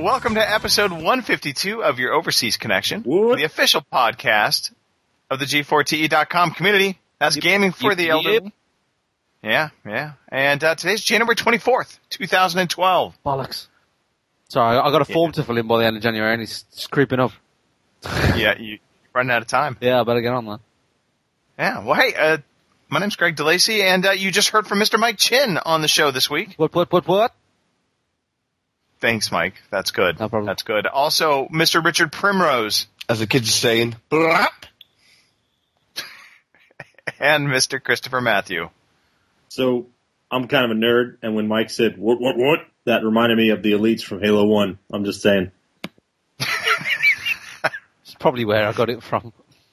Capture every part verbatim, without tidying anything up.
welcome to episode one fifty-two of your Overseas Connection, what? the official podcast of the G four T E dot com community. That's yep. gaming for yep. the elderly. Yep. Yeah, yeah. And uh, today's January twenty-fourth, two thousand twelve. Bollocks. Sorry, I got a form yeah. to fill in by the end of January, and it's, it's creeping up. yeah, you, you're running out of time. Yeah, I better get on that. Yeah, well, hey, uh, my name's Greg DeLacy, and uh, you just heard from Mister Mike Chin on the show this week. What, what, what, what? Thanks, Mike. That's good. No problem. That's good. Also, Mister Richard Primrose. As the kids are saying, brap. And Mister Christopher Matthew. So, I'm kind of a nerd, and when Mike said, what, what, what, that reminded me of the elites from Halo one. I'm just saying. It's probably where I got it from.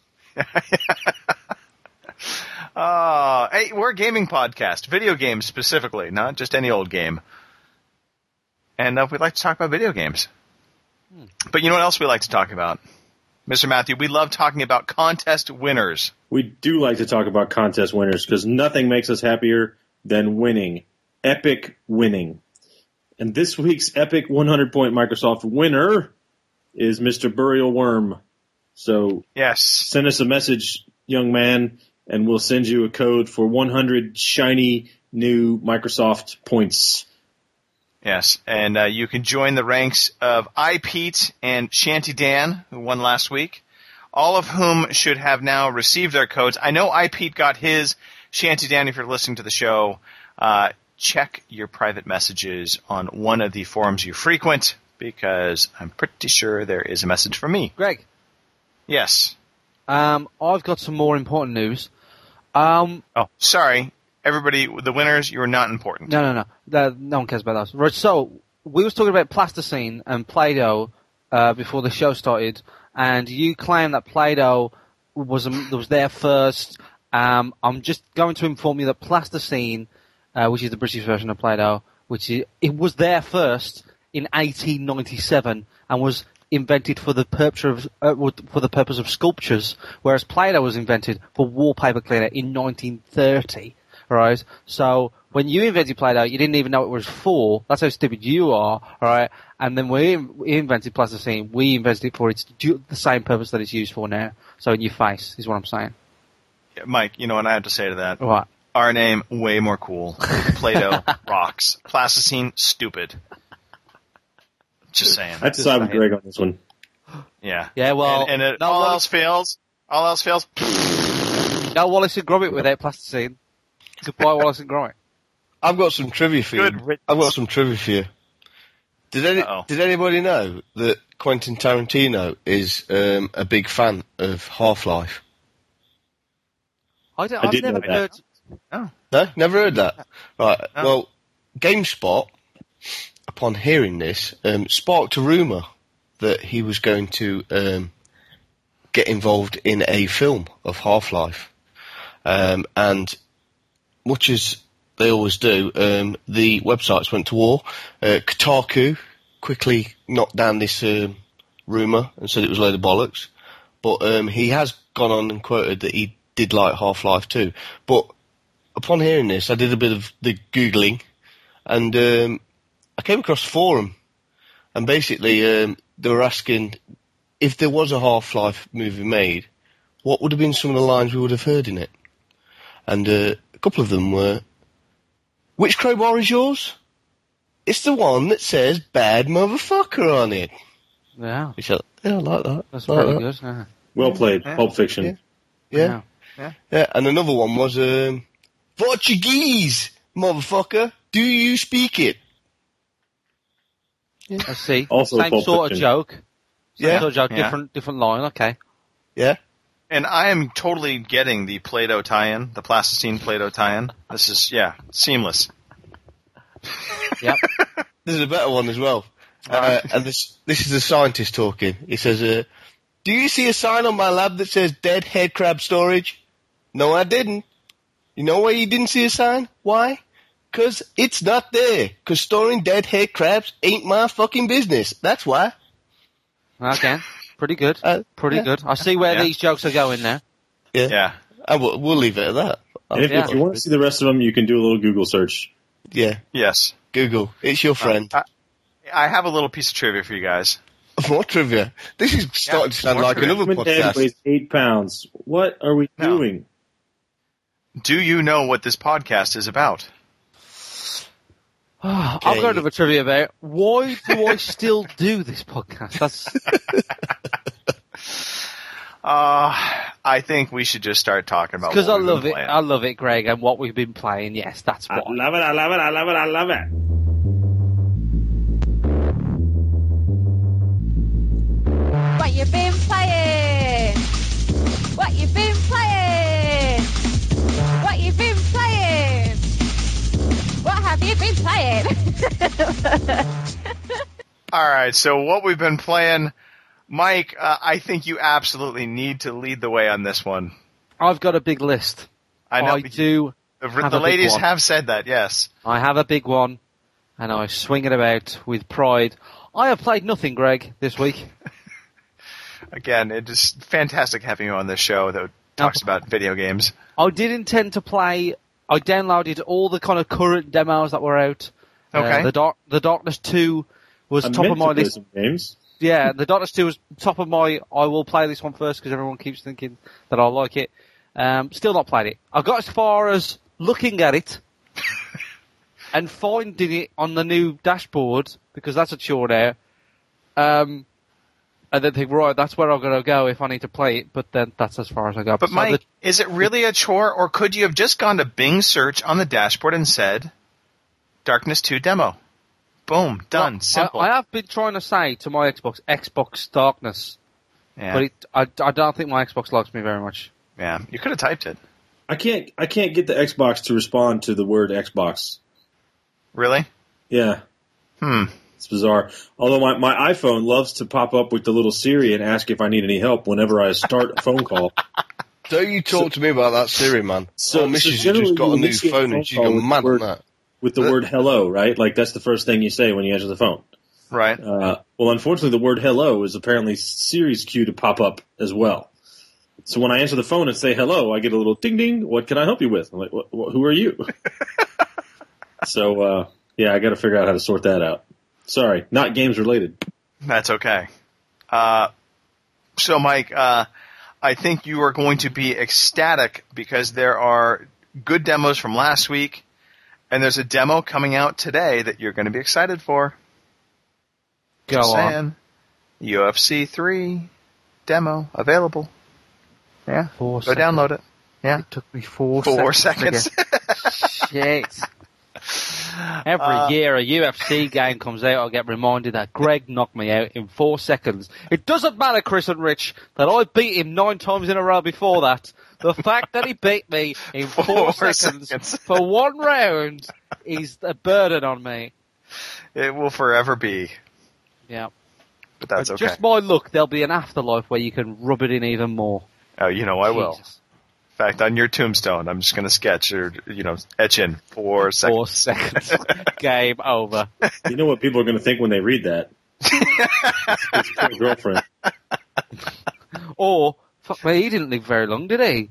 uh, hey, we're a gaming podcast. Video games specifically, not just any old game. And uh, we'd like to talk about video games. Hmm. But you know what else we like to talk about? Mister Matthew, we love talking about contest winners. We do like to talk about contest winners because nothing makes us happier than winning. Epic winning. And this week's epic one hundred point Microsoft winner is Mister Burial Worm. So yes, send us a message, young man, and we'll send you a code for one hundred shiny new Microsoft points. Yes, and uh, you can join the ranks of iPete and Shanty Dan, who won last week, all of whom should have now received their codes. I know iPete got his. Shanty Dan, if you're listening to the show, uh, check your private messages on one of the forums you frequent, because I'm pretty sure there is a message from me. Greg. Yes. Um, I've got some more important news. Um, oh, sorry. Everybody, the winners, you are not important. No, no, no. The, no one cares about us. Right, so, we was talking about Plasticine and Play-Doh uh, before the show started, and you claim that Play-Doh was, um, was there first. Um, I'm just going to inform you that Plasticine, uh, which is the British version of Play-Doh, which is, it was there first in eighteen ninety-seven and was invented for the purpose of uh, for the purpose of sculptures, whereas Play-Doh was invented for wallpaper cleaner in nineteen thirty. Right, so when you invented Play-Doh, you didn't even know it was for. That's how stupid you are, right? And then we invented Plasticine. We invented it for its the same purpose that it's used for now. So in your face is what I'm saying. Yeah, Mike, you know what I have to say to that? What? Our name, way more cool. Play-Doh rocks. Plasticine, stupid. Just saying. I'd side with Greg on this one. Yeah. Yeah, well, and, and it, no, all Wallace, else fails. All else fails. No Wallace and Gromit without Plasticine. Goodbye, Wallace and Gromit. I've got some trivia for you. Good. I've got some trivia for you. Did any, Uh-oh. did anybody know that Quentin Tarantino is um, a big fan of Half-Life? I don't, I I've did never know that. heard. Oh. No, never heard that. Right. No. Well, GameSpot, upon hearing this, um, sparked a rumor that he was going to um, get involved in a film of Half-Life, um, and much as they always do, um, the websites went to war. Uh, Kotaku quickly knocked down this um, rumour and said it was a load of bollocks. But um, he has gone on and quoted that he did like Half-Life too. But upon hearing this, I did a bit of the Googling, and um, I came across a forum. And basically, um, they were asking, if there was a Half-Life movie made, what would have been some of the lines we would have heard in it? And uh, a couple of them were, which crowbar is yours? It's the one that says bad motherfucker on it. Yeah. Said, yeah, I like that. That's like pretty that. good. Yeah. Well played. Yeah. Pulp Fiction. Yeah. Yeah. Yeah. Yeah. Yeah. And another one was, um, Portuguese, motherfucker. Do you speak it? Yeah. I see. Also Same Pulp sort Fiction. of joke. Same Yeah. sort of joke, Yeah. different, different line, okay. Yeah. And I am totally getting the Play-Doh tie-in, the Plasticine Play-Doh tie-in. This is, yeah, seamless. Yep. This is a better one as well. Uh, and this this is a scientist talking. He says, uh, do you see a sign on my lab that says dead head crab storage? No, I didn't. You know why you didn't see a sign? Why? Because it's not there. Because storing dead head crabs ain't my fucking business. That's why. Okay. Pretty good. Uh, Pretty yeah. good. I see where Yeah. these jokes are going now. Yeah. Yeah. And we'll, we'll leave it at that. And if, Yeah. if you want to see the rest of them, you can do a little Google search. Yeah. Yes. Google. It's your friend. Uh, I have a little piece of trivia for you guys. More trivia. This is starting to sound more like trivia. another Human head podcast. weighs eight pounds. What are we No. doing? Do you know what this podcast is about? I'll go to the trivia about why do I still do this podcast? That's Uh, I think we should just start talking about because what I we've love been it. playing. I love it, Greg, and what we've been playing. Yes, that's I why. love it, I love it, I love it, I love it, I love it. What you been playing? What you been playing? What you been playing? What have you been playing? All right, so what we've been playing, Mike, uh, I think you absolutely need to lead the way on this one. I've got a big list. I know I do. the, have the a big ladies one. have said that, yes. I have a big one, and I swing it about with pride. I have played nothing, Greg, this week. Again, it is fantastic having you on this show that talks about video games. I did intend to play. I downloaded all the kind of current demos that were out. Okay. Uh, the Dark, the Darkness two was I top meant of my to play list. some games. Yeah, the Darkness two was top of my. I will play this one first because everyone keeps thinking that I'll like it. Um, still not played it. I got as far as looking at it and finding it on the new dashboard because that's a chore now. Um, and then think, right, that's where I'm going to go if I need to play it. But then that's as far as I go. But So Mike, the- is it really a chore, or could you have just gone to Bing search on the dashboard and said, Darkness two demo? Boom, done, Well, simple. I, I have been trying to say to my Xbox, Xbox Darkness, yeah, but it, I, I don't think my Xbox likes me very much. yeah, you could have typed it. I can't I can't get the Xbox to respond to the word Xbox. Really? Yeah. Hmm. It's bizarre. Although my, my iPhone loves to pop up with the little Siri and ask if I need any help whenever I start a phone call. Don't you talk to me about that Siri, man. So- oh, Missus so has just got generally a you new initiate a phone phone and she's call gone with mad the on word- that. With the word hello, right? Like that's the first thing you say when you answer the phone. Right. Uh, well, unfortunately, the word hello is apparently Siri's cue to pop up as well. So when I answer the phone and say hello, I get a little ding ding. What can I help you with? I'm like, what, what, who are you? so uh, yeah, I got to figure out how to sort that out. Sorry, not games related. That's okay. Uh, so, Mike, uh, I think you are going to be ecstatic because there are good demos from last week, and there's a demo coming out today that you're going to be excited for. Go Just on. saying. U F C three demo available. Yeah, Four go seconds. download it. Yeah, It took me four, four seconds. seconds. Shit. Every Uh, year a U F C game comes out, I get reminded that Greg knocked me out in four seconds. It doesn't matter, Chris and Rich, that I beat him nine times in a row before that. The fact that he beat me in four, Four seconds, seconds. for one round is a burden on me. It will forever be, Yeah. but that's But okay. just by luck, there'll be an afterlife where you can rub it in even more. Oh, you know I will. Jesus. In fact, on your tombstone, I'm just going to sketch or, you know, etch in four seconds. Four seconds. Game over. You know what people are going to think when they read that? It's poor girlfriend. Or, fuck me, he didn't live very long, did he?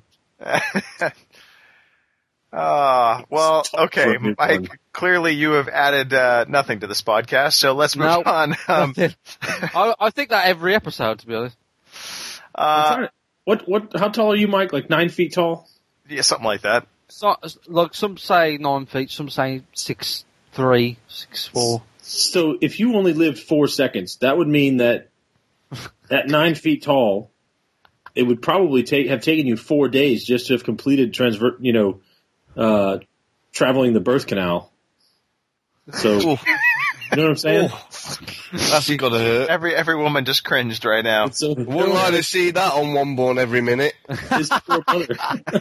Ah, well, okay, for me, Mike, fun. clearly you have added uh, nothing to this podcast, so let's move No. on. Um, I, I think that every episode, to be honest. I'm uh, trying to- what what? How tall are you, Mike? Like nine feet tall? yeah, something like that. So, like some say nine feet, some say six three, six four. So if you only lived four seconds, that would mean that at nine feet tall, it would probably take have taken you four days just to have completed transfer. You know, uh, traveling the birth canal. So you know what I'm saying? That's gotta hurt. Every every woman just cringed right now. So, Wouldn't like to see that on One Born every minute. his poor mother.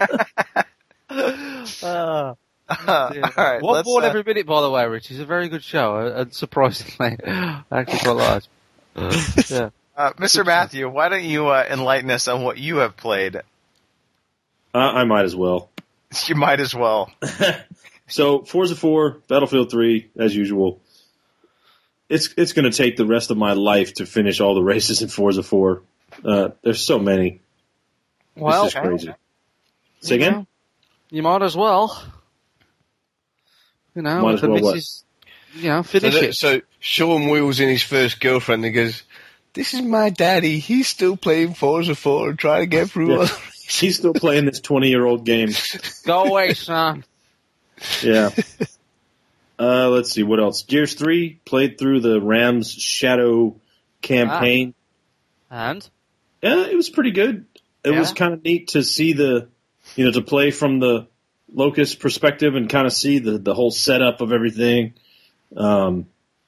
Uh, all right, One let's, Born uh, Every Minute, by the way, Rich, is a very good show, uh, and surprisingly, I actually quite like it. Yeah. uh, Mister Matthew, why don't you uh, enlighten us on what you have played? Uh, I might as well. You might as well. So Forza four, Battlefield three, as usual. It's it's going to take the rest of my life to finish all the races in Forza four. Uh, there's so many. Well, It's just crazy. Say you again? know, you might as well. You know, Might with as the well what? missus, you know, So, finish that, it. so Sean wheels in his first girlfriend and goes, "This is my daddy. He's still playing Forza four and trying to get through Yeah. all." He's still playing this twenty-year-old game. Go away, son. Yeah. Uh, let's see, what else? Gears three, played through the Rams Shadow campaign. And? Yeah, it was pretty good. It Yeah? was kind of neat to see the, you know, to play from the Locust perspective and kind of see the, the whole setup of everything. Um,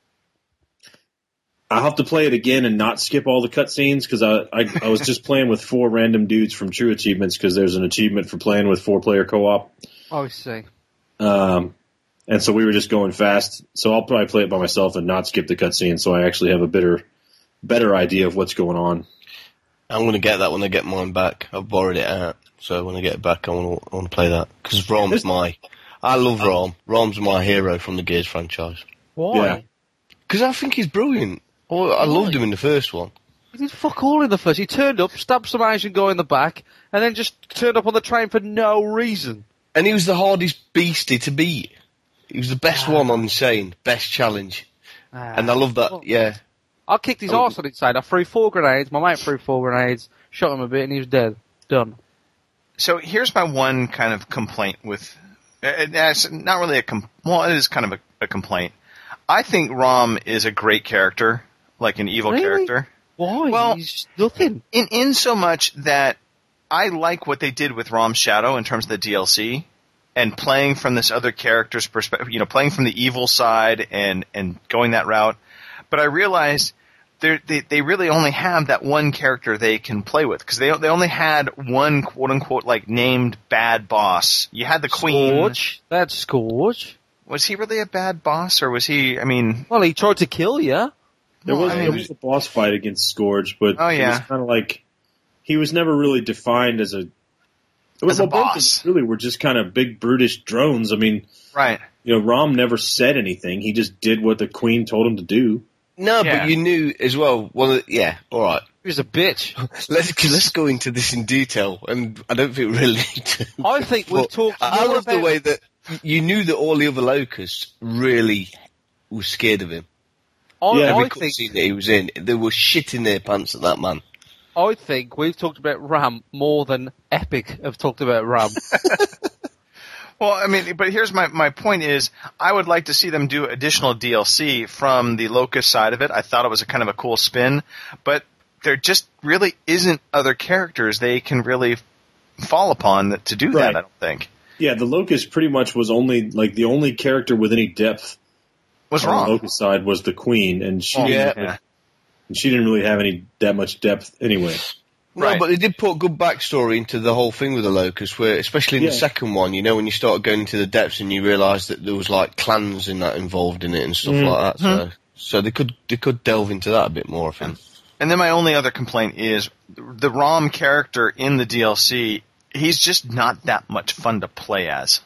I'll have to play it again and not skip all the cutscenes because I, I, I was just playing with four random dudes from True Achievements because there's an achievement for playing with four-player co-op. Oh, I see. Um, and so we were just going fast. So I'll probably play it by myself and not skip the cutscenes so I actually have a better, better idea of what's going on. I'm going to get that when I get mine back. I've borrowed it out, so when I get it back, I want to, I want to play that because Rom's my. I love Rom. Rom's my hero from the Gears franchise Why? Yeah. because I think he's brilliant. Oh, I loved him in the first one. He did fuck all in the first. He turned up, stabbed some Asian guy in the back, and then just turned up on the train for no reason. And he was the hardest beastie to beat. He was the best one on Insane, best challenge. And I love that, yeah. I kicked his Oh. arse on Insane. I threw four grenades, my mate threw four grenades, shot him a bit, and he was dead. Done. So here's my one kind of complaint with, uh, it's not really a com- well, it is kind of a, a complaint. I think Rom is a great character, like an evil Really? character. Why? Well- He's just nothing. In in so much that I like what they did with Rom's Shadow in terms of the D L C and playing from this other character's perspective, you know, playing from the evil side and, and going that route. But I realized they're- they they really only have that one character they can play with because they they only had one quote unquote like named bad boss. You had the Queen. Scourge. That's Scourge. Was he really a bad boss or was he? I mean, Well, he tried to kill you. There Well, was, I there mean- was a boss fight against Scourge, but Oh, it yeah. was kind of like he was never really defined as a As a well, both of boss. them really were just kind of big brutish drones. I mean, right? you know, Rom never said anything; he just did what the Queen told him to do. No, Yeah. but you knew as well, one of the, yeah, alright. He was a bitch. Let's, let's go into this in detail, and I don't think we really need to. I think we've But talked I more love the about- way that you knew that all the other locusts really were scared of him. I, Yeah, I Every think cutscene that he was in, they were shitting their pants at that man. I think we've talked about Ram more than Epic have talked about Ram. Well, I mean, but here's my, my point is, I would like to see them do additional D L C from the Locust side of it. I thought it was a kind of a cool spin, but there just really isn't other characters they can really fall upon to do Right. that, I don't think. Yeah, the Locust pretty much was only like the only character with any depth Was on the wrong. Locust side was the Queen, and she Oh, didn't yeah. have, and she didn't really have any that much depth anyway. No, Right. but they did put good backstory into the whole thing with the Locust, where, especially in Yeah. the second one, you know, when you started going into the depths and you realised that there was like clans in that involved in it and stuff Mm. like that. So, so they could they could delve into that a bit more, I think. And then my only other complaint is the Rom character in the D L C, he's just not that much fun to play as.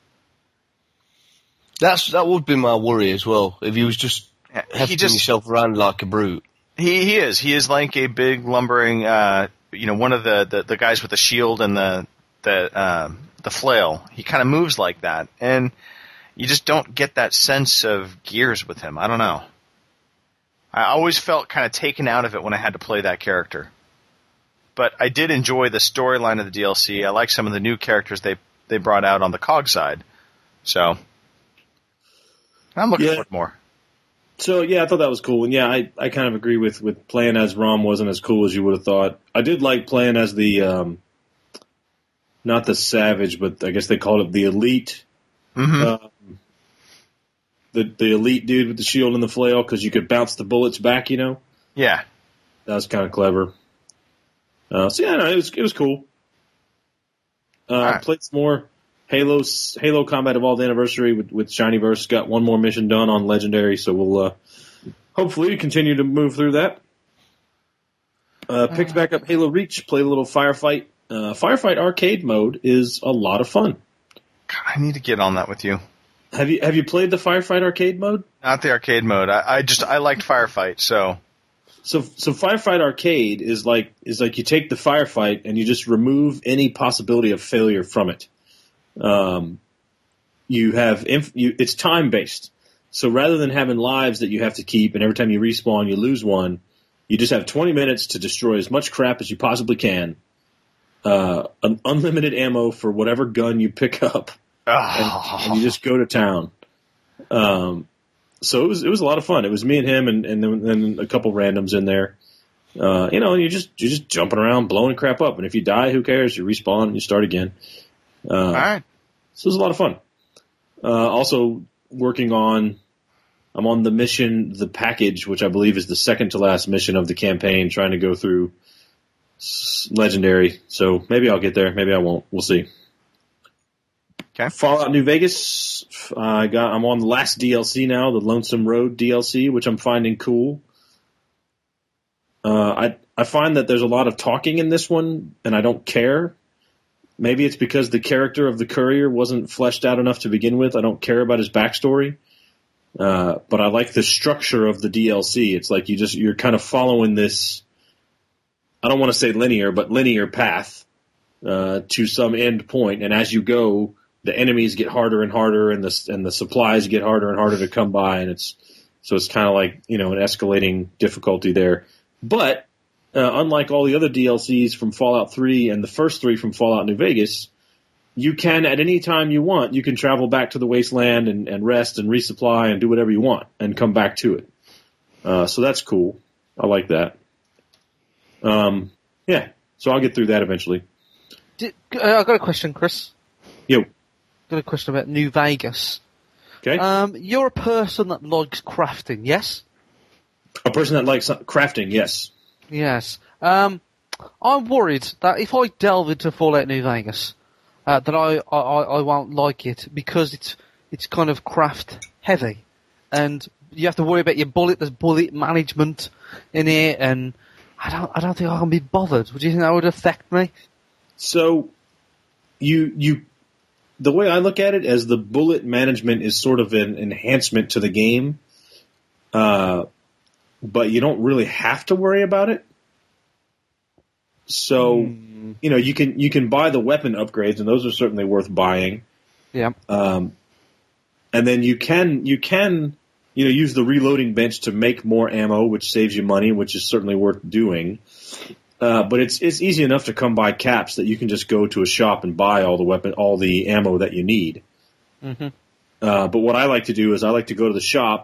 That's that would be my worry as well. If he was just Yeah, he hefting just himself around like a brute. He he is. He is like a big lumbering, uh, you know, one of the, the, the guys with the shield and the the uh, the flail. He kind of moves like that, and you just don't get that sense of Gears with him. I don't know. I always felt kind of taken out of it when I had to play that character. But I did enjoy the storyline of the D L C. I like some of the new characters they they brought out on the C O G side. So I'm looking Yeah. forward to more. So yeah, I thought that was cool, and yeah, I, I kind of agree with, with playing as Rom wasn't as cool as you would have thought. I did like playing as the um, not the Savage, but I guess they called it the Elite. hmm Um, the the elite dude with the shield and the flail because you could bounce the bullets back. You know, Yeah. that was kind of clever. Uh, so yeah, no, it was it was cool. Uh, right. Played some more Halo Halo Combat Evolved Anniversary with with Shinyverse. Got one more mission done on Legendary, so we'll uh, hopefully continue to move through that. Uh, picked back up Halo Reach. Played a little Firefight. Uh, Firefight Arcade mode is a lot of fun. God, I need to get on that with you. Have you have you played the Firefight Arcade mode? Not the arcade mode. I, I just I liked Firefight, so So, so Firefight Arcade is like is like you take the firefight and you just remove any possibility of failure from it. Um, you have inf- you, it's time based, So rather than having lives that you have to keep, and every time you respawn you lose one, you just have twenty minutes to destroy as much crap as you possibly can. Uh, an unlimited ammo for whatever gun you pick up, Oh. and, and you just go to town. Um, so it was it was a lot of fun. It was me and him, and, and then, then a couple randoms in there. Uh, you know, and you just you're just jumping around, blowing crap up, and if you die, who cares? You respawn and you start again. Uh, All right. So it was a lot of fun. Uh, also working on, I'm on the mission, the package, which I believe is the second to last mission of the campaign, trying to go through s- Legendary. So maybe I'll get there, maybe I won't. We'll see. Okay. Fallout New Vegas. Uh, I got. I'm on the last D L C now, the Lonesome Road D L C, which I'm finding cool. Uh, I I find that there's a lot of talking in this one, and I don't care. Maybe it's because the character of the courier wasn't fleshed out enough to begin with. I don't care about his backstory. Uh, but I like the structure of the D L C. It's like you just, you're kind of following this, I don't want to say linear, but linear path, uh, to some end point. And as you go, the enemies get harder and harder, and the, and the supplies get harder and harder to come by. And it's, so it's kind of like, you know, an escalating difficulty there. But, Uh, unlike all the other D L Cs from Fallout three and the first three from Fallout New Vegas, you can, at any time you want, you can travel back to the wasteland and, and rest and resupply and do whatever you want and come back to it. Uh, so that's cool. I like that. Um, yeah, so I'll get through that eventually. Did, uh, I've got a question, Chris. Yo. Got a question about New Vegas. Okay. Um, you're a person that likes crafting, yes? A person that likes crafting, yes. Yes. Um, I'm worried that if I delve into Fallout New Vegas, uh, that I, I, I won't like it because it's it's kind of craft heavy, and you have to worry about your bullet. There's bullet management in it, and I don't I don't think I can be bothered. Would you think that would affect me? So, you you, the way I look at it, as the bullet management is sort of an enhancement to the game. Uh. But you don't really have to worry about it. So, mm. you know, you can you can buy the weapon upgrades, and those are certainly worth buying. Yeah. Um, and then you can you can you know use the reloading bench to make more ammo, which saves you money, which is certainly worth doing. Uh, but it's it's easy enough to come by caps that you can just go to a shop and buy all the weapon all the ammo that you need. Mm-hmm. Uh, but what I like to do is I like to go to the shop,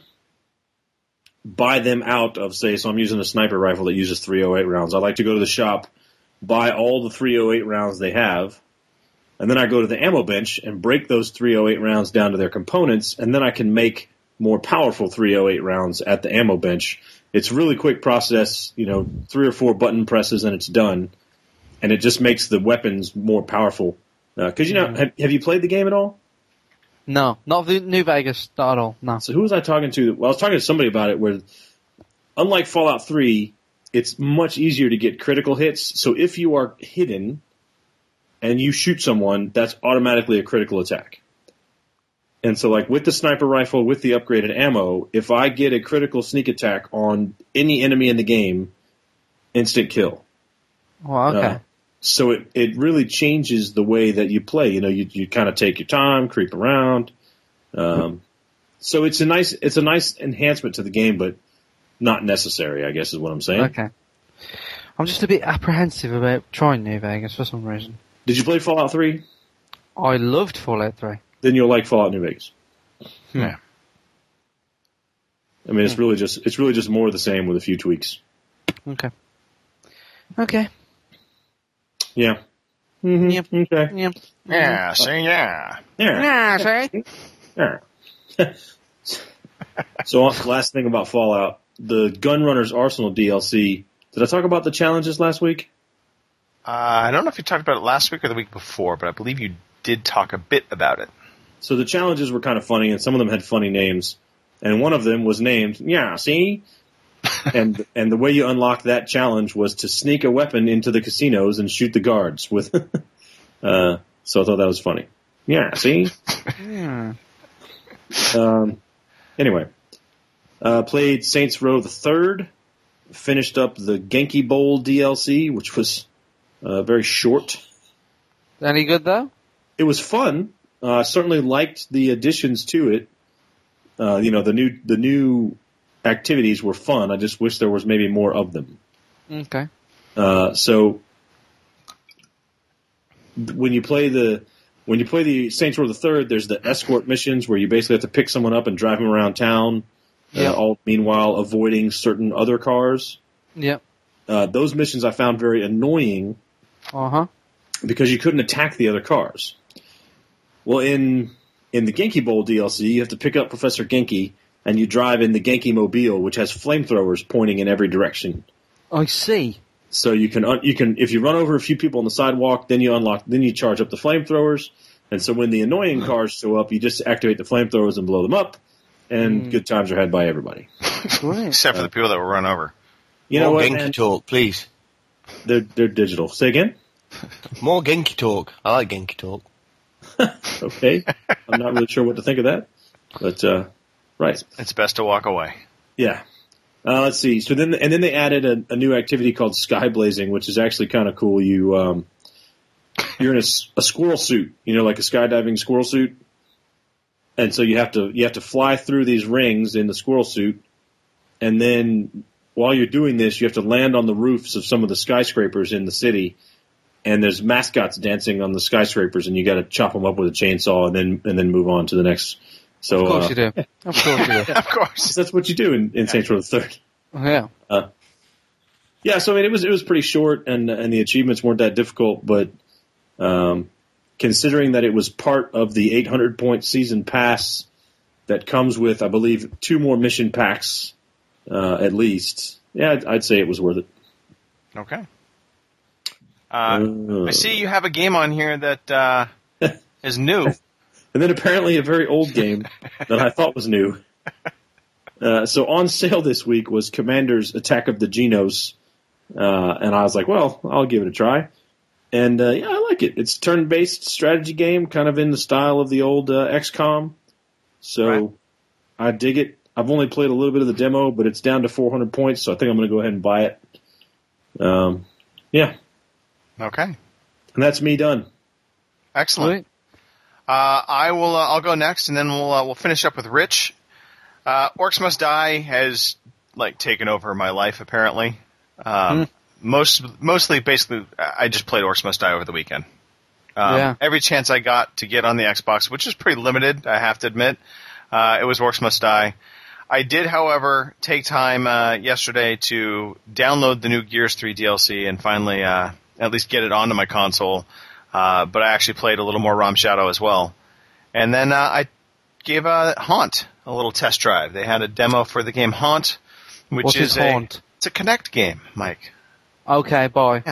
buy them out of, say, so I'm using a sniper rifle that uses three oh eight rounds. I like to go to the shop, buy all the three oh eight rounds they have, and then I go to the ammo bench and break those three oh eight rounds down to their components, and then I can make more powerful three oh eight rounds at the ammo bench. It's a really quick process, you know, three or four button presses and it's done, and it just makes the weapons more powerful. Because, uh, you know, mm-hmm. have, have you played the game at all? No, not the New Vegas, not at all, no. So who was I talking to? Well, I was talking to somebody about it where, unlike Fallout three, it's much easier to get critical hits. So if you are hidden and you shoot someone, that's automatically a critical attack. And so, like, with the sniper rifle, with the upgraded ammo, if I get a critical sneak attack on any enemy in the game, instant kill. Well, okay. Uh, So it, it really changes the way that you play. You know, you you kind of take your time, creep around. Um, so it's a nice it's a nice enhancement to the game, but not necessary, I guess is what I'm saying. Okay. I'm just a bit apprehensive about trying New Vegas for some reason. Did you play Fallout three? I loved Fallout three. Then you'll like Fallout New Vegas. Yeah. I mean, it's really just it's really just more of the same with a few tweaks. Okay. Okay. Yeah. Mm-hmm. Yep. Okay. Yeah. Yeah, say yeah. Yeah. Yeah, sorry. Yeah. So, last thing about Fallout, the Gunrunner's Arsenal D L C. Did I talk about the challenges last week? Uh, I don't know if you talked about it last week or the week before, but I believe you did talk a bit about it. So the challenges were kind of funny, and some of them had funny names. And one of them was named, yeah, see? and and the way you unlocked that challenge was to sneak a weapon into the casinos and shoot the guards with. uh, so I thought that was funny. Yeah, see? Yeah. Um, anyway, uh, played Saints Row the Third. Finished up the Genki Bowl D L C, which was uh, very short. Any good though? It was fun. I uh, certainly liked the additions to it. Uh, you know, the new the new activities were fun. I just wish there was maybe more of them. Okay. Uh, so when you play the when you play the Saints Row the Third, there's the escort missions where you basically have to pick someone up and drive them around town. Uh, Yeah. all meanwhile avoiding certain other cars. Yep. Uh, those missions I found very annoying Uh huh. because you couldn't attack the other cars. Well, in in the Genki Bowl D L C, you have to pick up Professor Genki, and you drive in the Genki Mobile, which has flamethrowers pointing in every direction. I see. So you can you can if you run over a few people on the sidewalk, then you unlock, then you charge up the flamethrowers, and so when the annoying cars show up, you just activate the flamethrowers and blow them up, and Mm. good times are had by everybody. Great. Except for the people that were run over. You know More what? Genki Man? talk, please. They're they're digital. Say again. More Genki talk. I like Genki talk. Okay, I'm not really sure what to think of that, but uh, right. It's best to walk away. Yeah. Uh, let's see. So then, and then they added a, a new activity called sky blazing, which is actually kind of cool. You, um, you're in a, s- a squirrel suit, you know, like a skydiving squirrel suit. And so you have to, you have to fly through these rings in the squirrel suit. And then while you're doing this, you have to land on the roofs of some of the skyscrapers in the city. And there's mascots dancing on the skyscrapers, and you got to chop them up with a chainsaw and then, and then move on to the next. So, Of course uh, you do. Of course you do. Of course. that's what you do in, in Saints Row the Third. Yeah. Uh, yeah, so I mean, it was it was pretty short, and and the achievements weren't that difficult. But um, considering that it was part of the eight hundred point season pass that comes with, I believe, two more mission packs uh, at least, yeah, I'd, I'd say it was worth it. Okay. Uh, Uh, I see you have a game on here that uh, is new. And then apparently a very old game that I thought was new. Uh, so on sale this week was Commander's Attack of the Genos, uh, and I was like, well, I'll give it a try. And uh, yeah, I like it. It's a turn-based strategy game, kind of in the style of the old uh, X COM. So Right. I dig it. I've only played a little bit of the demo, but it's down to four hundred points, so I think I'm going to go ahead and buy it. Um, yeah, Okay. and that's me done. Excellent. Sweet. Uh, I will. Uh, I'll go next, and then we'll uh, we'll finish up with Rich. Uh, Orcs Must Die has like taken over my life. Apparently, um, most mostly basically, I just played Orcs Must Die over the weekend. Um, Yeah. Every chance I got to get on the Xbox, which is pretty limited, I have to admit, uh, it was Orcs Must Die. I did, however, take time uh, yesterday to download the new Gears three D L C and finally uh, at least get it onto my console. Uh, but I actually played a little more Rom Shadow as well. And then uh, I gave uh, Haunt a little test drive. They had a demo for the game Haunt, which What is is a Haunt? it's a Kinect game, Mike. Okay, bye.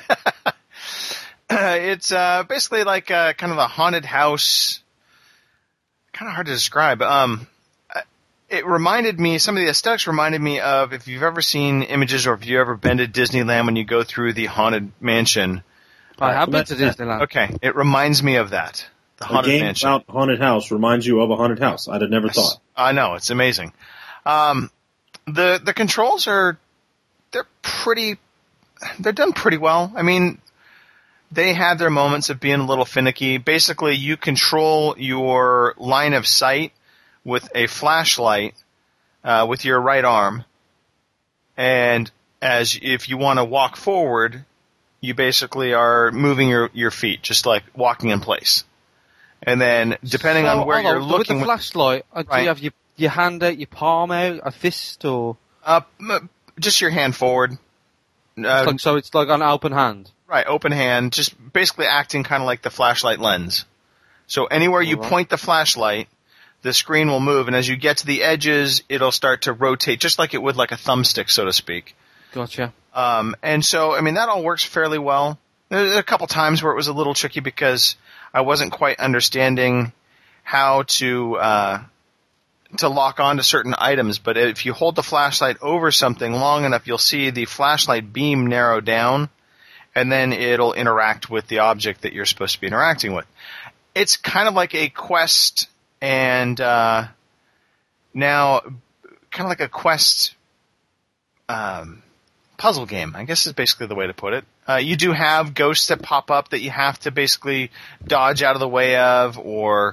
It's uh, basically like uh, kind of a haunted house. Kind of hard to describe. Um, it reminded me, some of the aesthetics reminded me of, if you've ever seen images or if you've ever been to Disneyland when you go through the Haunted Mansion. I have been so to that- Disneyland. Okay, it reminds me of that. The A Haunted game Mansion. about haunted house reminds you of a haunted house. I'd have never Yes. thought. I know, it's amazing. Um, the the controls are they're pretty they're done pretty well. I mean, they have their moments of being a little finicky. Basically, you control your line of sight with a flashlight uh, with your right arm, and as if you want to walk forward, you basically are moving your your feet, just like walking in place. And then, depending So, on where hold you're on, looking, with the flashlight, uh, do Right. you have your, your hand out, your palm out, a fist, or uh, m- just your hand forward. Uh, it's like, so it's like an open hand? Right, open hand, just basically acting kind of like the flashlight lens. So anywhere you Alright. point the flashlight, the screen will move, and as you get to the edges, it'll start to rotate, just like it would like a thumbstick, so to speak. Gotcha. Um, and so, I mean, that all works fairly well. There's a couple times where it was a little tricky because I wasn't quite understanding how to uh, to lock on to certain items, but if you hold the flashlight over something long enough, you'll see the flashlight beam narrow down, and then it'll interact with the object that you're supposed to be interacting with. It's kind of like a quest, and uh, now kind of like a quest um, puzzle game, I guess is basically the way to put it. Uh, you do have ghosts that pop up that you have to basically dodge out of the way of, or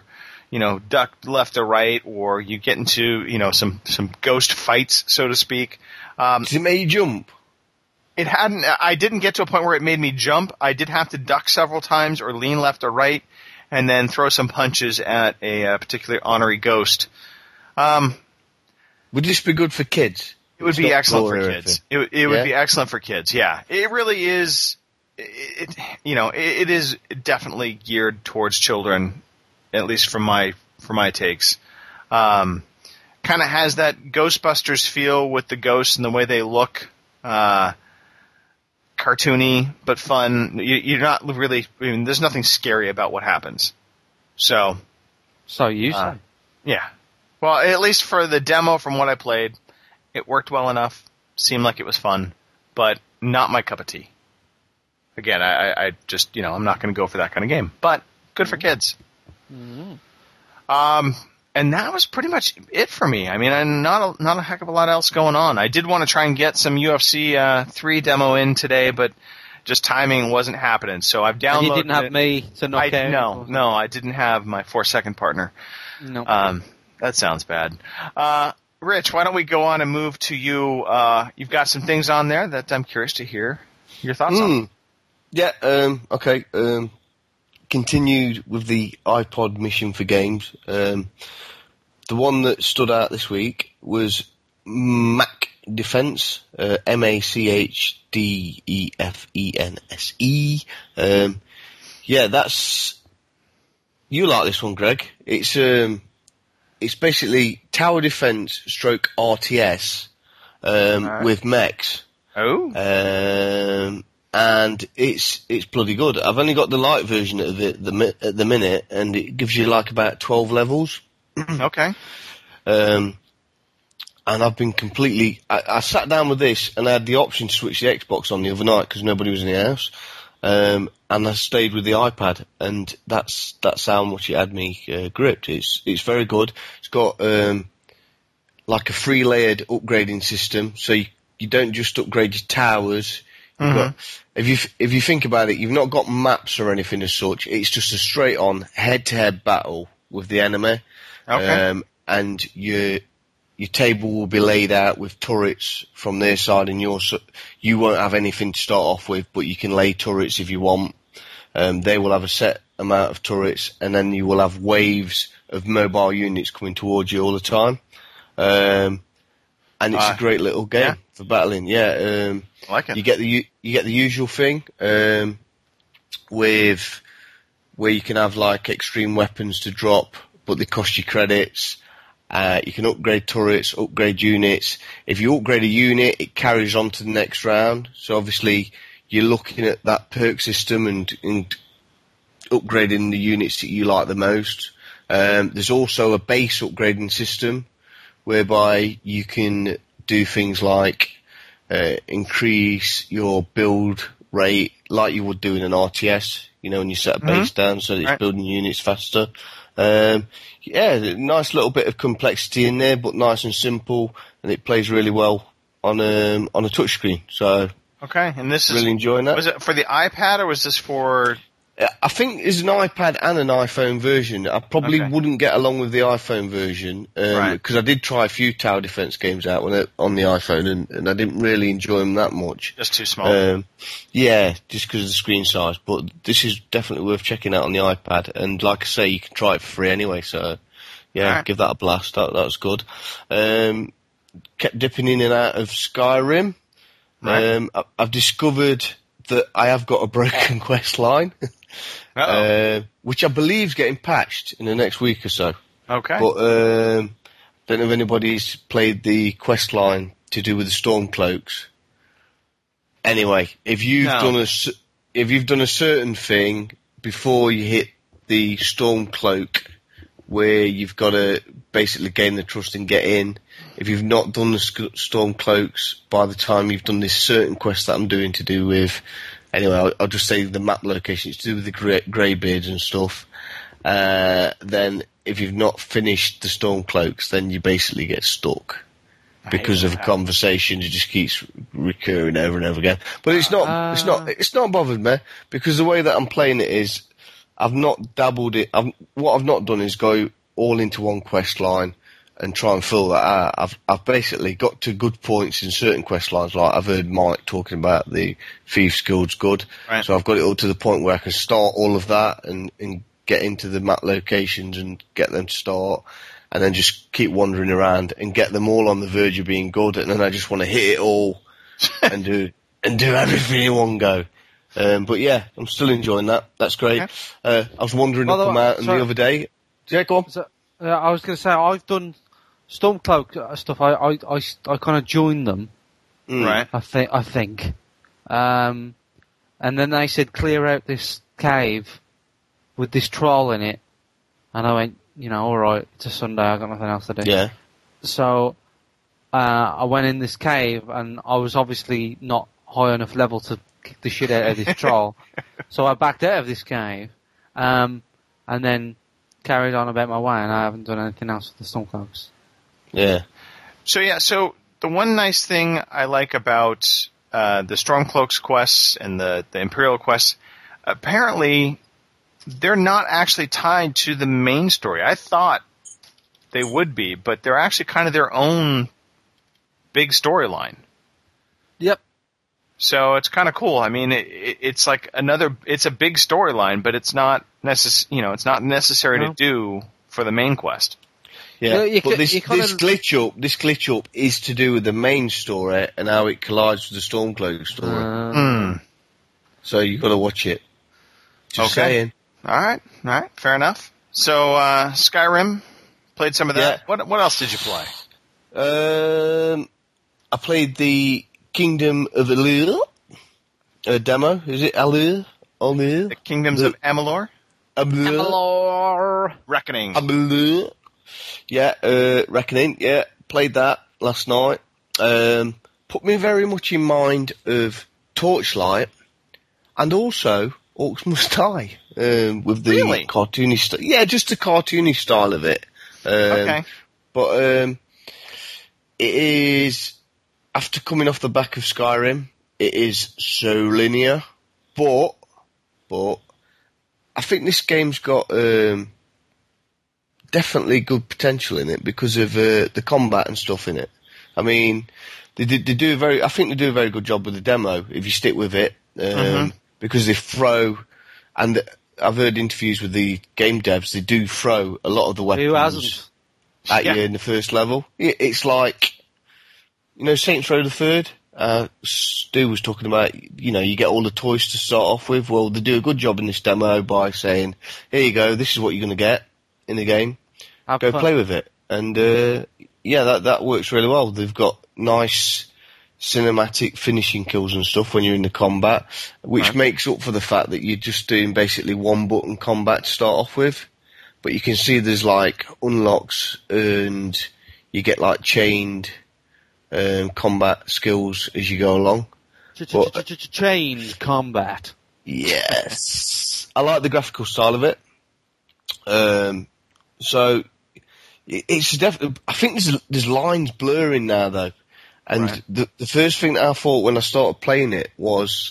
you know, duck left or right, or you get into, you know, some, some ghost fights, so to speak. Um, Does it make you jump? It hadn't, I didn't get to a point where it made me jump. I did have to duck several times or lean left or right and then throw some punches at a, a particular ornery ghost. Um, Would this be good for kids? It would It's be not excellent for gore or kids. anything. It, it would Yeah? be excellent for kids. Yeah, it really is. It, you know, it, it is definitely geared towards children, at least from my from my takes. Um, kind of has that Ghostbusters feel with the ghosts and the way they look. Uh, cartoony but fun. You, you're not really. I mean, there's nothing scary about what happens. So, So you say. uh, yeah. Well, at least for the demo, from what I played, it worked well enough. Seemed like it was fun, but not my cup of tea. Again, I, I just, you know, I'm not going to go for that kind of game. But good for kids. Um, and that was pretty much it for me. I mean, I, not a, not a heck of a lot else going on. I did want to try and get some U F C uh, three demo in today, but just timing wasn't happening. So I've downloaded. And you didn't have it. me to knock I, out? no, no, I didn't have my four second partner. No. Um, that sounds bad. Uh, Rich, why don't we go on and move to you? Uh, you've got some things on there that I'm curious to hear your thoughts on. Mm. Yeah, um, okay. Um, continued with the iPod mission for games. Um, the one that stood out this week was Mac Defense, uh, M A C H D E F E N S E. Um, yeah, that's... You like this one, Greg. It's um, it's basically tower defense stroke R T S um, Alright. with mechs. Oh, Um, and it's it's bloody good. I've only got the light version of it the mi- at the minute, and it gives you like about twelve levels. okay. Um, and I've been completely. I, I sat down with this, and I had the option to switch the Xbox on the other night because nobody was in the house. Um, and I stayed with the iPad, and that's that's how much it had me uh, gripped. It's it's very good. It's got um, like a three layered upgrading system, so you you don't just upgrade your towers. You've got, if you if you think about it, you've not got maps or anything as such. It's just a straight on head to head battle with the enemy. Okay. Um, and your your table will be laid out with turrets from their side, and your s- you won't have anything to start off with, but you can lay turrets if you want. Um, they will have a set amount of turrets, and then you will have waves of mobile units coming towards you all the time. Um, and it's Uh, a great little game yeah. for battling. Yeah, um, I like it. you get the u- you get the usual thing um, with where you can have like extreme weapons to drop, but they cost you credits. Uh, you can upgrade turrets, upgrade units. If you upgrade a unit, it carries on to the next round. So obviously, you're looking at that perk system and, and upgrading the units that you like the most. Um, there's also a base upgrading system whereby you can do things like uh, increase your build rate like you would do in an R T S, you know, when you set a base down so that it's Right. building units faster. Um, yeah, nice little bit of complexity in there, but nice and simple, and it plays really well on um, on a touchscreen. So Okay, and this is really enjoying that. was it for the iPad or was this for? I think there's an iPad and an iPhone version. I probably Okay. wouldn't get along with the iPhone version because Right. I did try a few tower defense games out when it, on the iPhone, and, and I didn't really enjoy them that much. Just too small. Um, yeah, just because of the screen size. But this is definitely worth checking out on the iPad. And like I say, you can try it for free anyway. So yeah, Alright. give that a blast. That that was good. Um, kept dipping in and out of Skyrim. Right. Um, I, I've discovered that I have got a broken quest line. Uh-oh. Uh, which I believe is getting patched in the next week or so. okay. But um, don't know if anybody's played the quest line to do with the Stormcloaks. Anyway, if you've No. done a cer- if you've done a certain thing before you hit the Stormcloak, where you've got to basically gain the trust and get in. If you've not done the sc- Stormcloaks by the time you've done this certain quest that I'm doing to do with, anyway, I'll, I'll just say the map location. It's to do with the grey, greybeards and stuff. Uh, then if you've not finished the Stormcloaks, then you basically get stuck because of a conversation that just keeps recurring over and over again. But it's not, it's not, it's not bothered me because the way that I'm playing it is, I've not dabbled it. I've, what I've not done is go all into one quest line and try and fill that out. I've I've basically got to good points in certain quest lines. Like I've heard Mike talking about the Thieves Guild's good, Right. so I've got it all to the point where I can start all of that and, and get into the map locations and get them to start, and then just keep wandering around and get them all on the verge of being good, and then I just want to hit it all and do and do everything in one go. Um, but yeah, I'm still enjoying that. That's great. Okay. Uh, I was wondering to By the come way, out and sorry. the other day. Yeah, go on. So, uh, I was going to say, I've done Stormcloak uh, stuff. I, I, I, I kind of joined them. Mm. Right. I think. I think. Um, and then they said clear out this cave with this troll in it, and I went, you know, all right. It's a Sunday. I got nothing else to do. Yeah. So uh, I went in this cave, and I was obviously not high enough level to kick the shit out of this troll. So I backed out of this cave, um, and then carried on about my way, and I haven't done anything else with the Stormcloaks. Yeah. So yeah, so the one nice thing I like about uh, the Stormcloaks quests and the, the Imperial quests, apparently they're not actually tied to the main story. I thought they would be, but they're actually kind of their own big storyline. Yep. So it's kind of cool. I mean, it, it, it's like another. It's a big storyline, but it's not necess- You know, it's not necessary No. to do for the main quest. Yeah, You- you but ca- this, you kinda- this glitch up, this glitch up is to do with the main story and how it collides with the Stormcloak story. Uh, Hmm. So you've got to watch it. Just Okay. saying. All right, all right, fair enough. So uh, Skyrim, played some of that. Yeah. What what else did you play? Um, I played the Kingdom of Allure uh, demo. Is it Allure? Allure? The Kingdoms The- of Amalur, Allure? Amalur. Reckoning. Allure. Yeah, uh, Reckoning. Yeah, played that last night. Um, put me very much in mind of Torchlight, and also Orcs Must Die, um, with the Really? cartoony style. Yeah, just the cartoony style of it. Um, Okay. But um, it is, after coming off the back of Skyrim, it is so linear. But, but, I think this game's got um, definitely good potential in it because of uh, the combat and stuff in it. I mean, they, do- they do a very, I think they do a very good job with the demo if you stick with it, um, Mhm. because they throw, and I've heard interviews with the game devs, they do throw a lot of the weapons Who hasn't? at Yeah. you in the first level. It, it's like, you know, Saints Row the Third. Uh, Stu was talking about, you know, you get all the toys to start off with. Well, they do a good job in this demo by saying, here you go, this is what you're going to get in the game. Have Go fun. play with it. And, uh, yeah, that, that works really well. They've got nice cinematic finishing kills and stuff when you're in the combat, which Right. makes up for the fact that you're just doing basically one button combat to start off with. But you can see there's like unlocks and you get like chained um, combat skills as you go along. Chain combat. Yes. I like the graphical style of it. Um, so it- it's definitely, I think there's, there's lines blurring now though. And Right. the, the first thing that I thought when I started playing it was,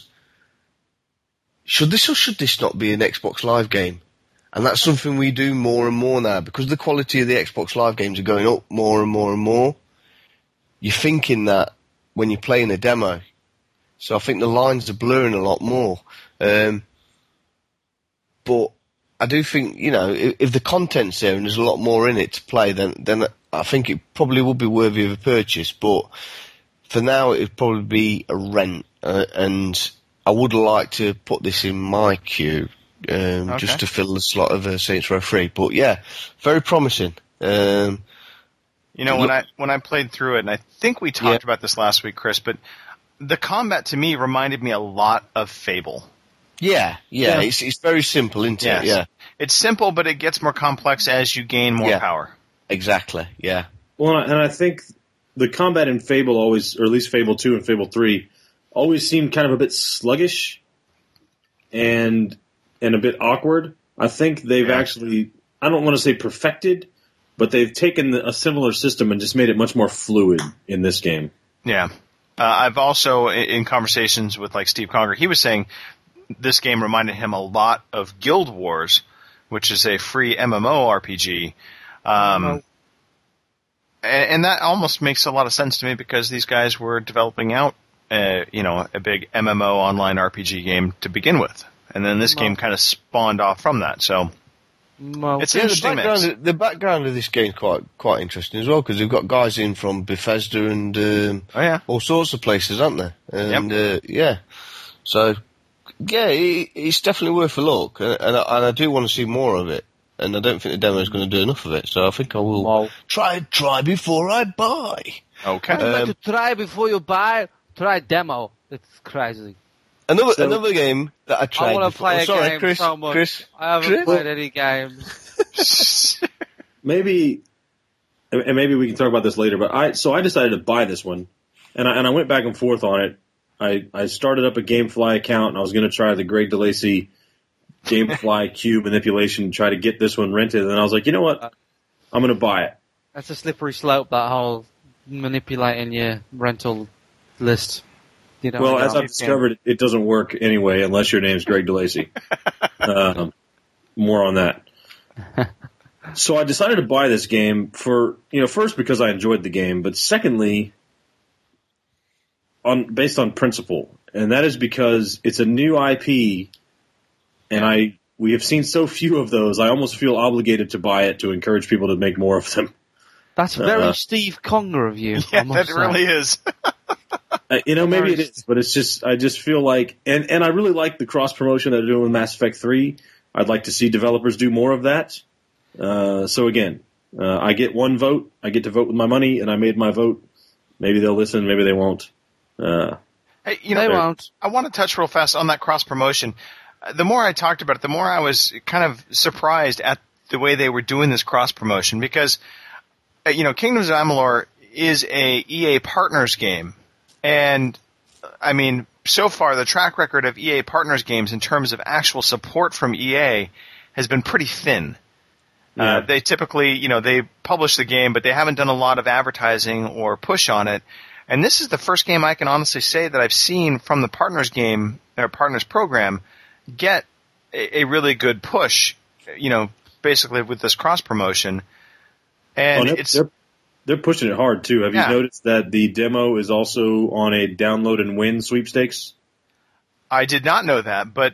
should this or should this not be an Xbox Live game? And that's something we do more and more now because the quality of the Xbox Live games are going up more and more and more. You're thinking that when you're playing a demo. So I think the lines are blurring a lot more. Um, but I do think, you know, if, if the content's there and there's a lot more in it to play, then, then I think it probably would be worthy of a purchase. But for now, it would probably be a rent. Uh, and I would like to put this in my queue, um, Okay. just to fill the slot of uh, Saints Row three. But yeah, very promising. Um, You know, when Look- I when I played through it, and I think we talked Yeah. about this last week, Chris, but the combat to me reminded me a lot of Fable. yeah, yeah, Yeah. It's, it's very simple, isn't Yes. it? Yeah, It's simple, but it gets more complex as you gain more Yeah. power. exactly. Yeah. Well, and I think the combat in Fable always, or at least Fable two and Fable three, always seemed kind of a bit sluggish and and a bit awkward. I think they've Yeah. actually, I don't want to say perfected, but they've taken a similar system and just made it much more fluid in this game. Yeah. Uh, I've also, in, in conversations with like Steve Conger, he was saying this game reminded him a lot of Guild Wars, which is a free M M O R P G. Um, Well- and, and that almost makes a lot of sense to me because these guys were developing out, uh, you know, a big M M O online R P G game to begin with, and then this Well- game kind of spawned off from that. So Well, it's an Yeah, the interesting mix. background, the background of this game is quite quite interesting as well because they've got guys in from Bethesda and um, Oh yeah. all sorts of places, aren't they? And uh, yeah, so yeah, it, it's definitely worth a look, and, and, I, and I do want to see more of it. And I don't think the demo is going to do enough of it, so I think I will Well- try try before I buy. Okay. I'd like Um, to try before you buy. Try demo. It's crazy. Another So- another game that I tried. I want to before. play oh, a sorry, game Chris, so much. Chris, I haven't Chris? played any games. Maybe, and maybe we can talk about this later. But I so I decided to buy this one, and I and I went back and forth on it. I I started up a GameFly account, and I was going to try the Greg DeLacy GameFly cube manipulation, and try to get this one rented. And I was like, you know what, I'm going to buy it. That's a slippery slope, that whole manipulating your rental list. You know, Well, you as know, I've discovered, it doesn't work anyway unless your name's Greg DeLacy. um, more on that. So I decided to buy this game for, you know, first because I enjoyed the game, but secondly, on based on principle, and that is because it's a new I P, and I we have seen so few of those. I almost feel obligated to buy it to encourage people to make more of them. That's very uh, Steve Conger of you. Yeah, I must that say. really is. Uh, you know, maybe it is, but it's just I just feel like, and and I really like the cross promotion that they're doing with Mass Effect three. I'd like to see developers do more of that. Uh, so again, uh, I get one vote. I get to vote with my money, and I made my vote. Maybe they'll listen. Maybe they won't. Uh, Hey, you know, They won't. I want to touch real fast on that cross promotion. Uh, The more I talked about it, the more I was kind of surprised at the way they were doing this cross promotion because, uh, you know, Kingdoms of Amalur is a E A Partners game, and I mean, so far the track record of E A Partners games in terms of actual support from E A has been pretty thin. Yeah. Uh, they typically, you know, they publish the game, but they haven't done a lot of advertising or push on it. And this is the first game I can honestly say that I've seen from the Partners game, or Partners program, get a, a really good push, you know, basically with this cross promotion. And oh, they're, it's, they're they're pushing it hard too. Have Yeah. you noticed that the demo is also on a download and win sweepstakes? I did not know that, but,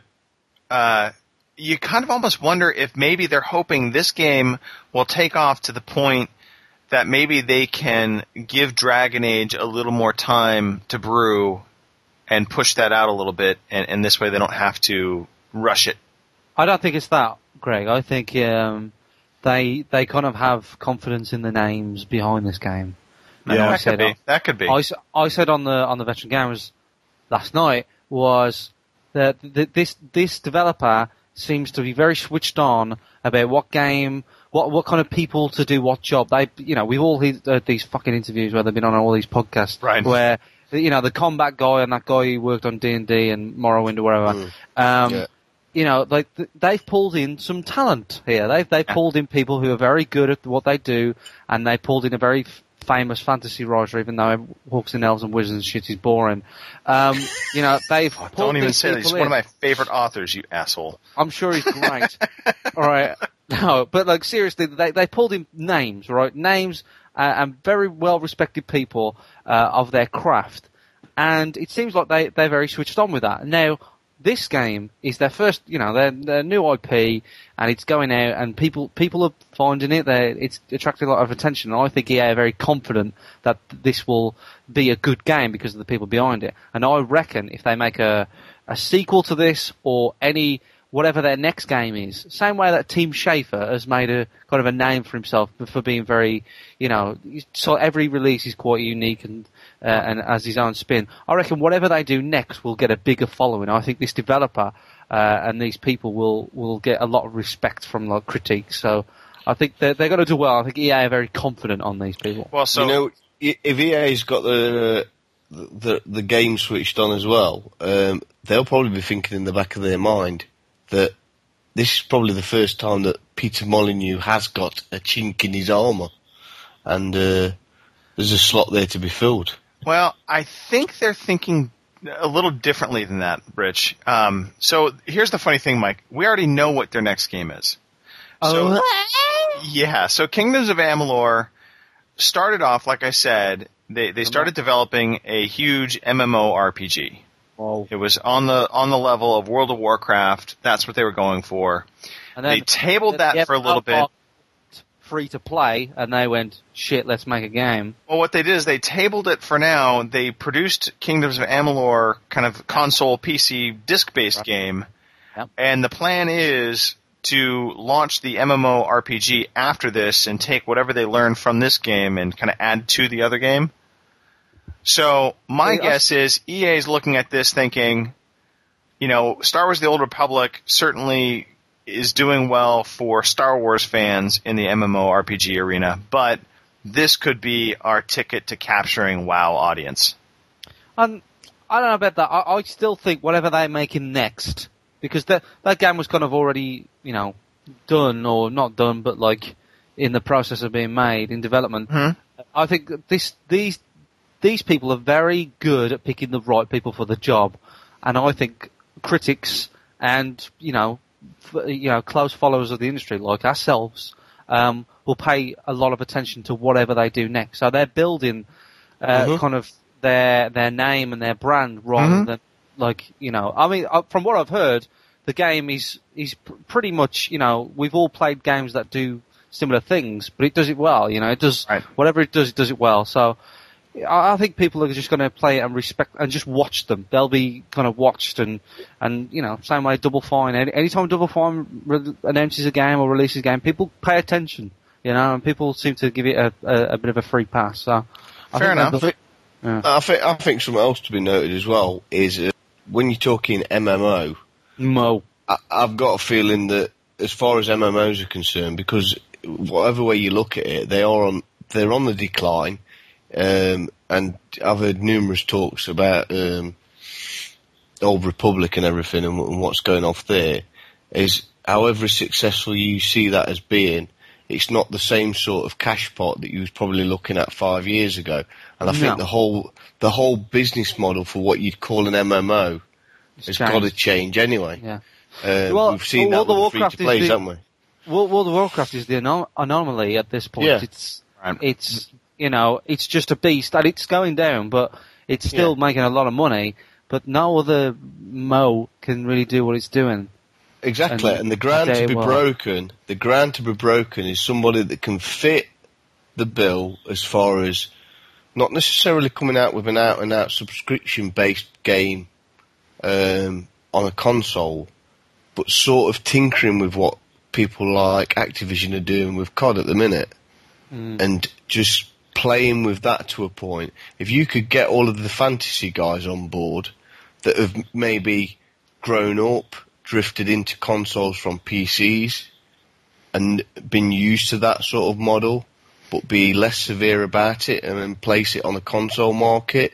uh, you kind of almost wonder if maybe they're hoping this game will take off to the point that maybe they can give Dragon Age a little more time to brew and push that out a little bit, and, and this way they don't have to rush it. I don't think it's that, Greg. I think um, they they kind of have confidence in the names behind this game. And Yeah, I that said, could be. That could be. I, s- I said on the on the Veteran Gamers last night was that th- this this developer seems to be very switched on about what game, what what kind of people to do what job. They, you know, we've all heard uh, these fucking interviews where they've been on all these podcasts, Right. where you know the combat guy and that guy who worked on D and D and Morrowind or wherever. Mm. Um, Yeah. You know, like th- they've pulled in some talent here. They've they've pulled in people who are very good at what they do, and they pulled in a very f- famous fantasy writer, even though Hawks and Elves and Wizards and shit is boring. Um, you know, they've pulled Don't even these say that. He's people one of in. my favorite authors, you asshole. I'm sure he's great. All right. No, but like seriously, they they pulled in names, right? Names uh, and very well respected people uh, of their craft, and it seems like they they're very switched on with that. Now, this game is their first, you know, their their new I P, and it's going out, and people people are finding it. They it's attracting a lot of attention, and I think E A are very confident that this will be a good game because of the people behind it. And I reckon if they make a a sequel to this or any whatever their next game is, same way that Team Schafer has made a kind of a name for himself for being very, you know, so every release is quite unique and uh, and has his own spin. I reckon whatever they do next will get a bigger following. I think this developer uh, and these people will will get a lot of respect from like critiques. So I think they're they're going to do well. I think E A are very confident on these people. Well, so you know, i- if E A's got the the the game switched on as well, um, they'll probably be thinking in the back of their mind that this is probably the first time that Peter Molyneux has got a chink in his armour, and uh, there's a slot there to be filled. Well, I think they're thinking a little differently than that, Rich. Um, so here's the funny thing, Mike. We already know what their next game is. So, Yeah, so Kingdoms of Amalur started off, like I said, they, they started developing a huge MMORPG. Oh. It was on the on the level of World of Warcraft. That's what they were going for. And then, they tabled that yeah, for a little bit. Free to play, and they went, shit, let's make a game. Well, what they did is they tabled it for now. They produced Kingdoms of Amalur, kind of console P C disc-based Right. game. Yep. And the plan is to launch the MMORPG after this and take whatever they learn from this game and kind of add to the other game. So my Yeah. guess is E A is looking at this thinking, you know, Star Wars The Old Republic certainly is doing well for Star Wars fans in the MMORPG arena, but this could be our ticket to capturing WoW audience. And I don't know about that. I, I still think whatever they're making next, because that that game was kind of already, you know, done or not done, but like in the process of being made in development. Hmm? I think that this these these people are very good at picking the right people for the job, and I think critics and you know, f- you know, close followers of the industry like ourselves um, will pay a lot of attention to whatever they do next. So they're building uh, Mhm. kind of their their name and their brand rather Mhm. than like you know. I mean, uh, from what I've heard, the game is is pr- pretty much you know we've all played games that do similar things, but it does it well. You know, it does Right. whatever it does, it does it well. So I, I think people are just going to play it and respect and just watch them. They'll be kind of watched and and you know same way Double Fine. Any anytime Double Fine re- announces a game or releases a game, people pay attention. You know, and people seem to give it a, a, a bit of a free pass. So I Fair think enough. that- Yeah. I think I think something else to be noted as well is uh, when you're talking M M O, Mo. I, I've got a feeling that as far as M M Os are concerned, because whatever way you look at it, they are on they're on the decline, um, and I've heard numerous talks about um, Old Republic and everything and, and what's going off there. Is however successful you see that as being, it's not the same sort of cash pot that you was probably looking at five years ago. And I No. think the whole the whole business model for what you'd call an M M O It's has changed. got to change anyway. Yeah. Um, Well, we've seen World that of with the free Warcraft to is plays, the- haven't we? World, World of Warcraft is the anom- anomaly at this point. Yeah. It's Right. it's you know it's just a beast and it's going down, but it's still making a lot of money. But no other Mo can really do what it's doing. Exactly, And and, the ground they to be will. broken, the ground to be broken is somebody that can fit the bill as far as not necessarily coming out with an out and out subscription based game um, on a console, but sort of tinkering with what people like Activision are doing with C O D at the minute, Mm. and just playing with that to a point. If you could get all of the fantasy guys on board that have maybe grown up, drifted into consoles from P Cs, and been used to that sort of model, but be less severe about it and then place it on a console market,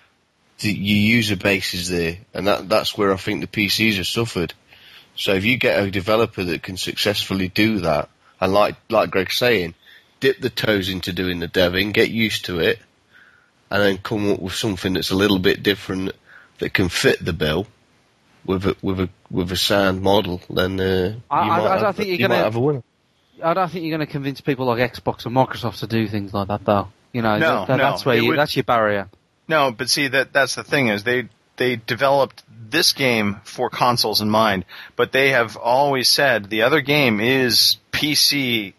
the, your user base is there, and that that's where I think the P Cs have suffered. So if you get a developer that can successfully do that, and like like Greg's saying, dip the toes into doing the deving, get used to it, and then come up with something that's a little bit different that can fit the bill with a with a with a sound model, then uh, I- you I- might I don't have, think you're you gonna- might have a winner. I don't think you're going to convince people like Xbox and Microsoft to do things like that, though. You know, No, that, that- no, that's where it you, would- that's your barrier. No, but see that that's the thing is they they developed this game for consoles in mind, but they have always said the other game is P C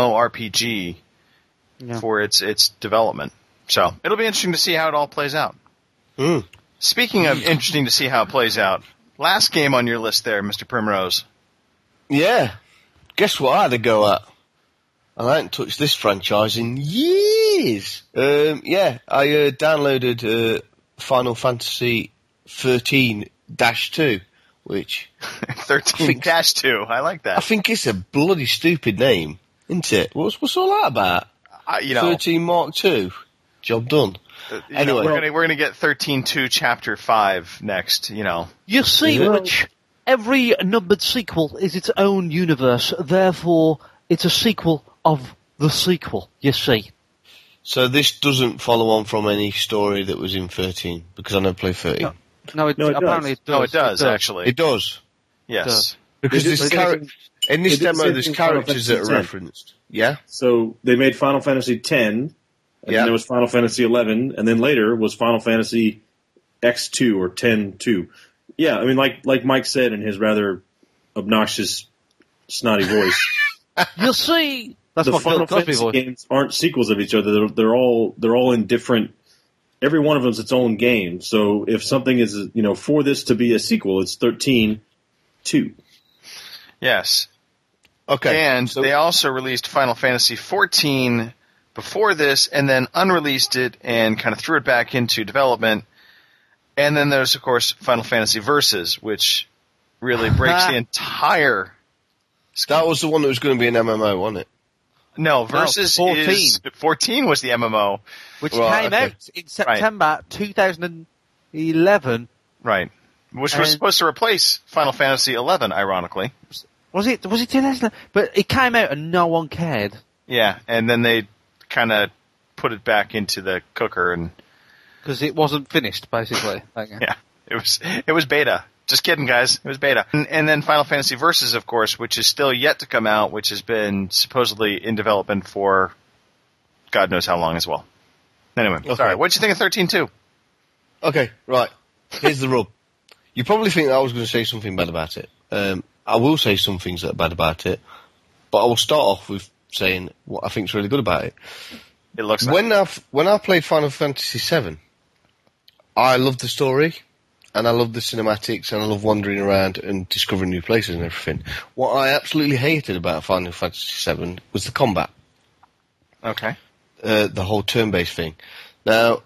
MMORPG Yeah. for its its development. So it'll be interesting to see how it all plays out. Mm. Speaking of interesting to see how it plays out, last game on your list there, Mister Primrose. Yeah. Guess what I had to go at? And I haven't touched this franchise in years. Um, yeah, I uh, downloaded uh, Final Fantasy thirteen dash two, which Thirteen dash two. I like I that. think it's a bloody stupid name, isn't it? What's what's all that about? Uh, you know, thirteen Mark two. Job done. uh, you anyway. know, we're gonna we're gonna get thirteen two chapter five next. You know, You see, Yeah. Rich, every numbered sequel is its own universe. Therefore, it's a sequel of the sequel, you see. So this doesn't follow on from any story that was in thirteen, because I never played thirteen. No, it, No, it apparently does. it does. no, it does actually. It does. Yes. does. Because They this just- char- In this They did the demo, same there's thing with Final characters that Fantasy are ten. referenced. Yeah? So they made Final Fantasy X, and Yeah. then there was Final Fantasy eleven, and then later was Final Fantasy X two or ten two. Yeah, I mean, like like Mike said in his rather obnoxious, snotty voice, You'll see. That's the what Final Cosby Fantasy voice. games aren't sequels of each other. They're, they're all they're all in different. Every one of them is its own game. So if something is, you know, for this to be a sequel, it's thirteen two. Yes. Okay. And so, they also released Final Fantasy fourteen before this, and then unreleased it and kind of threw it back into development. And then there's, of course, Final Fantasy Versus, which really breaks the entire... that was the one that was going to be an M M O, wasn't it? No, Versus fourteen. is... fourteen was the M M O. Which Right, came okay. out in September two thousand eleven. Right. Which was And- supposed to replace Final Fantasy eleven, ironically. Was it? Was it two thousand? But it came out and no one cared. Yeah, and then they kind of put it back into the cooker, and Because it wasn't finished, basically. Okay. yeah, it was it was beta. Just kidding, guys. It was beta. And, and then Final Fantasy Versus, of course, which is still yet to come out, which has been supposedly in development for God knows how long as well. Anyway, Okay. sorry. What'd you think of thirteen two? Okay, right. Here's the rub. You probably think that I was going to say something bad about it. Um, I will say some things that are bad about it, but I will start off with saying what I think is really good about it. It looks When I when I played Final Fantasy seven, I loved the story, and I loved the cinematics, and I loved wandering around and discovering new places and everything. What I absolutely hated about Final Fantasy seven was the combat, okay. uh, the whole turn-based thing. Now,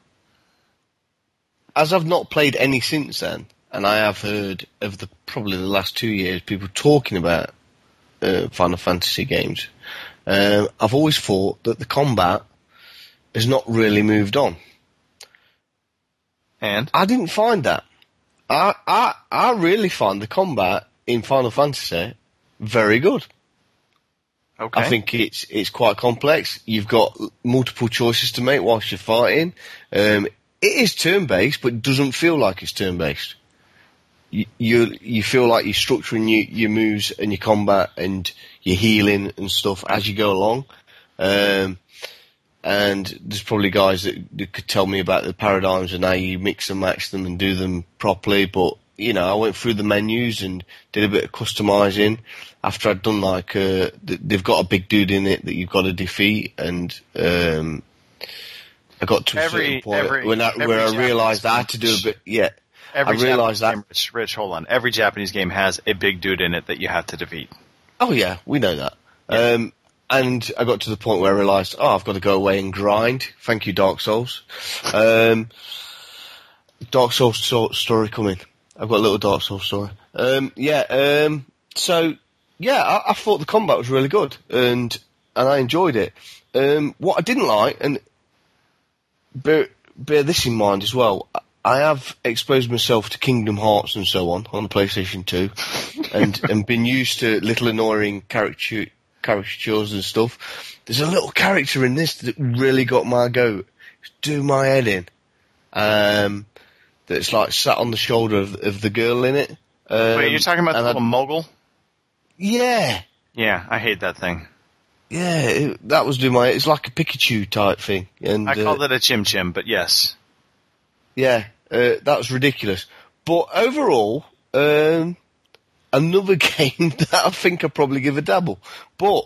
as I've not played any since then, and I have heard of the probably the last two years people talking about uh, Final Fantasy games, uh, I've always thought that the combat has not really moved on. And I didn't find that. I I I really find the combat in Final Fantasy very good. okay, I think it's it's quite complex. You've got multiple choices to make whilst you're fighting. Um, it is turn-based, but it doesn't feel like it's turn-based. You you, you feel like you're structuring your, your moves and your combat and your healing and stuff as you go along. Um, and there's probably guys that, that could tell me about the paradigms and how you mix and match them and do them properly. But, you know, I went through the menus and did a bit of customizing after I'd done like, uh, th- they've got a big dude in it that you've got to defeat. And, um, I got to a Every- certain point every- when I, every where I Japanese realised I had to do a bit, yeah. every I realised Japanese that. game, Rich, Rich, hold on. Every Japanese game has a big dude in it that you have to defeat. Oh yeah, we know that. Um, and I got to the point where I realised, oh, I've got to go away and grind. Thank you, Dark Souls. Um, Dark Souls so- story coming. I've got a little Dark Souls story. Um, yeah. Um, so yeah, I, I thought the combat was really good, and and I enjoyed it. Um, what I didn't like, and bear, bear this in mind as well. I have exposed myself to Kingdom Hearts and so on on the PlayStation two, and and been used to little annoying caricature, caricatures and stuff. There's a little character in this that really got my goat, do my head in. Um, that's like sat on the shoulder of, of the girl in it. Um, Wait, you're talking about the and I- little mogul? Yeah, Yeah, I hate that thing. yeah, it, that was doing my. It's like a Pikachu type thing, and I uh, called it a chim chim, but yes. Yeah, uh, that was ridiculous. But overall, um, another game that I think I'd probably give a dabble. But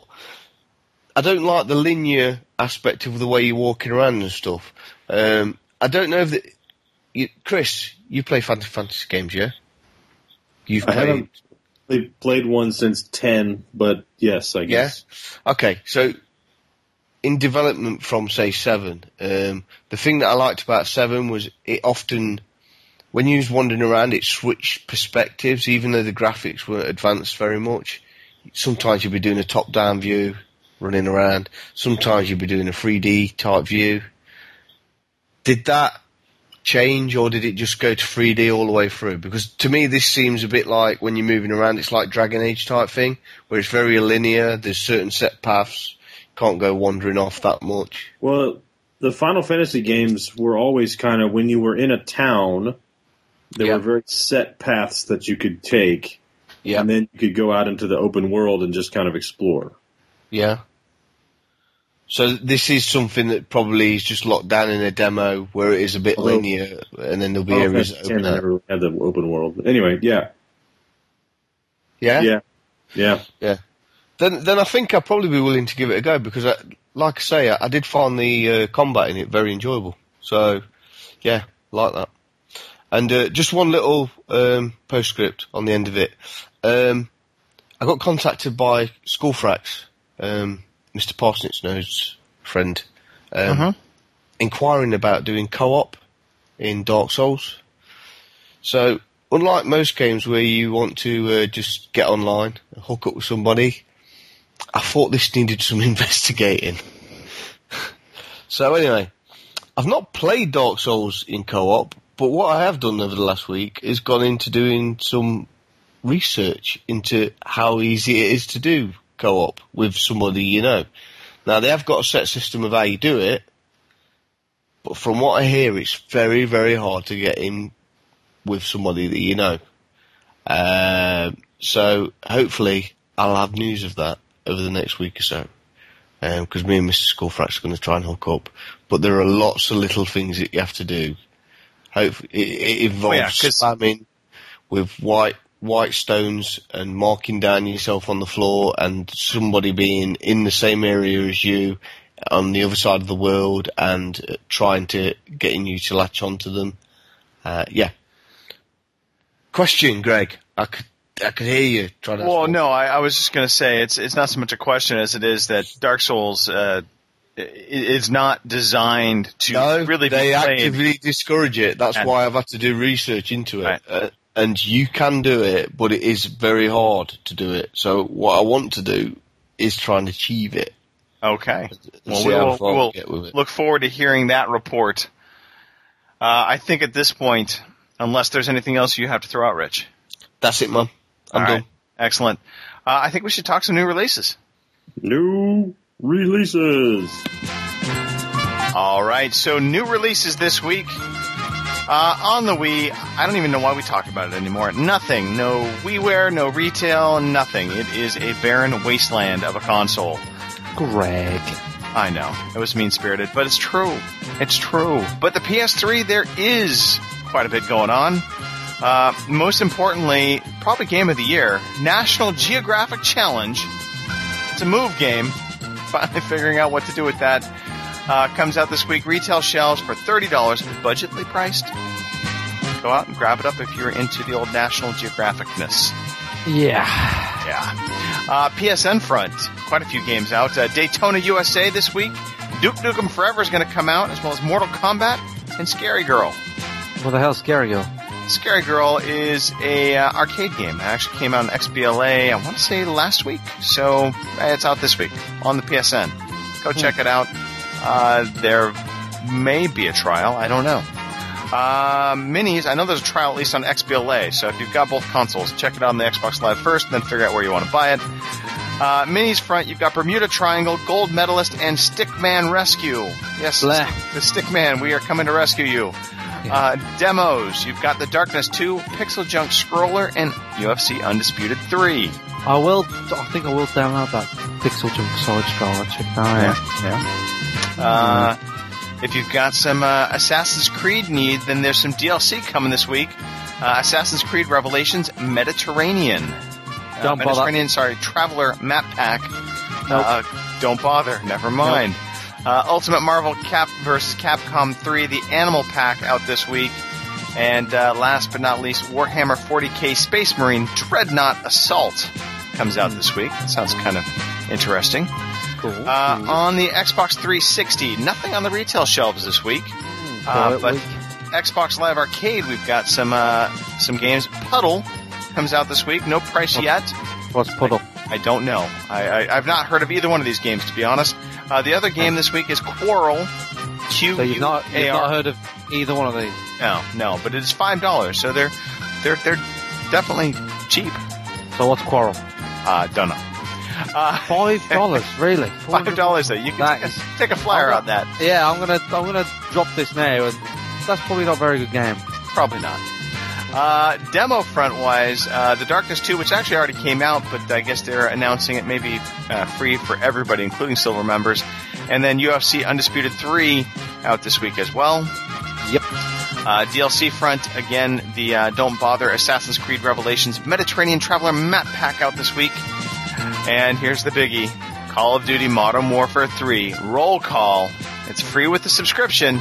I don't like the linear aspect of the way you're walking around and stuff. Um, I don't know if the, you, Chris, you play Fantasy Fantasy games, yeah? You've I played, haven't played, played one since ten, but yes, I yeah? guess. Okay, so in development from, say, seven, um, the thing that I liked about seven was it often, when you was wandering around, it switched perspectives, even though the graphics weren't advanced very much. Sometimes you'd be doing a top-down view, running around. Sometimes you'd be doing a three D type view. Did that change, or did it just go to three D all the way through? Because to me, this seems a bit like when you're moving around, it's like Dragon Age type thing, where it's very linear, there's certain set paths, can't go wandering off that much. Well, the Final Fantasy games were always kind of, when you were in a town, there Yeah. were very set paths that you could take. Yeah. And then you could go out into the open world and just kind of explore. Yeah. So this is something that probably is just locked down in a demo where it is a bit Although- linear, and then there'll be Oh, areas Fantasy that ten open up. never had the open world. But anyway, yeah. Yeah? Yeah. Yeah. Yeah. Then, then I think I'll probably be willing to give it a go because, I, like I say, I, I did find the uh, combat in it very enjoyable. So, yeah, like that. And uh, just one little um, postscript on the end of it. Um, I got contacted by Skullfrax, um, Mister Parsnit's nose friend, um, Uh-huh. inquiring about doing co-op in Dark Souls. So, unlike most games where you want to uh, just get online, hook up with somebody, I thought this needed some investigating. So anyway, I've not played Dark Souls in co-op, but what I have done over the last week is gone into doing some research into how easy it is to do co-op with somebody you know. Now, they have got a set system of how you do it, but from what I hear, it's very, very hard to get in with somebody that you know. Uh, so hopefully I'll have news of that over the next week or so. Because um, me and Mister Skullfrax are going to try and hook up. But there are lots of little things that you have to do. Hopefully, it, it involves Oh, yeah, 'cause- spamming with white white stones and marking down yourself on the floor and somebody being in the same area as you on the other side of the world and uh, trying to getting you to latch onto them. Uh, yeah. Question, Greg. I could I could hear you trying to. Well, no, I, I was just going to say it's it's not so much a question as it is that Dark Souls uh, i- is not designed to No, really they be played. actively discourage it. That's And- why I've had to do research into it. Right. Uh, and you can do it, but it is very hard to do it. So what I want to do is try and achieve it. Okay. Well, See we how will, far we we will get with it. look forward to hearing that report. Uh, I think at this point, unless there's anything else you have to throw out, Rich. That's it, man. I'm All done. right. Excellent. Uh, I think we should talk some new releases. New releases. All right, so new releases this week. Uh, on the Wii, I don't even know why we talk about it anymore. Nothing. No WiiWare, no retail, nothing. It is a barren wasteland of a console. Greg. I know. It was mean-spirited, but it's true. It's true. But the P S three, there is quite a bit going on. Uh, most importantly, probably Game of the Year, National Geographic Challenge. It's a move game. Finally figuring out what to do with that. Uh, comes out this week. Retail shelves for thirty dollars. Budgetly priced. Go out and grab it up if you're into the old National Geographic-ness. Yeah. Yeah. Uh, P S N front, quite a few games out. Uh, Daytona U S A this week. Duke Nukem Forever is going to come out, as well as Mortal Kombat and Scary Girl. What the hell's Scary Girl? Scary Girl is a uh, arcade game. It actually came out on X B L A, I want to say last week. So uh, it's out this week on the P S N. Go check it out. Uh, there may be a trial. I don't know. Uh, minis, I know there's a trial at least on X B L A, so if you've got both consoles, check it out on the Xbox Live first, and then figure out where you want to buy it. Uh, minis front, you've got Bermuda Triangle, Gold Medalist, and Stickman Rescue. Yes, Bleh. the Stickman, we are coming to rescue you. Uh, demos, you've got The Darkness two, Pixel Junk Scroller, and U F C Undisputed three. I will. I think I will download that Pixel Junk Side Scroller. Check that out. Yeah. Uh, if you've got some uh, Assassin's Creed need, then there's some D L C coming this week. Uh, Assassin's Creed Revelations Mediterranean. Uh, Don't bother. Mediterranean, sorry, Traveler Map Pack. Nope. Uh, don't bother. Never mind. Uh, Ultimate Marvel Cap versus Capcom three, the Animal Pack out this week. And uh, last but not least, Warhammer forty K Space Marine Dreadnought Assault comes out this week. That sounds kind of interesting. Cool. Uh, on the Xbox three sixty, nothing on the retail shelves this week. Uh, Quiet but week. Xbox Live Arcade, we've got some uh, some games. Puddle comes out this week. No price yet. What's Puddle? I don't know. I, I, I've not heard of either one of these games, to be honest. Uh, the other game this week is Quarrel. Q So you've not U A you've R. not heard of either one of these? No, no, but it is five dollars, so they're they're they're definitely cheap. So what's Quarrel? Uh, don't know. Uh, Five dollars, really? five dollars. Though you can That take, is- a, take a flyer I'm on that. Yeah, I'm gonna I'm gonna drop this now, and that's probably not a very good game. Probably not. Uh, demo front-wise, uh, The Darkness two, which actually already came out, but I guess they're announcing it may be uh, free for everybody, including silver members. And then U F C Undisputed three out this week as well. Yep. Uh, D L C front, again, the uh, Don't Bother Assassin's Creed Revelations Mediterranean Traveler map pack out this week. And here's the biggie. Call of Duty Modern Warfare three Roll Call. It's free with the subscription.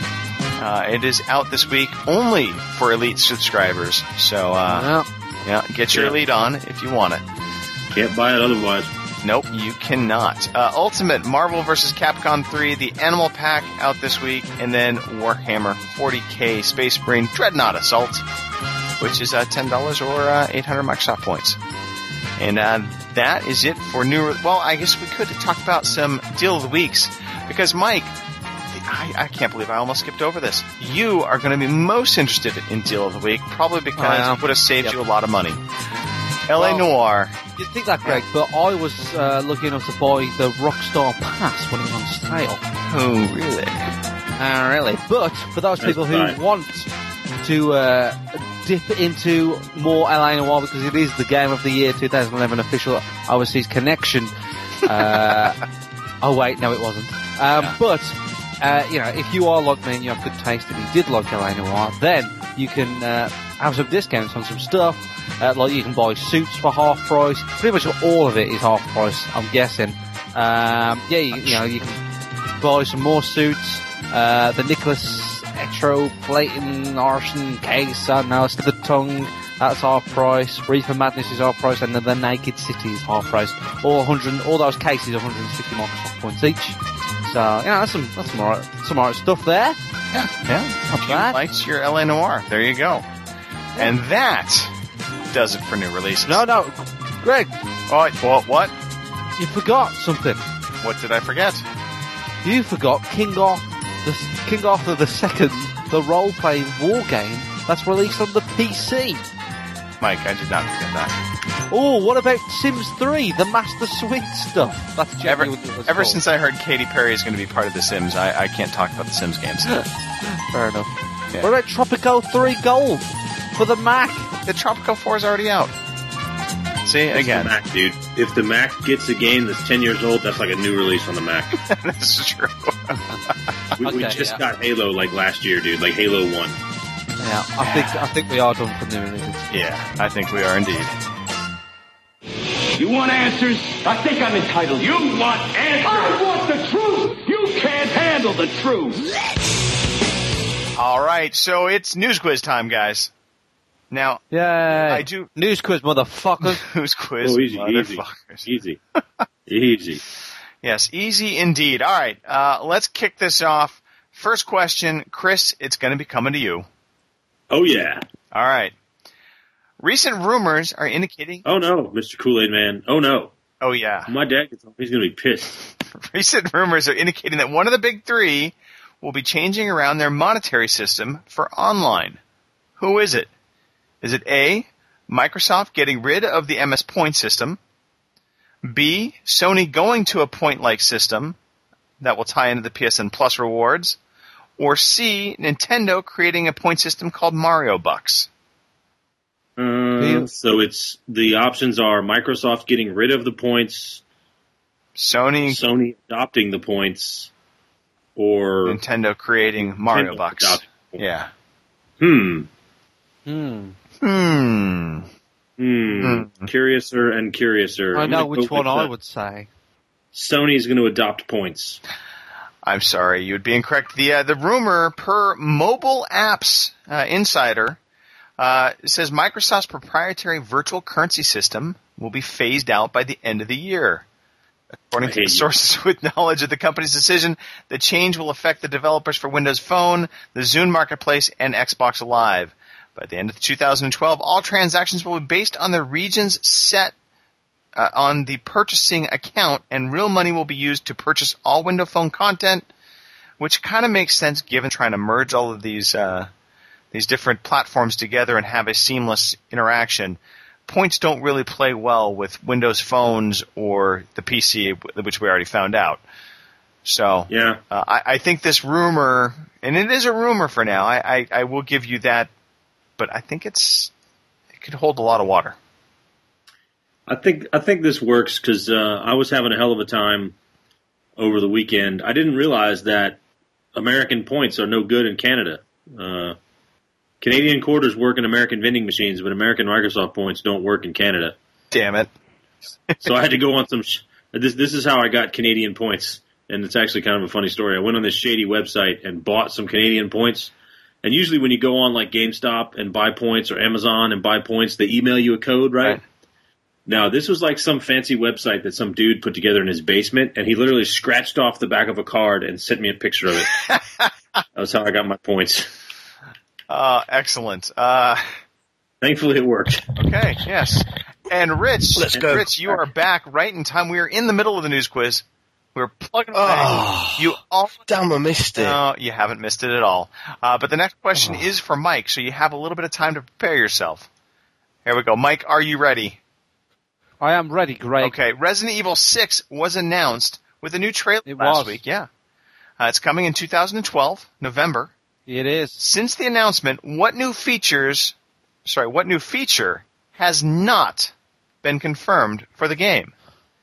Uh, it is out this week only for Elite subscribers. So, uh, yeah, get your Yeah. Elite on if you want it. Can't buy it otherwise. Nope, you cannot. Uh, Ultimate Marvel versus. Capcom three, the Animal Pack out this week, and then Warhammer forty K Space Marine Dreadnought Assault, which is uh, ten dollars or uh, eight hundred Microsoft points. And uh, that is it for new... Re- well, I guess we could talk about some Deal of the Weeks, because Mike... I, I can't believe I almost skipped over this. You are going to be most interested in Deal of the Week, probably because I am. it would have saved Yep. you a lot of money. L A Well, Noire. You'd think that, Greg, but I was uh, lucky enough to buy the Rockstar Pass when it was on sale. Oh, really? Uh, really? But for those That's people who fine. want to uh, dip into more L A Noire, because it is the Game of the Year twenty eleven official overseas connection. Uh, oh, wait, no, it wasn't. Um, Yeah. But... Uh, you know, if you are like me and you have good taste and you did like L A Noire, then you can uh, have some discounts on some stuff. Uh, like you can buy suits for half price. Pretty much all of it is half price, I'm guessing. Um, yeah, you, you know, you can buy some more suits. Uh, the Nicholas Etroplating Arson case, I don't know, Slip the Tongue, that's half price. Reefer Madness is half price, and then the Naked City is half price. All one hundred, all those cases are one hundred sixty Microsoft points each. So, yeah, that's some, that's some alright, some alright stuff there. Yeah, yeah. Not You bad. liked your L A Noire. There you go. And that does it for new releases. No, no, Greg, Oh, what? What? you forgot something. What did I forget? You forgot King Arthur, the King Arthur the Second, the role-playing war game that's released on the P C. Mike, I did not forget that. Oh, what about Sims three, the Master Suite stuff? That's Ever, generally what it was ever called. since I heard Katy Perry is going to be part of The Sims, I, I can't talk about The Sims games. Fair enough. Yeah. What about Tropico three Gold for the Mac? The Tropico four is already out. See, It's again, the Mac, dude. If the Mac gets a game that's ten years old, that's like a new release on the Mac. this is true. We, we Okay, just yeah. got Halo like last year, dude. Like Halo one. Yeah, I think I think we are done for new releases. Yeah, I think we are indeed. You want answers? I think I'm entitled. You want answers? I want the truth. You can't handle the truth. All right, so it's news quiz time, guys. Now, Yay! I do- News quiz, motherfuckers. news quiz, Oh, easy, easy, motherfuckers. easy, easy. Yes, easy indeed. All right, uh, let's kick this off. First question, Chris, it's going to be coming to you. Oh yeah. All right. Recent rumors are indicating... Oh no, Mister Kool-Aid Man. Oh no. Oh, yeah. My dad gets home, he's gonna be pissed. Recent rumors are indicating that one of the big three will be changing around their monetary system for online. Who is it? Is it A, Microsoft getting rid of the M S point system? B, Sony going to a point-like system that will tie into the P S N Plus rewards? Or C, Nintendo creating a point system called Mario Bucks? Uh, so it's the options are Microsoft getting rid of the points, Sony, Sony adopting the points, or Nintendo creating Mario Nintendo Bucks. adopting the points. Yeah. Hmm. Hmm. Hmm. Hmm. Curiouser and curiouser. I I'm know gonna which go one with, I uh, would say. Sony's going to adopt points. I'm sorry, you would be incorrect. The uh, the rumor per Mobile Apps uh, Insider uh, says Microsoft's proprietary virtual currency system will be phased out by the end of the year. According I to hate the you. sources with knowledge of the company's decision, the change will affect the developers for Windows Phone, the Zune Marketplace, and Xbox Live. By the end of two thousand twelve, all transactions will be based on the regions set Uh, on the purchasing account, and real money will be used to purchase all Windows Phone content, which kind of makes sense given trying to merge all of these uh, these different platforms together and have a seamless interaction. Points don't really play well with Windows Phones or the P C, which we already found out. So Yeah. uh, I, I think this rumor, and it is a rumor for now, I, I, I will give you that but I think it's it could hold a lot of water. I think I think this works because uh, I was having a hell of a time over the weekend. I didn't realize that American points are no good in Canada. Uh, Canadian quarters work in American vending machines, but American Microsoft points don't work in Canada. Damn it. So I had to go on some. Sh- this this is how I got Canadian points, and it's actually kind of a funny story. I went on this shady website and bought some Canadian points. And usually when you go on like GameStop and buy points or Amazon and buy points, they email you a code, right? Right. Now, this was like some fancy website that some dude put together in his basement, and he literally scratched off the back of a card and sent me a picture of it. That was how I got my points. Uh, excellent. Uh, Thankfully, it worked. okay, yes. And Rich, Let's go. Rich, you are back right in time. We are in the middle of the news quiz. We were plugging away. Oh, You all damn, I missed it. No, you haven't missed it at all. Uh, but the next question is for Mike, so you have a little bit of time to prepare yourself. Here we go. Mike, are you ready? I am ready, Greg. Okay, Resident Evil six was announced with a new trailer It last was. week. Yeah, uh, it's coming in two thousand twelve, November. It is. Since the announcement, what new features, sorry, what new feature has not been confirmed for the game?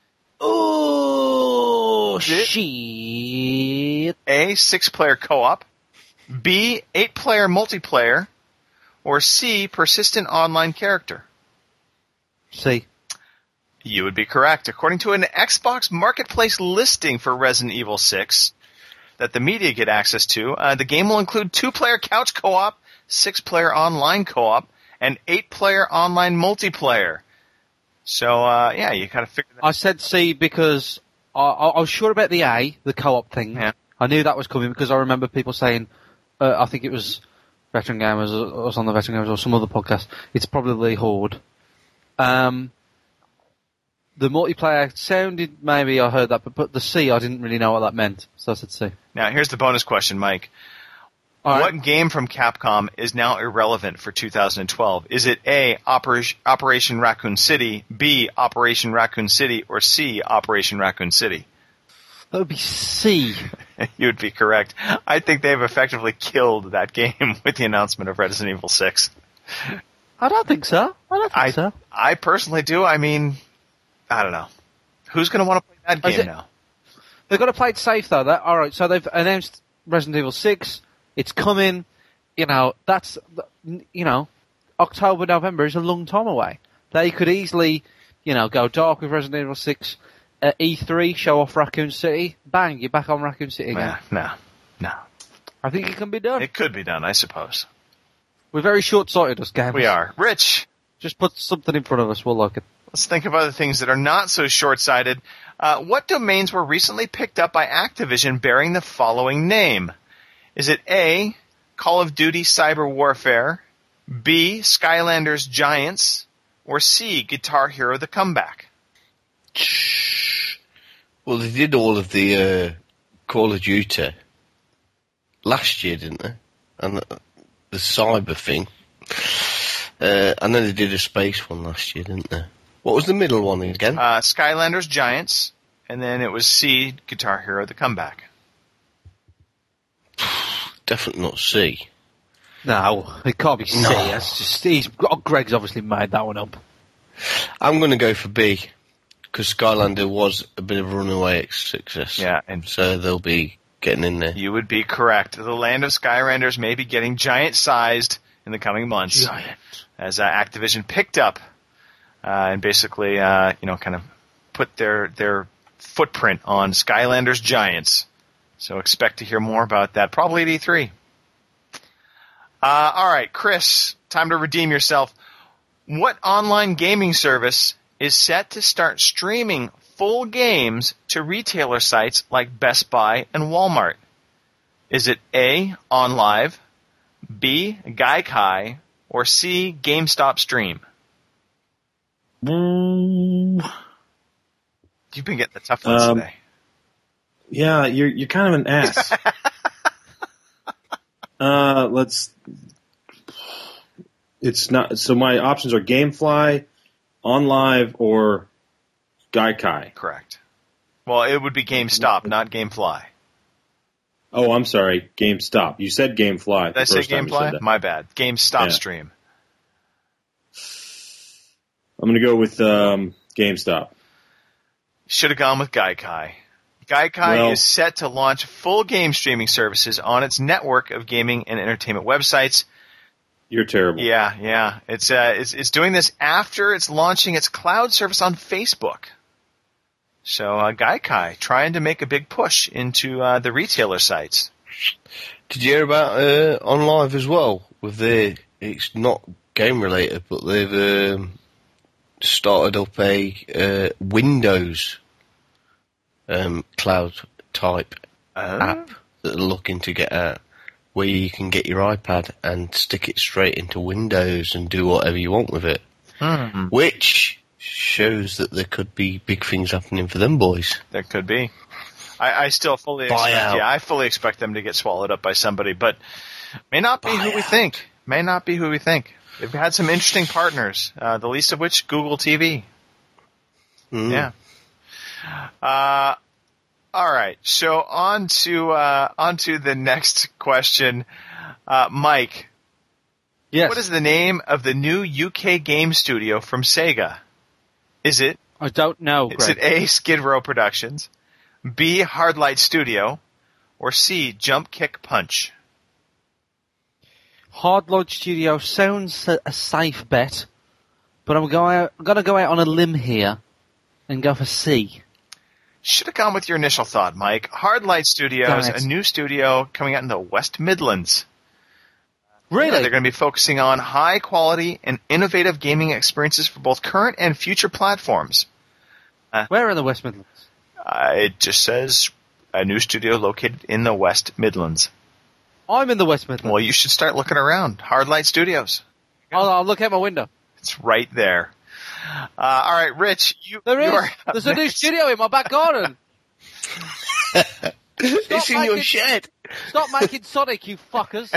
Oh, Shit. shit. A, six-player co-op, B, eight-player multiplayer, or C, persistent online character? See. You would be correct. According to an Xbox Marketplace listing for Resident Evil six that the media get access to, uh, the game will include two-player couch co-op, six-player online co-op, and eight-player online multiplayer. So, uh, yeah, you kind of figured that I said C because I, I, I was sure about the A, the co-op thing. Yeah. I knew that was coming because I remember people saying, uh, I think it was Veteran Gamers, or was on the Veteran Gamers or some other podcast, it's probably Horde. Um, the multiplayer sounded, maybe I heard that, but, but the C, I didn't really know what that meant, so I said C. Now, here's the bonus question, Mike. All right. What game from Capcom is now irrelevant for two thousand twelve? Is it A, Operation, Operation Raccoon City, B, Operation Raccoon City, or C, Operation Raccoon City? That would be C. You would be correct. I think they've effectively killed that game with the announcement of Resident Evil six. I don't think so. I don't think I, so. I personally do. I mean, I don't know. Who's going to want to play that Is game it- now? They've got to play it safe though. That, alright, so they've announced Resident Evil six. It's coming. You know, that's, you know, October, November is a long time away. They could easily, you know, go dark with Resident Evil six. At E three, show off Raccoon City. Bang, you're back on Raccoon City again. Nah, no, no. I think it can be done. It could be done, I suppose. We're very short-sighted, us gamers. We are. Rich, Just put something in front of us, we'll like it. let's think of other things that are not so short-sighted. Uh, what domains were recently picked up by Activision bearing the following name? Is it A, Call of Duty Cyber Warfare, B, Skylanders Giants, or C, Guitar Hero The Comeback? Well, they did all of the uh, Call of Duty last year, didn't they? And the, the cyber thing. Uh, and then they did a space one last year, didn't they? What was the middle one again? Uh, Skylanders Giants, and then it was C, Guitar Hero The Comeback. Definitely not C. No, it can't be C. No. That's just, he's, oh, Greg's obviously made that one up. I'm going to go for B, because Skylander was a bit of a runaway success. Yeah, and So they'll be getting in there. you would be correct. The land of Skylanders may be getting giant-sized in the coming months. Giant. As uh, Activision picked up uh, and basically, uh, you know, kind of put their their footprint on Skylanders Giants. So expect to hear more about that, probably at E three. Uh, all right, Chris, time to redeem yourself. What online gaming service is set to start streaming full games to retailer sites like Best Buy and Walmart? Is it A, OnLive, B, Gaikai, or C, GameStop Stream? Mm, You've been getting the tough ones Um, today. yeah, you're you're kind of an ass. uh, let's. It's not. So my options are GameFly, OnLive, or Gaikai. Correct. Well, it would be GameStop, not GameFly. Oh, I'm sorry, GameStop. You said GameFly. Did I the say first time you said GameFly? that. My bad. GameStop Yeah. Stream. I'm going to go with um, GameStop. Should have gone with Gaikai. Gaikai Well- is set to launch full game streaming services on its network of gaming and entertainment websites. You're terrible. Yeah, yeah. It's uh, it's it's doing this after it's launching its cloud service on Facebook. So uh, Gaikai trying to make a big push into uh, the retailer sites. Did you hear about uh, OnLive as well? With their, it's not game related, but they've um, started up a uh, Windows um, cloud type Oh. app that they're looking to get out, where you can get your iPad and stick it straight into Windows and do whatever you want with it. Hmm. Which shows that there could be big things happening for them boys. There could be. I, I still fully Buy expect, out. yeah, I fully expect them to get swallowed up by somebody, but may not be Buy who we out. think. May not be who we think. They've had some interesting partners, uh, the least of which Google T V. Mm. Yeah. Uh, all right. So on to uh, on to the next question, uh, Mike. Yes. What is the name of the new U K game studio from Sega? Is it I don't know, is Greg. it A, Skid Row Productions, B, Hardlight Studio, or C, Jump Kick Punch? Hard Lodge Studio sounds a, a safe bet, but I'm going. I'm going to go out on a limb here and go for C. Should have gone with your initial thought, Mike. Hardlight Studios, Damn it. a new studio coming out in the West Midlands. Really? Yeah, they're going to be focusing on high quality and innovative gaming experiences for both current and future platforms. Where in the West Midlands? Uh, it just says a new studio located in the West Midlands. I'm in the West Midlands. Well, you should start looking around. Hardlight Studios. I'll, I'll look out my window. It's right there. Uh, all right, Rich. You, There you is. are up There's a new next. studio in my back garden. It's in your making- shed. Stop making Sonic, you fuckers.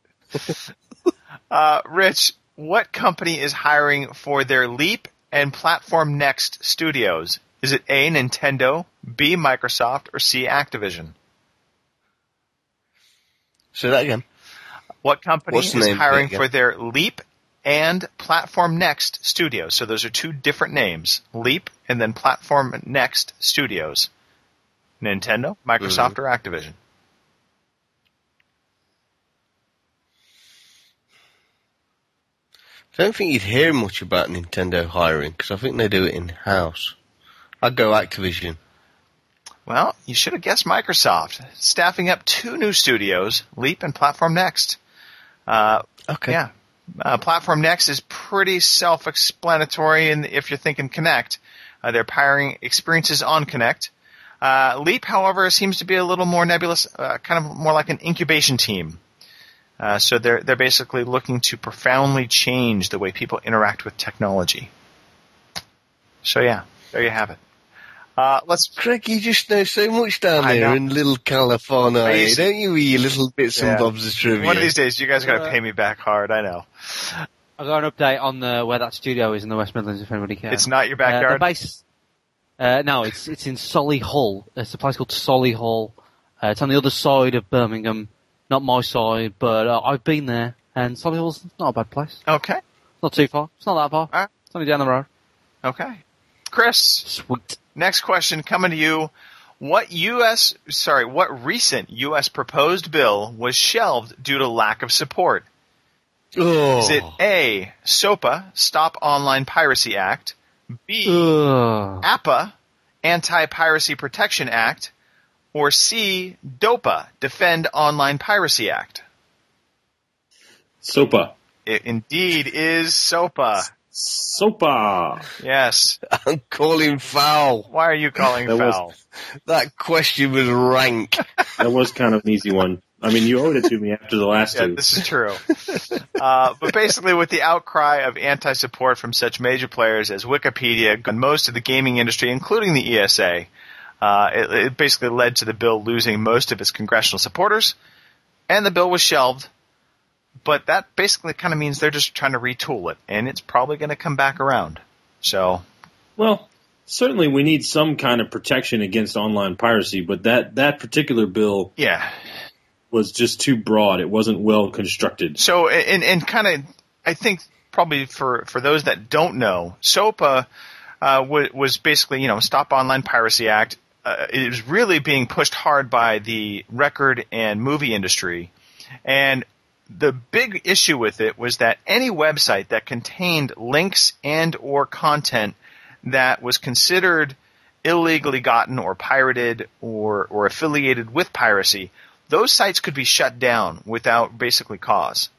Uh, Rich, what company is hiring for their Leap and Platform Next studios? Is it A, Nintendo, B, Microsoft, or C, Activision? Say that again. What company What's the is name? hiring Yeah. for their Leap and Platform Next studios? So those are two different names. Leap and then Platform Next studios. Nintendo, Microsoft, Mm-hmm. or Activision? I don't think you'd hear much about Nintendo hiring, because I think they do it in-house. I'd go Activision. Well, you should have guessed Microsoft. Staffing up two new studios, Leap and Platform Next. Uh, Okay. Yeah. Uh, Platform Next is pretty self-explanatory in, if you're thinking Kinect. Uh, they're powering experiences on Kinect. Uh, Leap, however, seems to be a little more nebulous, uh, kind of more like an incubation team. Uh, so they're they're basically looking to profoundly change the way people interact with technology. So yeah, there you have it. Uh, let's Craig, you just know so much down I there know. in little California, Please. don't you, with your little bits Yeah. and bobs of trivia? one of these days you guys are gonna Uh, pay me back hard. I know. I've got an update on the, where that studio is in the West Midlands, if anybody cares. It's not your Uh, backyard. the base, uh, no, it's it's in Solihull. It's a place called Solihull. Uh, it's on the other side of Birmingham. Not my side, but uh, I've been there, and Solihull's not a bad place. Okay. Not too far. It's not that far. Alright. It's only down the road. Okay. Chris. Sweet. Next question coming to you. What U S, sorry, what recent U S proposed bill was shelved due to lack of support? Oh. Is it A, SOPA, Stop Online Piracy Act, B, Ugh. APA, Anti-Piracy Protection Act, or C, DOPA, Defend Online Piracy Act? SOPA. It indeed is SOPA. SOPA. Yes. I'm calling foul. Why are you calling That was- foul? That question was rank. That was kind of an easy one. I mean, you owed it to me after the last Yeah, two. this is true. uh, but basically, with the outcry of anti-support from such major players as Wikipedia and most of the gaming industry, including the E S A, uh, it, it basically led to the bill losing most of its congressional supporters, and the bill was shelved. But that basically kind of means they're just trying to retool it, and it's probably going to come back around. So, Well, certainly we need some kind of protection against online piracy, but that, that particular bill yeah. was just too broad. It wasn't well constructed. So, and, and kind of, I think probably for, for those that don't know, SOPA uh, w- was basically, you know, Stop Online Piracy Act. Uh, it was really being pushed hard by the record and movie industry. And the big issue with it was that any website that contained links and or content that was considered illegally gotten or pirated or, or affiliated with piracy, those sites could be shut down without basically cause.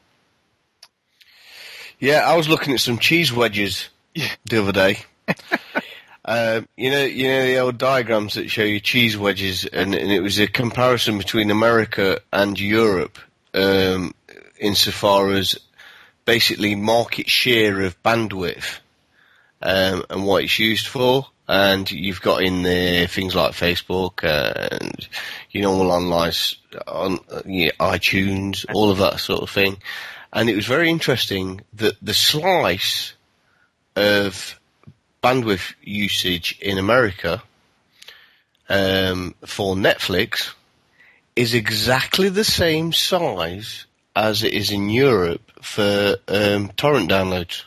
Yeah, I was looking at some cheese wedges the other day. uh, you know, you know the old diagrams that show you cheese wedges, and, and it was a comparison between America and Europe, um, insofar as basically market share of bandwidth um, and what it's used for. And you've got in there things like Facebook and your normal online, on yeah, iTunes, all of that sort of thing. And it was very interesting that the slice of bandwidth usage in America um, for Netflix is exactly the same size as it is in Europe for um, torrent downloads.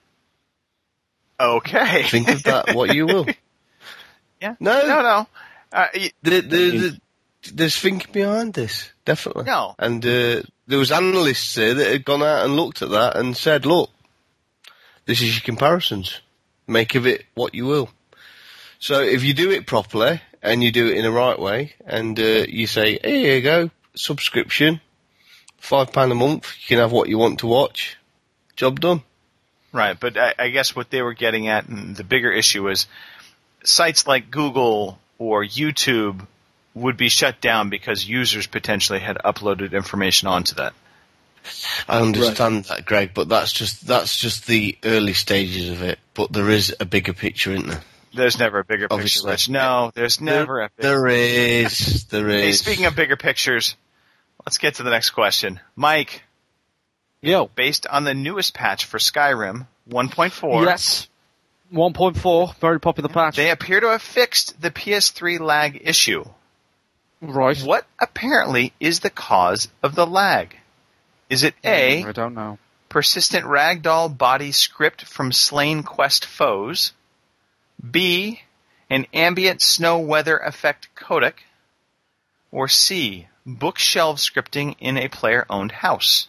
Okay. Think of that what you will. Yeah. No. No, no. Uh, y- The, the, the, there's thinking behind this, definitely. No. And uh, there was analysts there that had gone out and looked at that and said, look, this is your comparisons. Make of it what you will. So if you do it properly and you do it in the right way and uh, you say, hey, here you go, subscription, five pounds a month, you can have what you want to watch, job done. Right, but I, I guess what they were getting at, and the bigger issue is, sites like Google or YouTube would be shut down because users potentially had uploaded information onto that. I understand that, Greg, but that's just that's just the early stages of it. But there is a bigger picture, isn't there? There's never a bigger Obviously. picture, Rich. No, there's never a bigger There is. There is. Hey, speaking of bigger pictures, let's get to the next question. Mike, Yo. based on the newest patch for Skyrim, one point four, Yes. one point four, very popular patch. they appear to have fixed the P S three lag issue. Right. What apparently is the cause of the lag? Is it A, I don't know. persistent ragdoll body script from slain quest foes, B, an ambient snow weather effect codec, or C, bookshelf scripting in a player-owned house?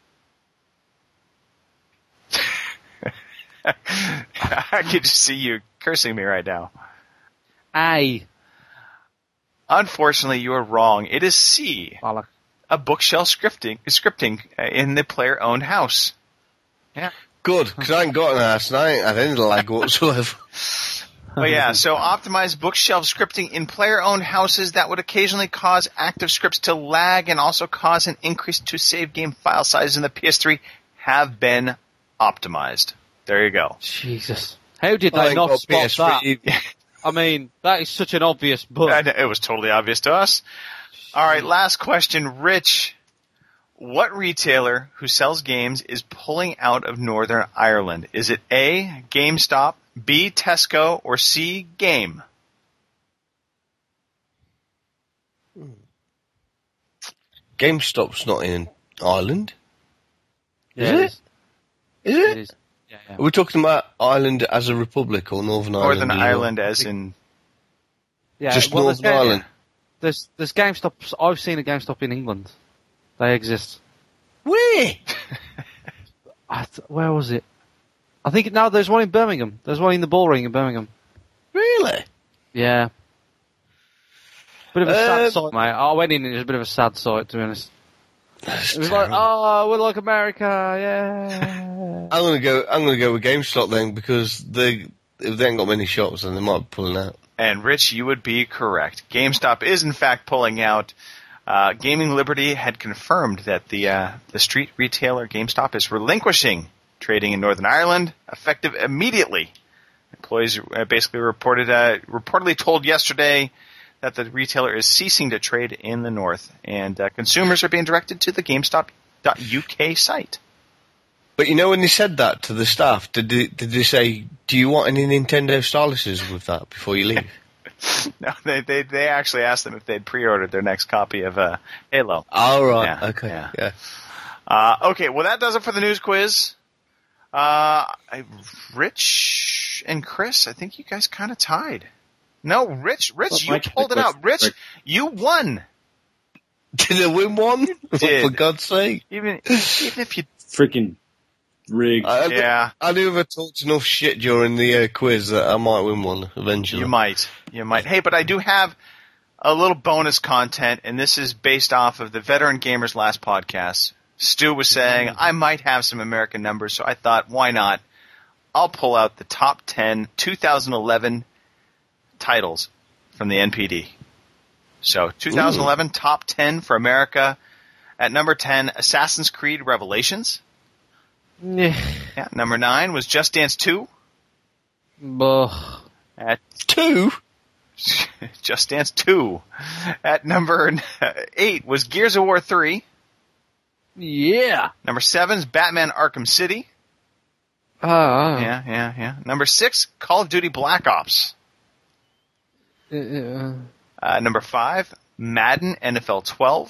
I can just see you cursing me right now. A. Unfortunately, you are wrong. It is C, Bollock. a bookshelf scripting scripting in the player-owned house. Yeah. Good, because I ain't got an ass and I ain't had any lag whatsoever. But yeah, so optimized bookshelf scripting in player-owned houses that would occasionally cause active scripts to lag and also cause an increase to save game file size in the P S three have been optimized. There you go. Jesus. How did I they ain't not got spot P S three. that? I mean, that is such an obvious bug. I know, it was totally obvious to us. All right, last question. Rich, what retailer who sells games is pulling out of Northern Ireland? Is it A, GameStop, B, Tesco, or C, Game? GameStop's not in Ireland. Yeah, Is it it? is. Is It it? is. Yeah, yeah. Are we talking about Ireland as a republic or Northern Ireland? Northern you know? Ireland as in... Yeah, Just well, there's Northern Ga- Ireland. There's, there's GameStops. I've seen a GameStop in England. They exist. Where? I th- where was it? I think, no, there's one in Birmingham. There's one in the Bullring in Birmingham. Really? Yeah. Bit of a sad Um, sight, mate. I went in and it was a bit of a sad sight, to be honest. That's It was like, terrible. oh, we're like America, yeah. I'm gonna go. I'm gonna go with GameStop then because they if they ain't got many shops, then they might be pulling out. And Rich, you would be correct. GameStop is in fact pulling out. Uh, Gaming Liberty had confirmed that the uh, the street retailer GameStop is relinquishing trading in Northern Ireland, effective immediately. Employees uh, basically reported uh, reportedly told yesterday that the retailer is ceasing to trade in the north, and uh, consumers are being directed to the GameStop dot U K site. But you know, when they said that to the staff, did they, did they say, "Do you want any Nintendo styluses with that before you leave?" No, they, they they actually asked them if they'd pre-ordered their next copy of uh, Halo. All right. Yeah, okay. yeah. Yeah. Uh, okay, well that does it for the news quiz. Uh, I, Rich and Chris, I think you guys kind of tied. No, Rich, Rich, Well, you Mike- pulled it Mike- out. Rich, Mike- you won. Did I win one? did. For God's sake. Even even if you, Freaking rigged. I, I, yeah, I knew if I talked enough shit during the uh, quiz that I might win one eventually. you might, you might. Hey, but I do have a little bonus content, and this is based off of the Veteran Gamers last podcast. Stu was saying I might have some American numbers, so I thought, why not? I'll pull out the top ten two thousand eleven titles from the N P D. So, two thousand eleven Ooh. Top ten for America. At number ten, Assassin's Creed Revelations. Yeah. Yeah, number nine was Just Dance two. Ugh. At Two? Just Dance two. At number eight was Gears of War three. Yeah. Number seven is Batman Arkham City. Oh. Yeah, yeah, yeah. Number six, Call of Duty Black Ops. Uh, Uh, number five, Madden N F L twelve.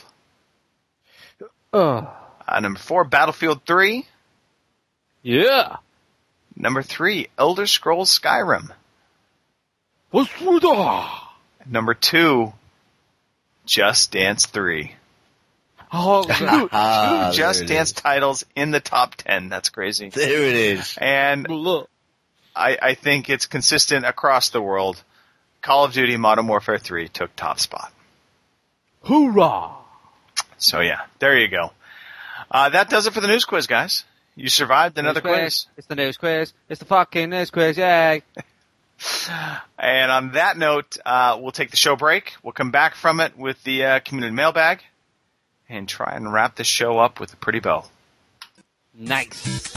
uh, Uh, number four, Battlefield three. yeah. Number three, Elder Scrolls Skyrim. What's with that? Number two, Just Dance three. Oh, Two, Ah, two Just there it Dance is. titles in the top ten. That's crazy. There it is. And look. I, I think it's consistent across the world. Call of Duty Modern Warfare three took top spot. Hoorah! So yeah, there you go. Uh, that does it for the news quiz, guys. You survived another News quiz. It's the news quiz. It's the fucking news quiz. Yay! And on that note, uh, we'll take the show break. We'll come back from it with the uh, community mailbag and try and wrap this show up with a pretty bow. Nice.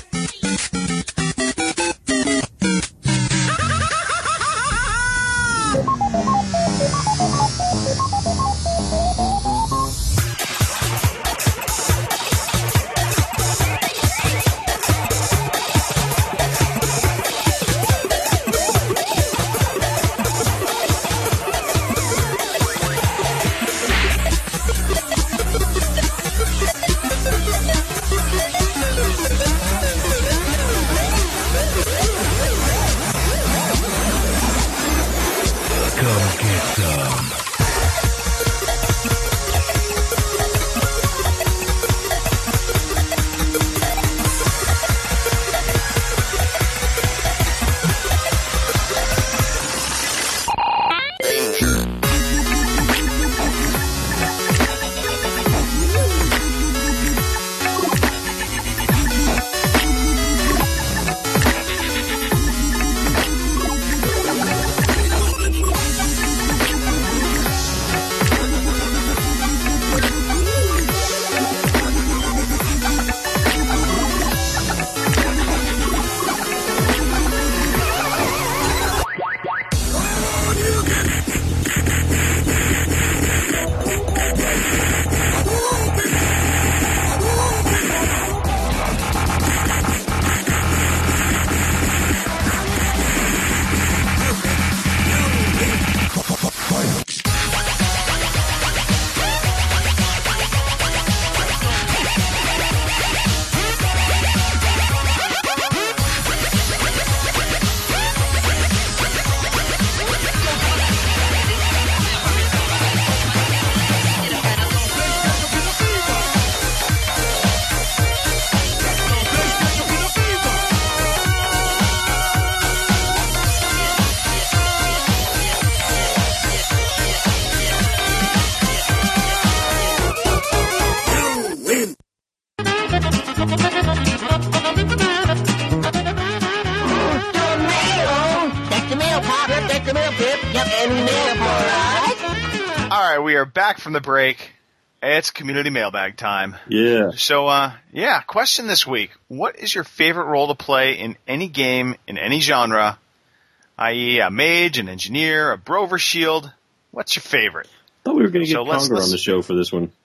All right, we are back from the break. It's community mailbag time. Yeah. So, uh, yeah, question this week. What is your favorite role to play in any game, in any genre, that is a mage, an engineer, a Brover Shield? What's your favorite? Thought we were going to get So let's- Conger let's- on the show for this one.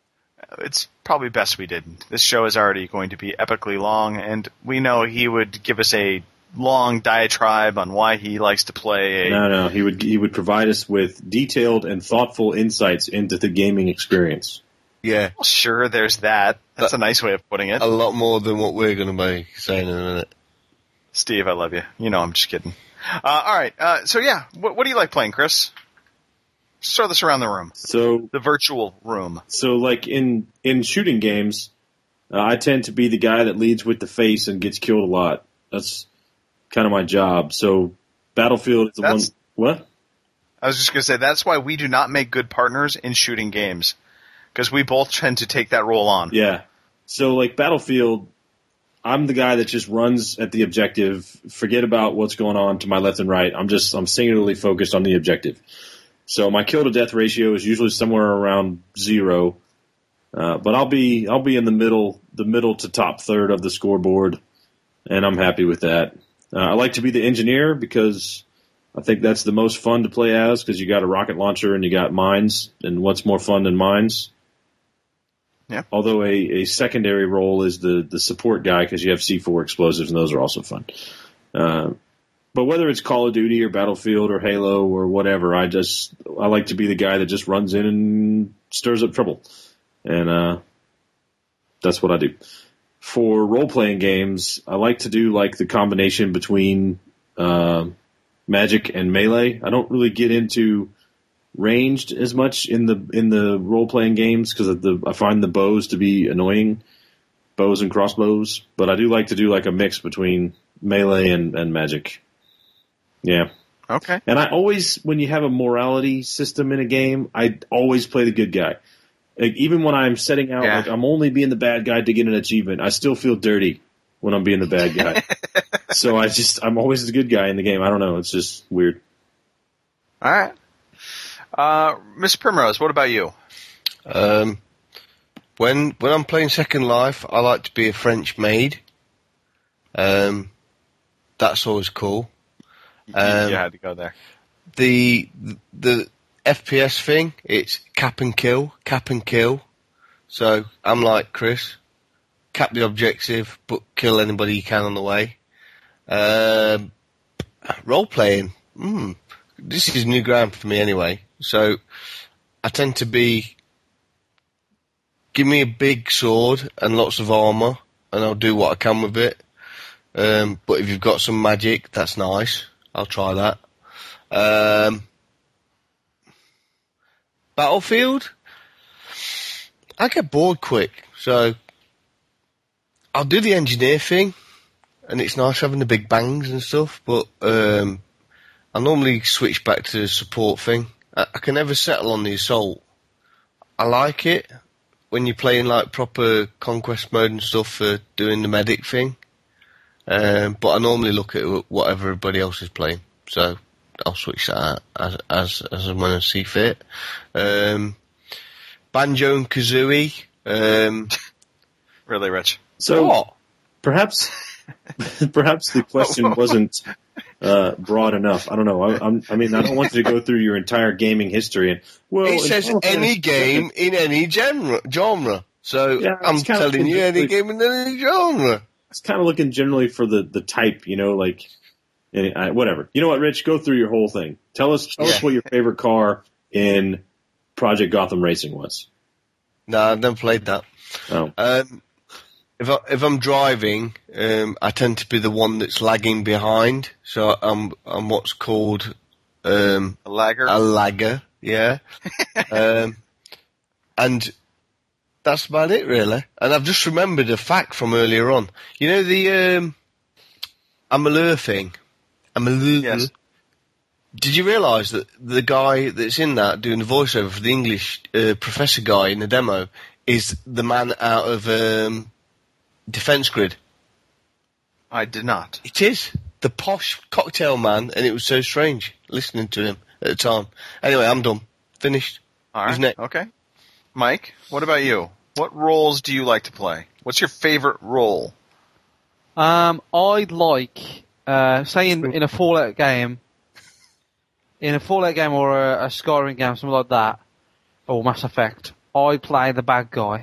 It's probably best we didn't. This show is already going to be epically long, and we know he would give us a long diatribe on why he likes to play a... No, no, he would he would provide us with detailed and thoughtful insights into the gaming experience. Yeah, Well, sure, there's that. That's a nice way of putting it. a lot more than what we're going to be saying in a minute. Steve, I love you. You know I'm just kidding. Uh, all right. Uh, so, yeah, what, what do you like playing, Chris? Just throw this around the room. So, The virtual room. so like in in shooting games, uh, I tend to be the guy that leads with the face and gets killed a lot. That's kind of my job. So, Battlefield is the That's- one. What? I was just going to say, that's why we do not make good partners in shooting games. Because we both tend to take that role on. Yeah. So, like Battlefield, I'm the guy that just runs at the objective. Forget about what's going on to my left and right. I'm just I'm singularly focused on the objective. So my kill to death ratio is usually somewhere around zero, uh, but I'll be I'll be in the middle the middle to top third of the scoreboard, and I'm happy with that. Uh, I like to be the engineer because I think that's the most fun to play as because you got a rocket launcher and you got mines, and what's more fun than mines? Yeah. Although a, a secondary role is the, the support guy because you have C four explosives and those are also fun. Uh, but whether it's Call of Duty or Battlefield or Halo or whatever, I just I like to be the guy that just runs in and stirs up trouble, and uh, that's what I do. For role playing games, I like to do like the combination between uh, Magic and Melee. I don't really get into ranged as much in the in the role playing games because the I find the bows to be annoying, bows and crossbows. But I do like to do like a mix between Melee and, and Magic. Yeah, Okay. and I always when you have a morality system in a game, I always play the good guy. Like, even when I'm setting out, Yeah. like I'm only being the bad guy to get an achievement, I still feel dirty when I'm being the bad guy. So I just I'm always the good guy in the game. I don't know, it's just weird. All right. Uh, Miss Primrose, what about you? Um, when when I'm playing Second Life, I like to be a French maid. Um, that's always cool. Um, you had to go there. The the F P S thing, it's cap and kill, cap and kill. So I'm like Chris, cap the objective, but kill anybody you can on the way. Um, role playing, mm, this is new ground for me anyway. So I tend to be, give me a big sword and lots of armour, and I'll do what I can with it. Um, but if you've got some magic, that's nice. I'll try that. Um, Battlefield, I get bored quick, so I'll do the engineer thing, and it's nice having the big bangs and stuff, but um, I normally switch back to the support thing. I, I can never settle on the assault. I like it when you're playing like proper conquest mode and stuff for doing the medic thing. Um, but I normally look at what everybody else is playing, so I'll switch that out as as as and when I see fit. Um, Banjo and Kazooie. Um, Really, Rich? So what? perhaps perhaps the question wasn't uh, broad enough. I don't know. I, I'm, I mean, I don't want you to go through your entire gaming history and well, It in says Final any Fantasy- game in any genre. genre. So Yeah, I'm it's kind of telling you, any confusing. game in any genre. It's kind of looking generally for the, the type, you know, like any, I, whatever. You know what, Rich? Go through your whole thing. Tell us tell us Yeah. what your favorite car in Project Gotham Racing was. No, I've never played that. Oh, Um, if I, if I'm driving, um, I tend to be the one that's lagging behind. So I'm I'm what's called um, A lagger? a lagger. Yeah. um, and that's about it, really. And I've just remembered a fact from earlier on. You know the um, Amalur thing? Amalur? Yes. Did you realise that the guy that's in that doing the voiceover for the English uh, professor guy in the demo is the man out of um, Defence Grid? I did not. It is. The posh cocktail man, and it was so strange listening to him at the time. Anyway, I'm done. Finished. All Who's right. next? Okay. Mike, what about you? What roles do you like to play? What's your favorite role? Um, I'd like, uh, say in, in a Fallout game, in a Fallout game or a, a Skyrim game, something like that, or Mass Effect, I play the bad guy.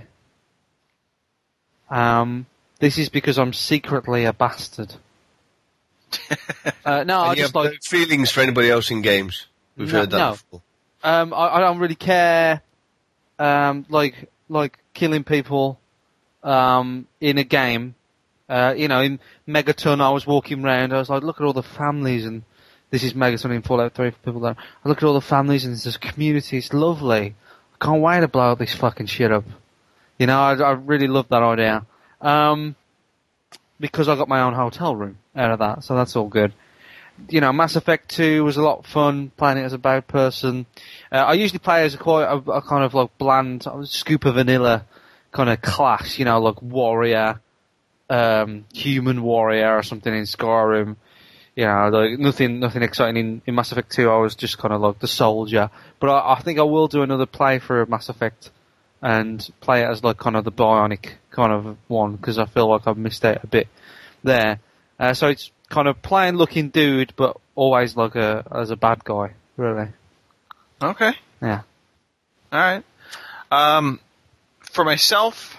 Um, this is because I'm secretly a bastard. uh, no, I And you just have like, no feelings for anybody else in games. We've No, heard that no. before. um, I, I don't really care. Um, like, like killing people um, in a game. Uh, you know, in Megaton, I was walking around. I was like, look at all the families, and this is Megaton in Fallout three for people that. I look at all the families, and there's this community. It's lovely. I can't wait to blow up this fucking shit up. You know, I, I really love that idea. Um, because I got my own hotel room out of that, so that's all good. You know, Mass Effect two was a lot of fun, playing it as a bad person. Uh, I usually play as a quite a, a kind of like bland, scoop of vanilla kind of class, you know, like warrior, um, human warrior or something in Skyrim. You know, like nothing, nothing exciting in, in Mass Effect two. I was just kind of like the soldier. But I, I think I will do another play for Mass Effect and play it as like kind of the bionic kind of one, because I feel like I've missed out a bit there. Uh, so it's kind of plain looking dude, but always like a as a bad guy, really. Okay. Yeah. All right. Um, for myself,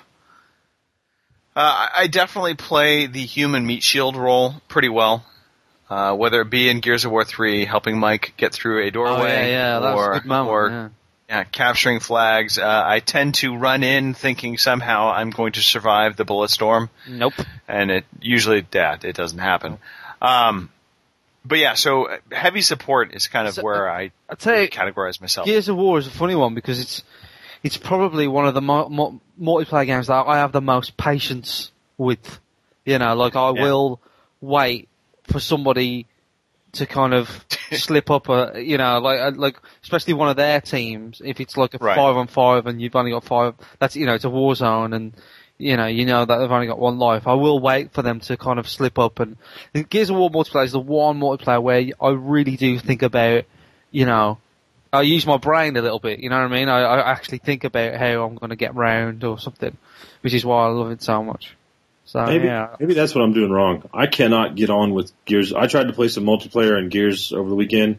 uh, I definitely play the human meat shield role pretty well. Uh, whether it be in Gears of War three, helping Mike get through a doorway, oh, yeah, yeah, that or, was a good moment, or yeah. yeah, capturing flags. Uh, I tend to run in thinking somehow I'm going to survive the bullet storm. Nope. And it usually, yeah, it doesn't happen. Um, but yeah, so heavy support is kind of So, where I I'll tell you, categorize myself. Gears of War is a funny one because it's it's probably one of the mo- mo- multiplayer games that I have the most patience with. You know, like I Yeah. will wait for somebody to kind of slip up a, you know, like like especially one of their teams. If it's like a Right. five on five and you've only got five, that's you know, it's a war zone and. You know, you know that they've only got one life. I will wait for them to kind of slip up. And, and Gears of War multiplayer is the one multiplayer where I really do think about, you know, I use my brain a little bit. You know what I mean? I, I actually think about how I'm going to get round or something, which is why I love it so much. So Maybe, yeah, maybe that's what I'm doing wrong. I cannot get on with Gears. I tried to play some multiplayer in Gears over the weekend,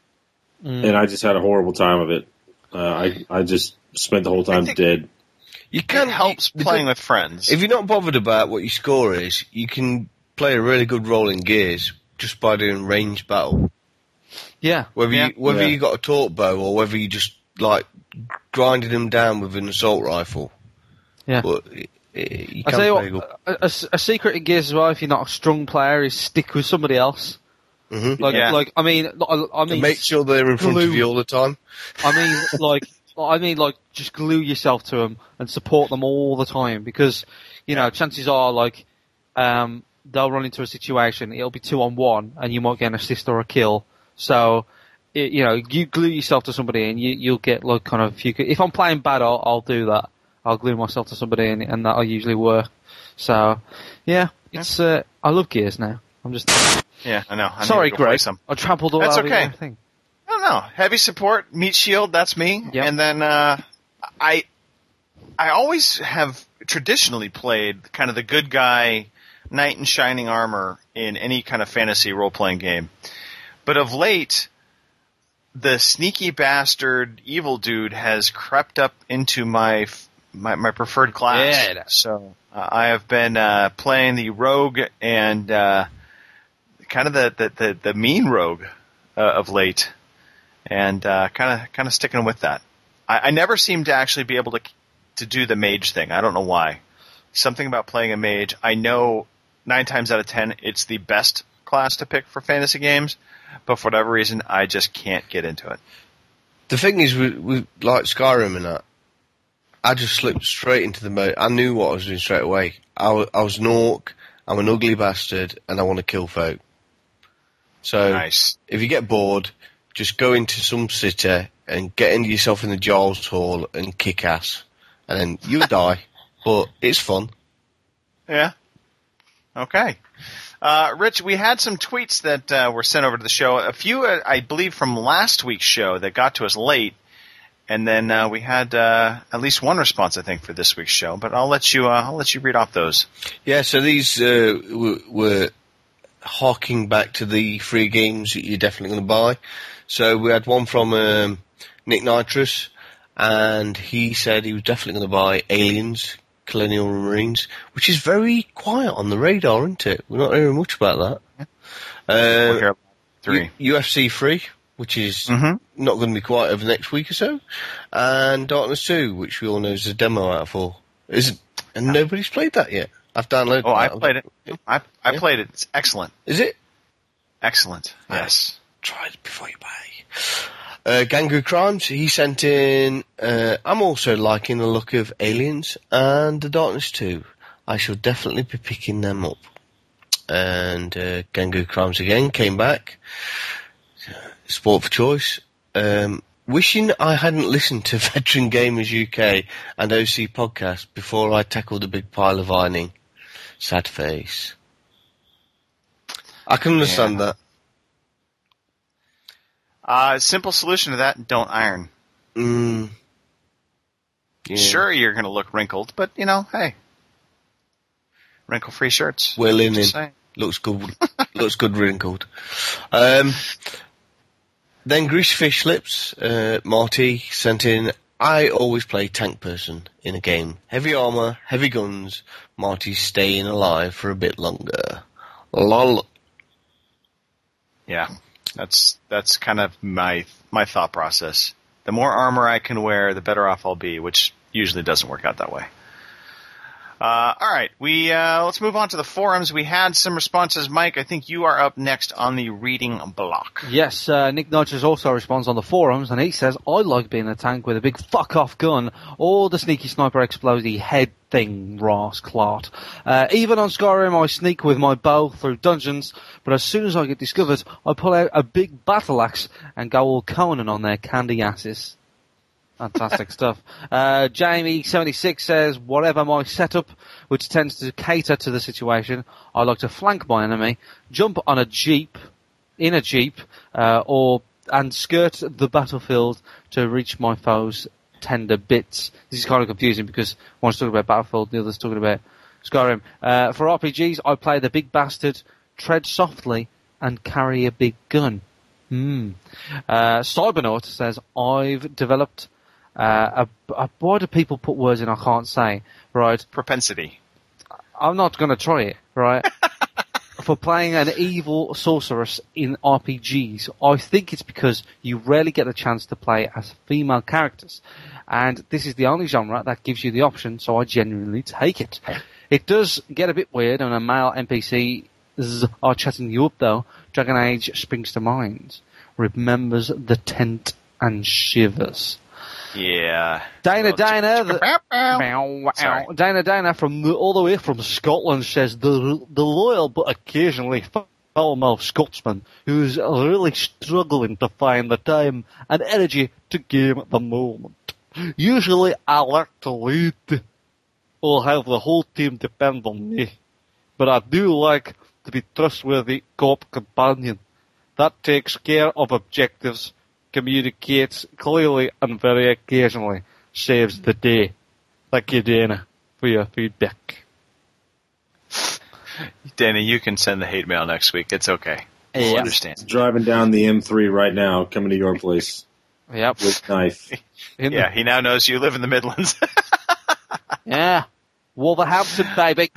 Mm. and I just had a horrible time of it. Uh, I I just spent the whole time think- dead. You can It helps you, playing with friends. If you're not bothered about what your score is, you can play a really good role in Gears just by doing ranged battle. yeah, Whether Yeah. you whether Yeah. you got a torque bow or whether you just like grinding them down with an assault rifle. yeah. But it, it, you I can tell you play what, a, a, a secret in Gears as well, if you're not a strong player, is stick with somebody else. good. hmm Like, Yeah. like I mean, I, I mean, Make sure they're in front glue. of you all the time. I mean, like, I mean, like, just glue yourself to them and support them all the time because, you know, chances are, like, um, they'll run into a situation, it'll be two on one, and you might get an assist or a kill. So, it, you know, you glue yourself to somebody and you, you'll get, like, kind of, you could, if I'm playing bad, I'll, I'll do that. I'll glue myself to somebody and, and that'll usually work. So, yeah, it's, uh, I love Gears now. I'm just, yeah, I know. I sorry, need to go play Greg. some. I trampled all That's over okay. your thing. I don't know. Heavy support, meat shield, that's me. Yep. And then uh, I I always have traditionally played kind of the good guy, knight in shining armor in any kind of fantasy role-playing game. But of late, the sneaky bastard evil dude has crept up into my my, my preferred class. Yeah. So uh, I have been uh, playing the rogue and uh, kind of the, the, the, the mean rogue uh, of late. And kind of kind of sticking with that. I, I never seem to actually be able to to do the mage thing. I don't know why. Something about playing a mage. I know nine times out of ten it's the best class to pick for fantasy games, but for whatever reason I just can't get into it. The thing is, with, with like Skyrim and that, I just slipped straight into the mode. I knew what I was doing straight away. I was, I was an orc, I'm an ugly bastard, and I want to kill folk. So, Nice. if you get bored, just go into some city and get into yourself in the Giles Hall and kick ass. And then you'll die, but it's fun. Yeah. Okay. Uh, Rich, we had some tweets that uh, were sent over to the show. A few, uh, I believe, from last week's show that got to us late. And then uh, we had uh, at least one response, I think, for this week's show. But I'll let you. Uh, I'll let you read off those. Yeah, so these uh, were, were harking back to the free games that you're definitely going to buy. So we had one from um, Nick Nitrous, and he said he was definitely going to buy Aliens, Colonial Marines, which is very quiet on the radar, isn't it? We're not hearing much about that. We'll Uh, hear three. U- UFC three, which is Mhm. not going to be quite over the next week or so, and Darkness two, which we all know is a demo out for. Isn't and nobody's played that yet. I've downloaded. Oh, I that. played it. I I Yeah. played it. It's excellent. Is it? Excellent. Yes. Try it before you buy. Uh, Gangu Crimes, he sent in, uh, I'm also liking the look of Aliens and The Darkness two. I shall definitely be picking them up. And uh, Gangu Crimes again came back. Sport for choice. Um, wishing I hadn't listened to Veteran Gamers U K and O C podcast before I tackled a big pile of ironing. Sad face. I can understand Yeah. that. Uh, simple solution to that: don't iron. Mm. Yeah. Sure, you're going to look wrinkled, but you know, hey, wrinkle-free shirts. We're linen. Just saying. Looks good. Looks good wrinkled. Um, then Grease Fish Lips, uh, Marty sent in, I always play tank person in a game. Heavy armor, heavy guns, Marty's staying alive for a bit longer. Lol. Yeah, that's that's kind of my my thought process. The more armor I can wear, the better off I'll be, which usually doesn't work out that way. Uh, all right, we uh, let's move on to the forums. We had some responses. Mike, I think you are up next on the reading block. Yes, uh, Nick Nudges also responds on the forums, and he says, I like being a tank with a big fuck-off gun, or the sneaky sniper explodey head thing, Ross Clot. Uh, even on Skyrim, I sneak with my bow through dungeons, but as soon as I get discovered, I pull out a big battle axe and go all Conan on their candy asses. Fantastic stuff. Uh, Jamie seventy-six says, whatever my setup, which tends to cater to the situation, I like to flank my enemy, jump on a jeep, in a jeep, uh, or, and skirt the battlefield to reach my foe's tender bits. This is kind of confusing because one's talking about Battlefield, the other's talking about Skyrim. Uh, for R P Gs, I play the big bastard, tread softly, and carry a big gun. Hmm. Uh, Cybernaut says, I've developed Uh, a, a, why do people put words in I can't say, right? Propensity. I'm not going to try it, right? For playing an evil sorceress in R P Gs, I think it's because you rarely get the chance to play as female characters. And this is the only genre that gives you the option, so I genuinely take it. It does get a bit weird when a male N P Cs are chatting you up, though. Dragon Age springs to mind. Remembers the tent and shivers. Yeah. Dana Well, Dana, the, Sorry. Meow, meow. Dana Dana from the, all the way from Scotland says the the loyal but occasionally foul-mouthed Scotsman who's really struggling to find the time and energy to game at the moment. Usually I like to lead or have the whole team depend on me, but I do like to be trustworthy co-op companion that takes care of objectives, communicates clearly and very occasionally, saves the day. Thank you, Dana, for your feedback. Dana, you can send the hate mail next week. It's okay. We'll Yeah. understand. Driving down the M three right now, coming to your place Yep. with a knife. In Yeah, he now knows you live in the Midlands. The, yeah. Wolverhampton, baby.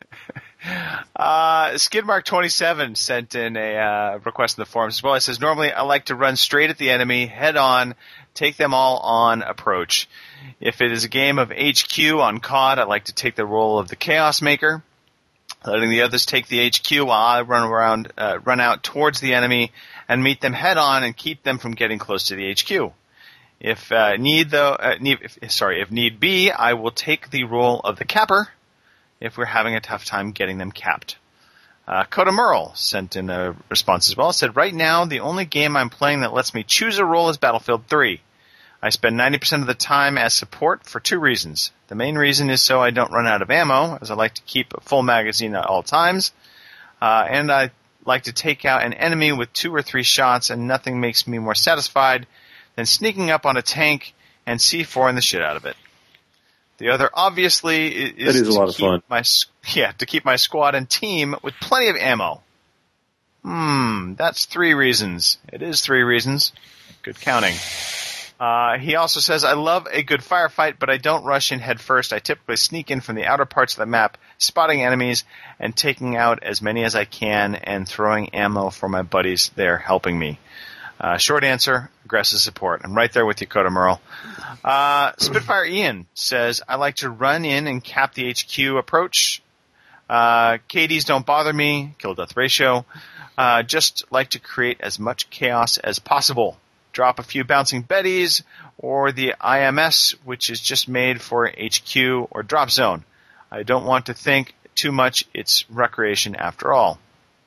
Uh, Skidmark twenty-seven sent in a uh, request in the forums as well. It says, normally I like to run straight at the enemy, head on, take them all on approach. If it is a game of H Q on C O D, I like to take the role of the Chaos Maker, letting the others take the H Q while I run around, uh, run out towards the enemy and meet them head on and keep them from getting close to the H Q. If uh, need though, uh, need, if, sorry, if need be, I will take the role of the Capper if we're having a tough time getting them capped. Uh, Coda Merle sent in a response as well. It said, right now, the only game I'm playing that lets me choose a role is Battlefield three. I spend ninety percent of the time as support for two reasons. The main reason is so I don't run out of ammo, as I like to keep a full magazine at all times. Uh, and I like to take out an enemy with two or three shots, and nothing makes me more satisfied than sneaking up on a tank and C four-ing the shit out of it. The other, obviously, is, That is a to lot of keep fun. My, yeah, to keep my squad and team with plenty of ammo. Hmm, that's three reasons. It is three reasons. Good counting. Uh, he also says, I love a good firefight, but I don't rush in head first. I typically sneak in from the outer parts of the map, spotting enemies and taking out as many as I can and throwing ammo for my buddies there helping me. Uh, short answer, aggressive support. I'm right there with you, Coda Merle. Uh, Spitfire Ian says, I like to run in and cap the H Q approach. Uh, K Ds don't bother me, kill-death ratio. Uh, just like to create as much chaos as possible. Drop a few bouncing Betties, or the I M S, which is just made for H Q or drop zone. I don't want to think too much, it's recreation after all.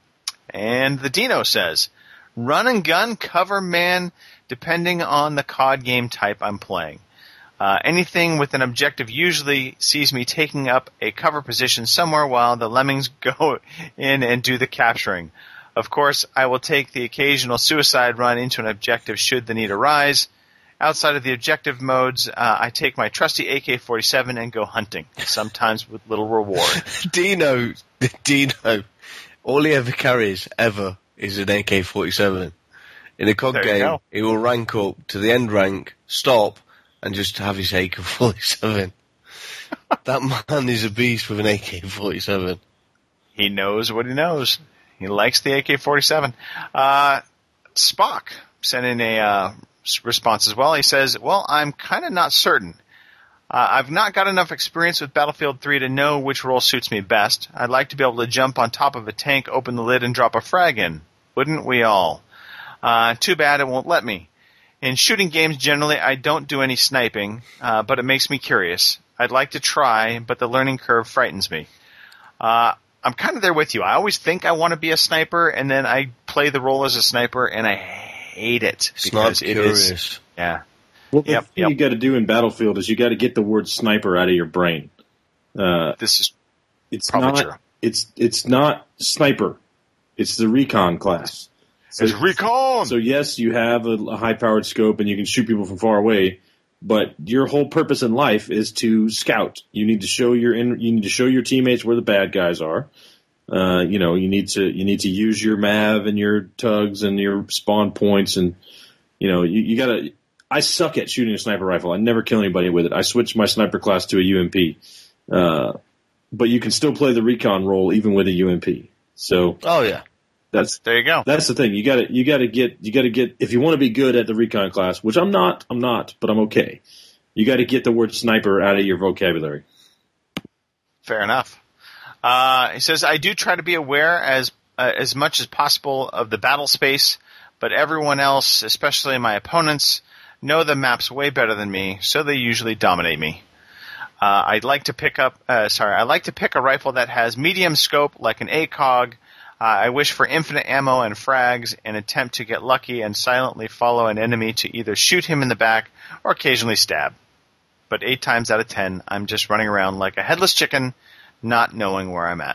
And the Dino says, run and gun, cover man, depending on the C O D game type I'm playing. Uh, anything with an objective usually sees me taking up a cover position somewhere while the lemmings go in and do the capturing. Of course, I will take the occasional suicide run into an objective should the need arise. Outside of the objective modes, uh, I take my trusty A K forty-seven and go hunting, sometimes with little reward. Dino, Dino, all he ever carries, ever, is an A K forty-seven. In a C O D There you game, go. he will rank up to the end rank, stop, and just have his A K forty-seven. That man is a beast with an A K forty-seven. He knows what he knows. He likes the A K forty-seven. Uh, Spock sent in a uh, response as well. He says, well, I'm kind of not certain. Uh, I've not got enough experience with Battlefield three to know which role suits me best. I'd like to be able to jump on top of a tank, open the lid, and drop a frag in. Wouldn't we all? Uh, too bad it won't let me. In shooting games, generally, I don't do any sniping, uh, but it makes me curious. I'd like to try, but the learning curve frightens me. Uh, I'm kind of there with you. I always think I want to be a sniper, and then I play the role as a sniper, and I hate it. Because Snipe it curious. is, yeah. Well, the Yep, thing yep. you got to do in Battlefield is you got to get the word sniper out of your brain. Uh, This is it's Probably not. true. It's it's not sniper. It's the recon class. So, it's recon. so yes, you have a, a high-powered scope and you can shoot people from far away, but your whole purpose in life is to scout. You need to show your in, you need to show your teammates where the bad guys are. Uh, you know, you need to you need to use your M A V and your tugs and your spawn points, and you know you, you gotta. I suck at shooting a sniper rifle. I never kill anybody with it. I switched my sniper class to a U M P, uh, but you can still play the recon role even with a U M P. So Oh, yeah. that's There you go. that's the thing. You gotta you gotta get you gotta get if you want to be good at the recon class, which I'm not. I'm not, but I'm okay. You got to get the word sniper out of your vocabulary. Fair enough. Uh, he says, I do try to be aware as uh, as much as possible of the battle space, but everyone else, especially my opponents, know the maps way better than me, so they usually dominate me. Uh, I'd like to pick up, uh, sorry, I like to pick a rifle that has medium scope, like an A C O G. Uh, I wish for infinite ammo and frags, and attempt to get lucky and silently follow an enemy to either shoot him in the back or occasionally stab. But eight times out of ten, I'm just running around like a headless chicken, not knowing where I'm at.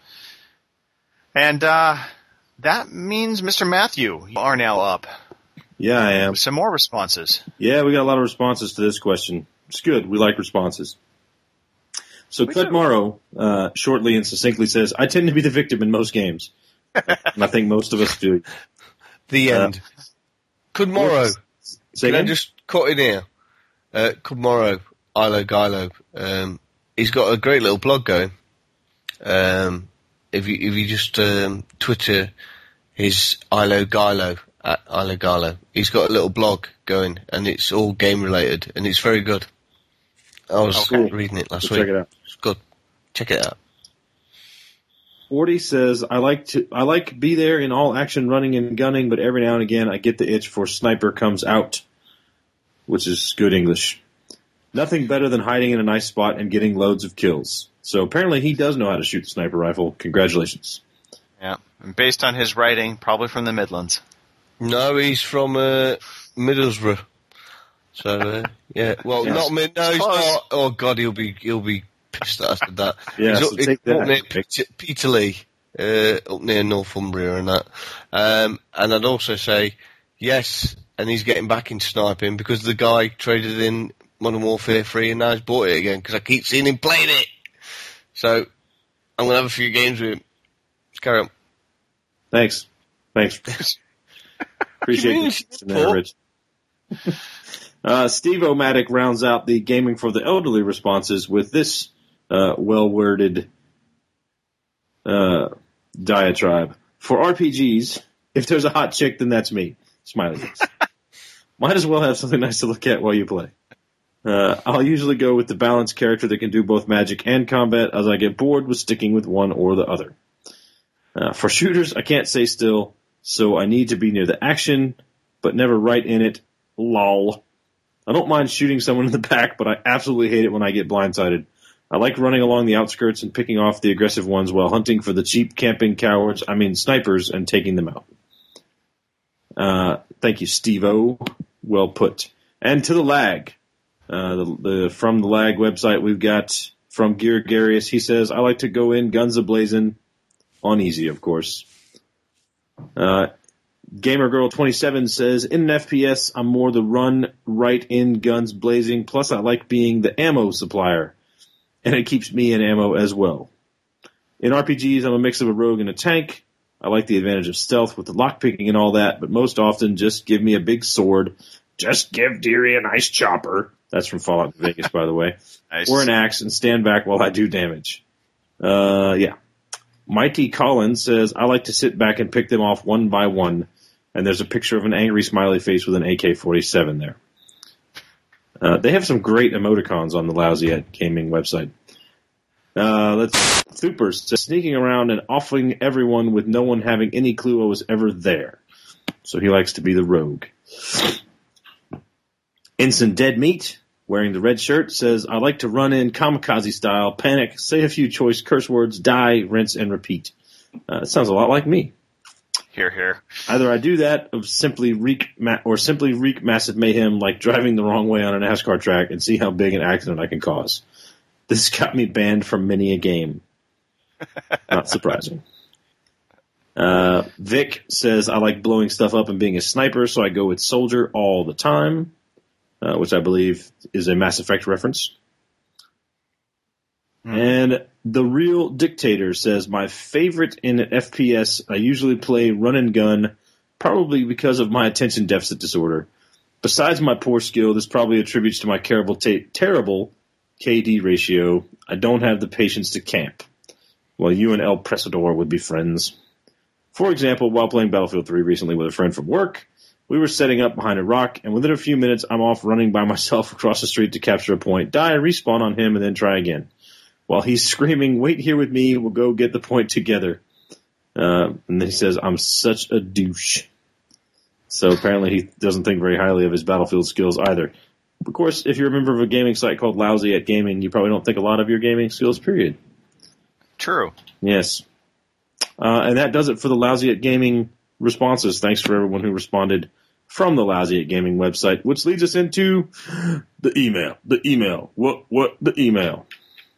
And uh, that means, Mister Matthew, you are now up. Yeah, I am. Some more responses. Yeah, we got a lot of responses to this question. It's good. We like responses. So We Cut do. Morrow uh, shortly and succinctly says, I tend to be the victim in most games. And I think most of us do. The Uh, end. Could Morrow, Say can I again? just cut in here? Uh, Could Morrow, Ilo Gilo, um, he's got a great little blog going. Um, if you if you just um, Twitter his Ilo Gilo, at Ilo Gilo, he's got a little blog going, and it's all game related, and it's very good. I was Okay. reading it last We'll week. check it out. It's good. Check it out. Forty says, I like to I like be there in all action running and gunning, but every now and again I get the itch for sniper comes out, which is good English. Nothing better than hiding in a nice spot and getting loads of kills. So apparently he does know how to shoot the sniper rifle. Congratulations. Yeah. And based on his writing, probably from the Midlands. No, he's from uh, Middlesbrough. So uh, yeah, well, Yes. not mid. No, he's Close. not. Oh God, he'll be he'll be pissed that I said that. Yeah, he's so up, take he's that. up near Peter, Peterlee, uh, up near Northumbria and that. Um, and I'd also say yes, and he's getting back into sniping because the guy traded in Modern Warfare three and now he's bought it again because I keep seeing him playing it. So I'm gonna have a few games with him. Let's carry on. Thanks. Thanks. Appreciate You you mean there, Paul? Rich. uh, Steve O'Matic rounds out the Gaming for the Elderly responses with this uh, well-worded uh, diatribe. For R P Gs, if there's a hot chick, then that's me. Smiley face. Might as well have something nice to look at while you play. Uh, I'll usually go with the balanced character that can do both magic and combat, as I get bored with sticking with one or the other. Uh, for shooters, I can't stay still, so I need to be near the action, but never right in it. Lol. I don't mind shooting someone in the back, but I absolutely hate it when I get blindsided. I like running along the outskirts and picking off the aggressive ones while hunting for the cheap camping cowards, I mean snipers, and taking them out. Uh, thank you, Steve-O. Well put. And to the lag. Uh, the, the, from the lag website, we've got from Gear Garius. He says, I like to go in guns a-blazing, on easy, of course. Uh, Gamer Girl twenty-seven says, in an F P S, I'm more the run right in guns blazing, plus I like being the ammo supplier, and it keeps me in ammo as well. In R P Gs, I'm a mix of a rogue and a tank. I like the advantage of stealth with the lockpicking and all that, but most often just give me a big sword. Just give Deary a nice chopper. That's from Fallout Vegas, by the way. Nice. Or an axe and stand back while I do damage. Uh, yeah. Mighty Collins says, I like to sit back and pick them off one by one. And there's a picture of an angry smiley face with an A K forty-seven there. Uh, they have some great emoticons on the Lousy at Gaming website. Uh, let's Super says, sneaking around and offing everyone with no one having any clue I was ever there. So he likes to be the rogue. Ensign Dead Meat, wearing the red shirt, says, I like to run in kamikaze style, panic, say a few choice curse words, die, rinse, and repeat. Uh, it sounds a lot like me. Here, here. Either I do that or simply wreak ma- or simply wreak massive mayhem like driving the wrong way on a NASCAR track and see how big an accident I can cause. This got me banned from many a game. Not surprising. Uh, Vic says, I like blowing stuff up and being a sniper, so I go with soldier all the time. Uh, which I believe is a Mass Effect reference. Mm. And The Real Dictator says, my favorite in F P S, I usually play run and gun, probably because of my attention deficit disorder. Besides my poor skill, this probably attributes to my terrible, ta- terrible K D ratio. I don't have the patience to camp. Well, you and El Presador would be friends. For example, while playing Battlefield three recently with a friend from work, we were setting up behind a rock, and within a few minutes, I'm off running by myself across the street to capture a point, die, respawn on him, and then try again. While he's screaming, wait here with me, we'll go get the point together. Uh, and then he says, I'm such a douche. So apparently he doesn't think very highly of his Battlefield skills either. Of course, if you're a member of a gaming site called Lousy at Gaming, you probably don't think a lot of your gaming skills, period. True. Yes. Uh, and that does it for the Lousy at Gaming responses. Thanks for everyone who responded from the Lousy at Gaming website, which leads us into the email. The email. What? What? The email.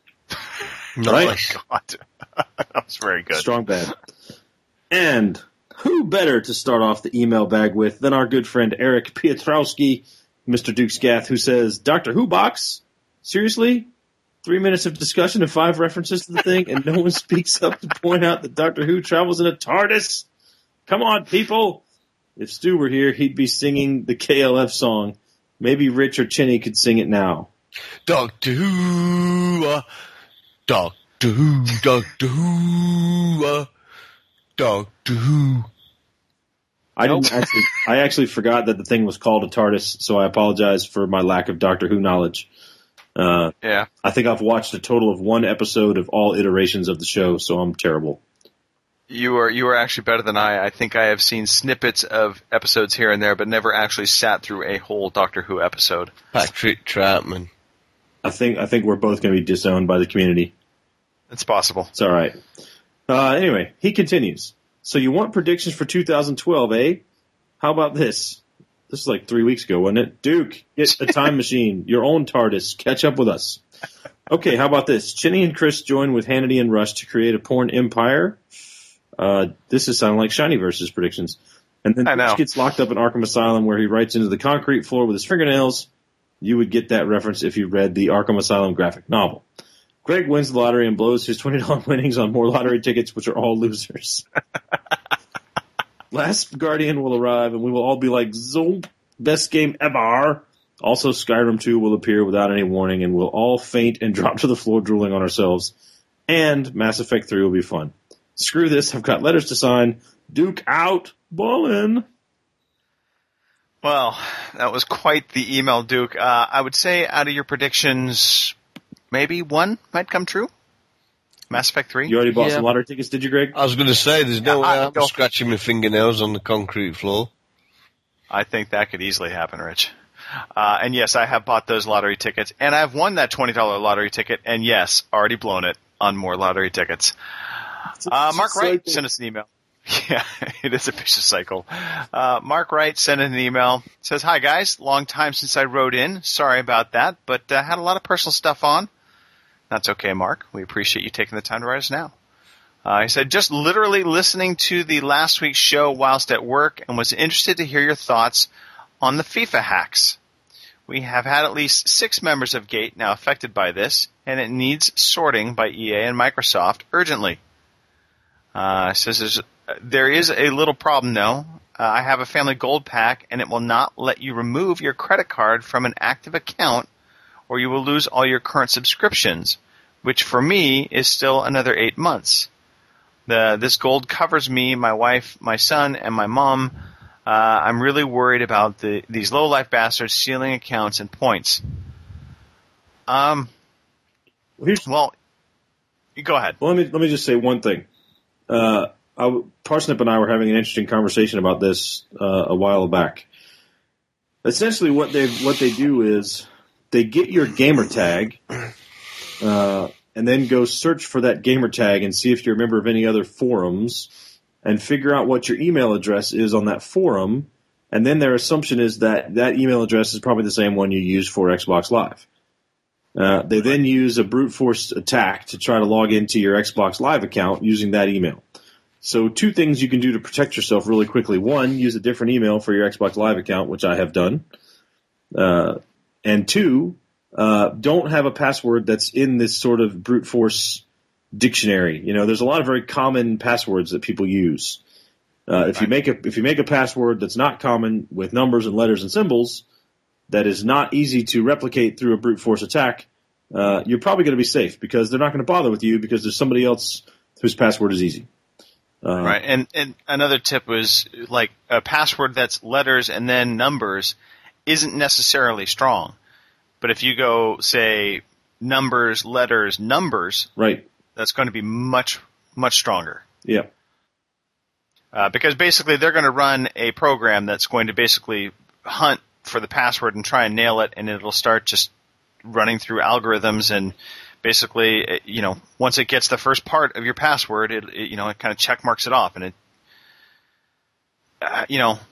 Right? Oh my God. That was very good. Strong bad. And who better to start off the email bag with than our good friend Eric Piotrowski, Mister Duke Scath, who says, Doctor Who box? Seriously? Three minutes of discussion and five references to the thing, and no one speaks up to point out that Doctor Who travels in a TARDIS? Come on, people! If Stu were here, he'd be singing the K L F song. Maybe Rich or Chinny could sing it now. Doctor Who, uh, Doctor Who, Doctor Who, uh, Doctor Who. I didn't actually. I actually forgot that the thing was called a TARDIS, so I apologize for my lack of Doctor Who knowledge. Uh, yeah. I think I've watched a total of one episode of all iterations of the show, so I'm terrible. You are you are actually better than I. I think I have seen snippets of episodes here and there, but never actually sat through a whole Doctor Who episode. Patrick Troutman. I think I think we're both going to be disowned by the community. It's possible. It's all right. Uh, anyway, he continues. So you want predictions for two thousand twelve, eh? How about this? This is like three weeks ago, wasn't it? Duke, get a time machine, your own TARDIS, catch up with us. Okay, how about this? Chinny and Chris join with Hannity and Rush to create a porn empire. Uh, this is sounding like Shinyverse's predictions. And then Chris gets locked up in Arkham Asylum where he writes into the concrete floor with his fingernails. You would get that reference if you read the Arkham Asylum graphic novel. Greg wins the lottery and blows his twenty dollars winnings on more lottery tickets, which are all losers. Last Guardian will arrive, and we will all be like, Zoom, best game ever. Also, Skyrim two will appear without any warning, and we'll all faint and drop to the floor drooling on ourselves. And Mass Effect three will be fun. Screw this, I've got letters to sign. Duke out, ballin'. Well, that was quite the email, Duke. Uh, I would say out of your predictions, maybe one might come true. Mass Effect three. You already bought Yeah. some lottery tickets, did you, Greg? I was going to say, there's no Yeah, way I- I'm go- scratching my fingernails on the concrete floor. I think that could easily happen, Rich. Uh, and yes, I have bought those lottery tickets, and I've won that twenty dollars lottery ticket, and yes, already blown it on more lottery tickets. Uh, Mark Wright sent us an email. Yeah, it is a vicious cycle. Uh, Mark Wright sent an email. Says, "Hi guys, long time since I wrote in. Sorry about that, but uh, had a lot of personal stuff on. That's okay, Mark. We appreciate you taking the time to write us now." Uh, he said, "Just literally listening to the last week's show whilst at work and was interested to hear your thoughts on the FIFA hacks. We have had at least six members of Gate now affected by this, and it needs sorting by E A and Microsoft urgently. Uh, says there's, there is a little problem though. Uh, I have a family gold pack, and it will not let you remove your credit card from an active account, or you will lose all your current subscriptions, which for me is still another eight months. The, this gold covers me, my wife, my son, and my mom. Uh, I'm really worried about the, these low-life bastards stealing accounts and points." Um, Well, here's, well, you go ahead. well, let me let me just say one thing. Uh, I, Parsnip and I were having an interesting conversation about this uh, a while back. Essentially, what they what they do is they get your gamer tag, uh, and then go search for that gamer tag and see if you're a member of any other forums, and figure out what your email address is on that forum, and then their assumption is that that email address is probably the same one you use for Xbox Live. Uh, they then use a brute force attack to try to log into your Xbox Live account using that email. So two things you can do to protect yourself really quickly. One, use a different email for your Xbox Live account, which I have done. Uh, and two, uh, don't have a password that's in this sort of brute force dictionary. You know, there's a lot of very common passwords that people use. Uh, if you make a if you make a password that's not common with numbers and letters and symbols, that is not easy to replicate through a brute force attack, uh, you're probably going to be safe because they're not going to bother with you because there's somebody else whose password is easy. Uh, Right, and, and another tip was, like, a password that's letters and then numbers isn't necessarily strong. But if you go, say, numbers, letters, numbers, Right. that's going to be much, much stronger. Yeah. Uh, because basically they're going to run a program that's going to basically hunt for the password and try and nail it, and it'll start just running through algorithms and basically, you know, once it gets the first part of your password, it, it you know, it kind of check marks it off, and it, uh, you know,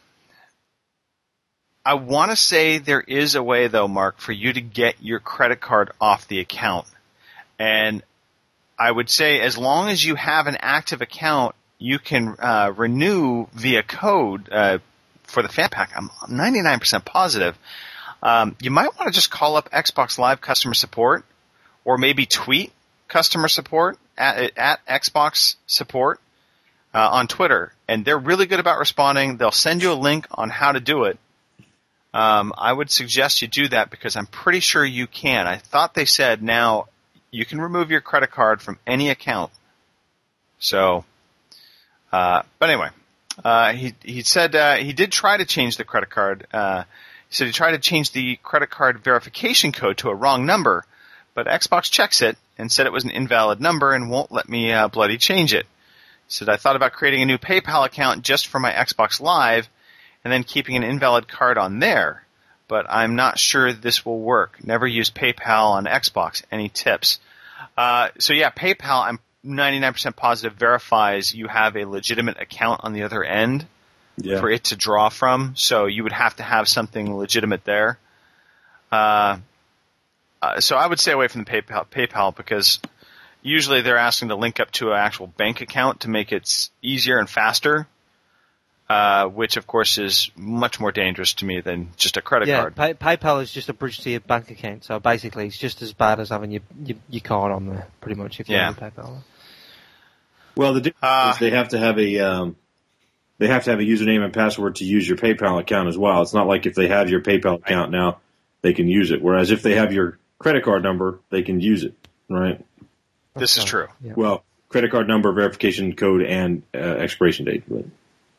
I want to say there is a way though, Mark, for you to get your credit card off the account, and I would say as long as you have an active account, you can uh, renew via code uh, for the fan pack. I'm ninety-nine percent positive. Um, you might want to just call up Xbox Live customer support, or maybe tweet customer support at, at Xbox support uh, on Twitter, and they're really good about responding. They'll send you a link on how to do it. Um, I would suggest you do that because I'm pretty sure you can. I thought they said now you can remove your credit card from any account. So, uh, but anyway, uh, he he said uh, he did try to change the credit card. Uh, he said he tried to change the credit card verification code to a wrong number, but Xbox checks it and said it was an invalid number and won't let me uh, bloody change it. He said, I thought about creating a new PayPal account just for my Xbox Live and then keeping an invalid card on there, but I'm not sure this will work. Never used PayPal on Xbox. Any tips? Uh, so yeah, PayPal, I'm ninety-nine percent positive, verifies you have a legitimate account on the other end Yeah. for it to draw from, so you would have to have something legitimate there. Uh, uh, so I would stay away from the PayPal, PayPal because usually they're asking to link up to an actual bank account to make it easier and faster, uh, which of course is much more dangerous to me than just a credit Yeah, card. pay, PayPal is just a bridge to your bank account, so basically it's just as bad as having your your, your card on there, pretty much, if you Yeah. have a PayPal. Well, the difference Uh, is they have to have a um, they have to have a username and password to use your PayPal account as well. It's not like if they have your PayPal account now, they can use it. Whereas if they have your credit card number, they can use it, right? This is Okay. true. Yeah. Well, credit card number, verification code, and uh, expiration date. But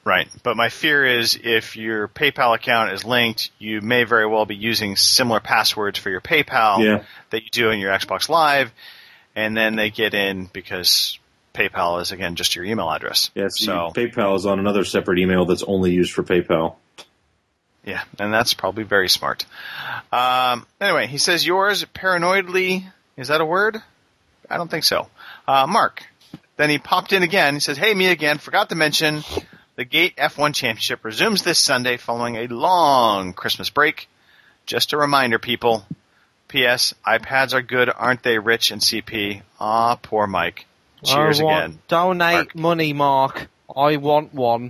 Right. But my fear is if your PayPal account is linked, you may very well be using similar passwords for your PayPal Yeah. that you do in your Xbox Live, and then they get in because PayPal is, again, just your email address. Yeah, see, so, PayPal is on another separate email that's only used for PayPal. yeah, and that's probably very smart. Um, anyway, he says yours paranoidly, is that a word? I don't think so. Uh, Mark. Then he popped in again. He says, hey, me again. Forgot to mention the Gate F one Championship resumes this Sunday following a long Christmas break. Just a reminder, people. P S. iPads are good, aren't they, Rich and C P? Ah, poor Mike. Cheers I want, again. Donate Mark. money, Mark. I want one.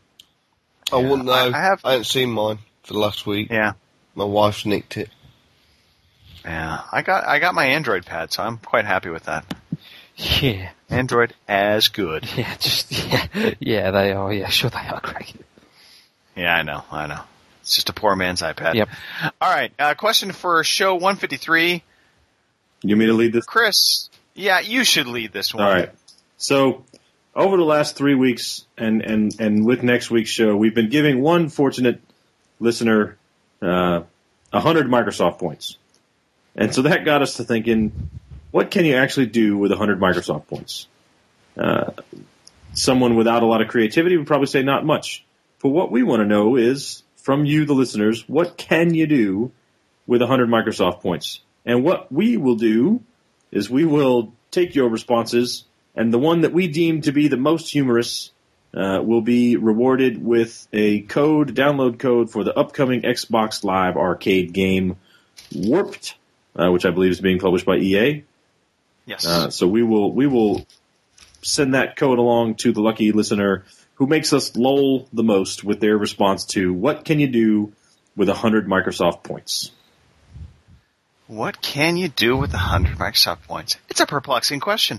I wouldn't know. I- I have- I haven't seen mine for the last week. Yeah. My wife's nicked it. Yeah. I got I got my Android pad, so I'm quite happy with that. Yeah. Android as good. Yeah, just, yeah. Yeah, they are. Yeah, sure they are, Craig. Yeah, I know. I know. It's just a poor man's iPad. Yep. All right. Uh, question for show one fifty-three. You want me to lead this? Chris, yeah, you should lead this one. All right. So, over the last three weeks and, and, and with next week's show, we've been giving one fortunate listener uh, one hundred Microsoft points. And so that got us to thinking, what can you actually do with one hundred Microsoft points? Uh, someone without a lot of creativity would probably say not much. But what we want to know is, from you, the listeners, what can you do with one hundred Microsoft points? And what we will do is we will take your responses, and the one that we deem to be the most humorous uh, will be rewarded with a code, download code for the upcoming Xbox Live arcade game Warped, uh, which I believe is being published by E A. Yes. Uh, so we will we will send that code along to the lucky listener who makes us lol the most with their response to what can you do with one hundred Microsoft points? What can you do with one hundred Microsoft points? It's a perplexing question.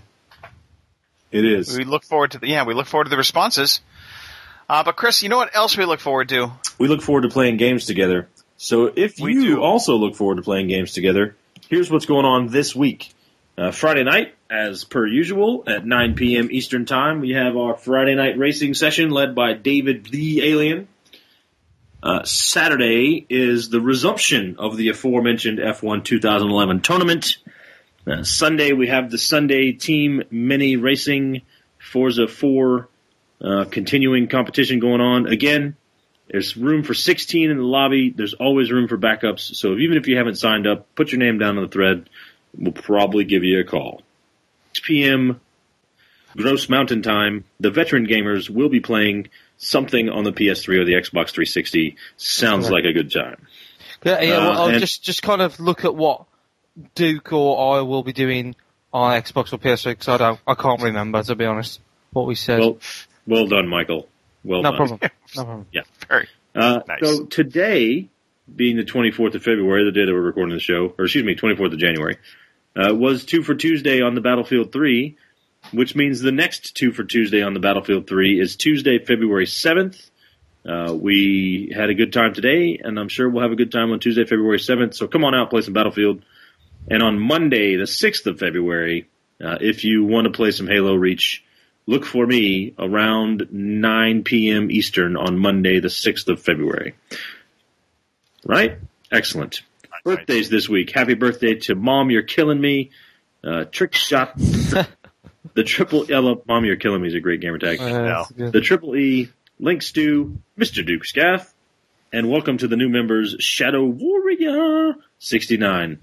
It is. We look forward to the yeah, we look forward to the responses. Uh, but Chris, you know what else we look forward to? We look forward to playing games together. So if We you do. also look forward to playing games together, here's what's going on this week. Uh, Friday night, as per usual, at nine p.m. Eastern Time, we have our Friday night racing session led by David the Alien. Uh, Saturday is the resumption of the aforementioned F one twenty eleven tournament. Uh, Sunday, we have the Sunday Team Mini Racing Forza four uh, continuing competition going on. Again, there's room for sixteen in the lobby. There's always room for backups. So even if you haven't signed up, put your name down on the thread. We'll probably give you a call. six p.m. Gross Mountain Time. The veteran gamers will be playing something on the P S three or the Xbox three sixty. Sounds like a good time. Yeah, yeah Uh, well, I'll and- just, just kind of look at what Duke or I will be doing on Xbox or P S three, 'cause I don't, I can't remember, to be honest, what we said. Well, well done, Michael. Well no done. problem. No problem. Very Uh, Nice. So today, being the twenty-fourth of February, the day that we're recording the show, or excuse me, twenty-fourth of January, uh, was Two for Tuesday on the Battlefield three, which means the next Two for Tuesday on the Battlefield three is Tuesday, February seventh. Uh, we had a good time today, and I'm sure we'll have a good time on Tuesday, February seventh, so come on out, play some Battlefield. And on Monday, the sixth of February, uh, if you want to play some Halo Reach, look for me around nine p.m. Eastern on Monday, the sixth of February. Right? Excellent. Birthdays this week. Happy birthday to Mom, You're Killing Me. Uh, Trick Shot. The Triple L. Mom, You're Killing Me is a great gamer tag. Uh, No. that's good. The Triple E, Link Stew, Mister Duke Scaff, and welcome to the new members, Shadow Warrior sixty-nine.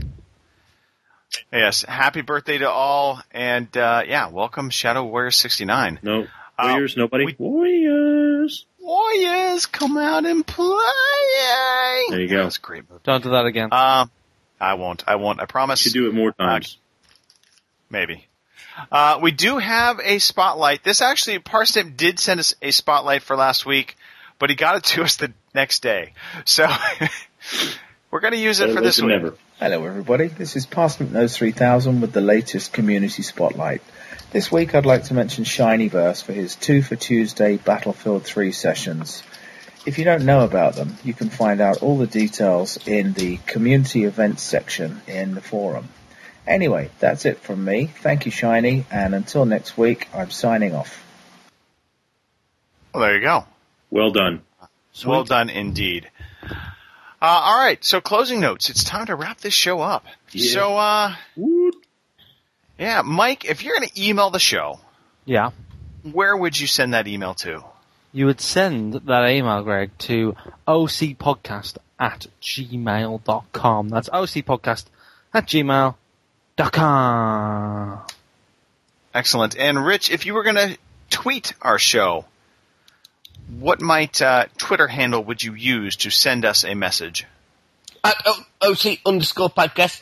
Yes, happy birthday to all, and uh, yeah, welcome Shadow Warrior sixty-nine. No, Uh, Warriors, nobody? we- Warriors. Warriors, come out and play! There you go. That's a great movie. Don't do that again. Uh, I won't. I won't. I You promise. should do it more times. Maybe. Uh, we do have a spotlight. This actually, Parsnip did send us a spotlight for last week, but he got it to us the next day. So we're going to use it Better for late this than week. never. Hello everybody, this is Parsnip Nose three thousand with the latest Community Spotlight. This week I'd like to mention Shinyverse for his two for Tuesday Battlefield three sessions. If you don't know about them, you can find out all the details in the Community Events section in the forum. Anyway, that's it from me. Thank you, Shiny, and until next week, I'm signing off. Well, there you go. Well done. Sweet. Well done indeed. Uh, all right, so closing notes. It's time to wrap this show up. Yeah. So, uh, Woot. yeah, Mike, if you're going to email the show, Yeah. where would you send that email to? You would send that email, Greg, to ocpodcast at gmail dot com. That's ocpodcast at gmail dot com. Excellent. And Rich, if you were going to tweet our show, what might uh, Twitter handle would you use to send us a message? At o- OC underscore podcast.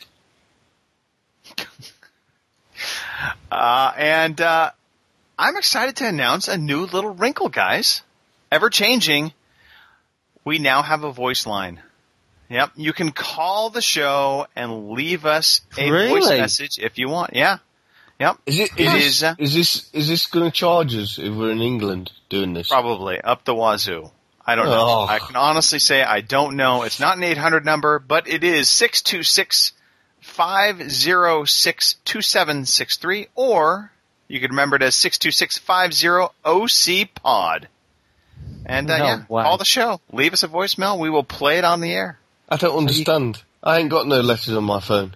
Uh, and uh, I'm excited to announce a new little wrinkle, guys. Ever changing. We now have a voice line. Yep, you can call the show and leave us a Really? voice message if you want. Yeah. Yep. Is it? Is, It this, is, uh, is this? Is this going to charge us if we're in England doing this? Probably up the wazoo. I don't know. Oh. I can honestly say I don't know. It's not an eight hundred number, but it is six two six, five zero six, two seven six three, or you can remember it as six two six, five zero O C pod. And uh, No yeah, way. call the show. Leave us a voicemail. We will play it on the air. I don't understand. I ain't got no letters on my phone.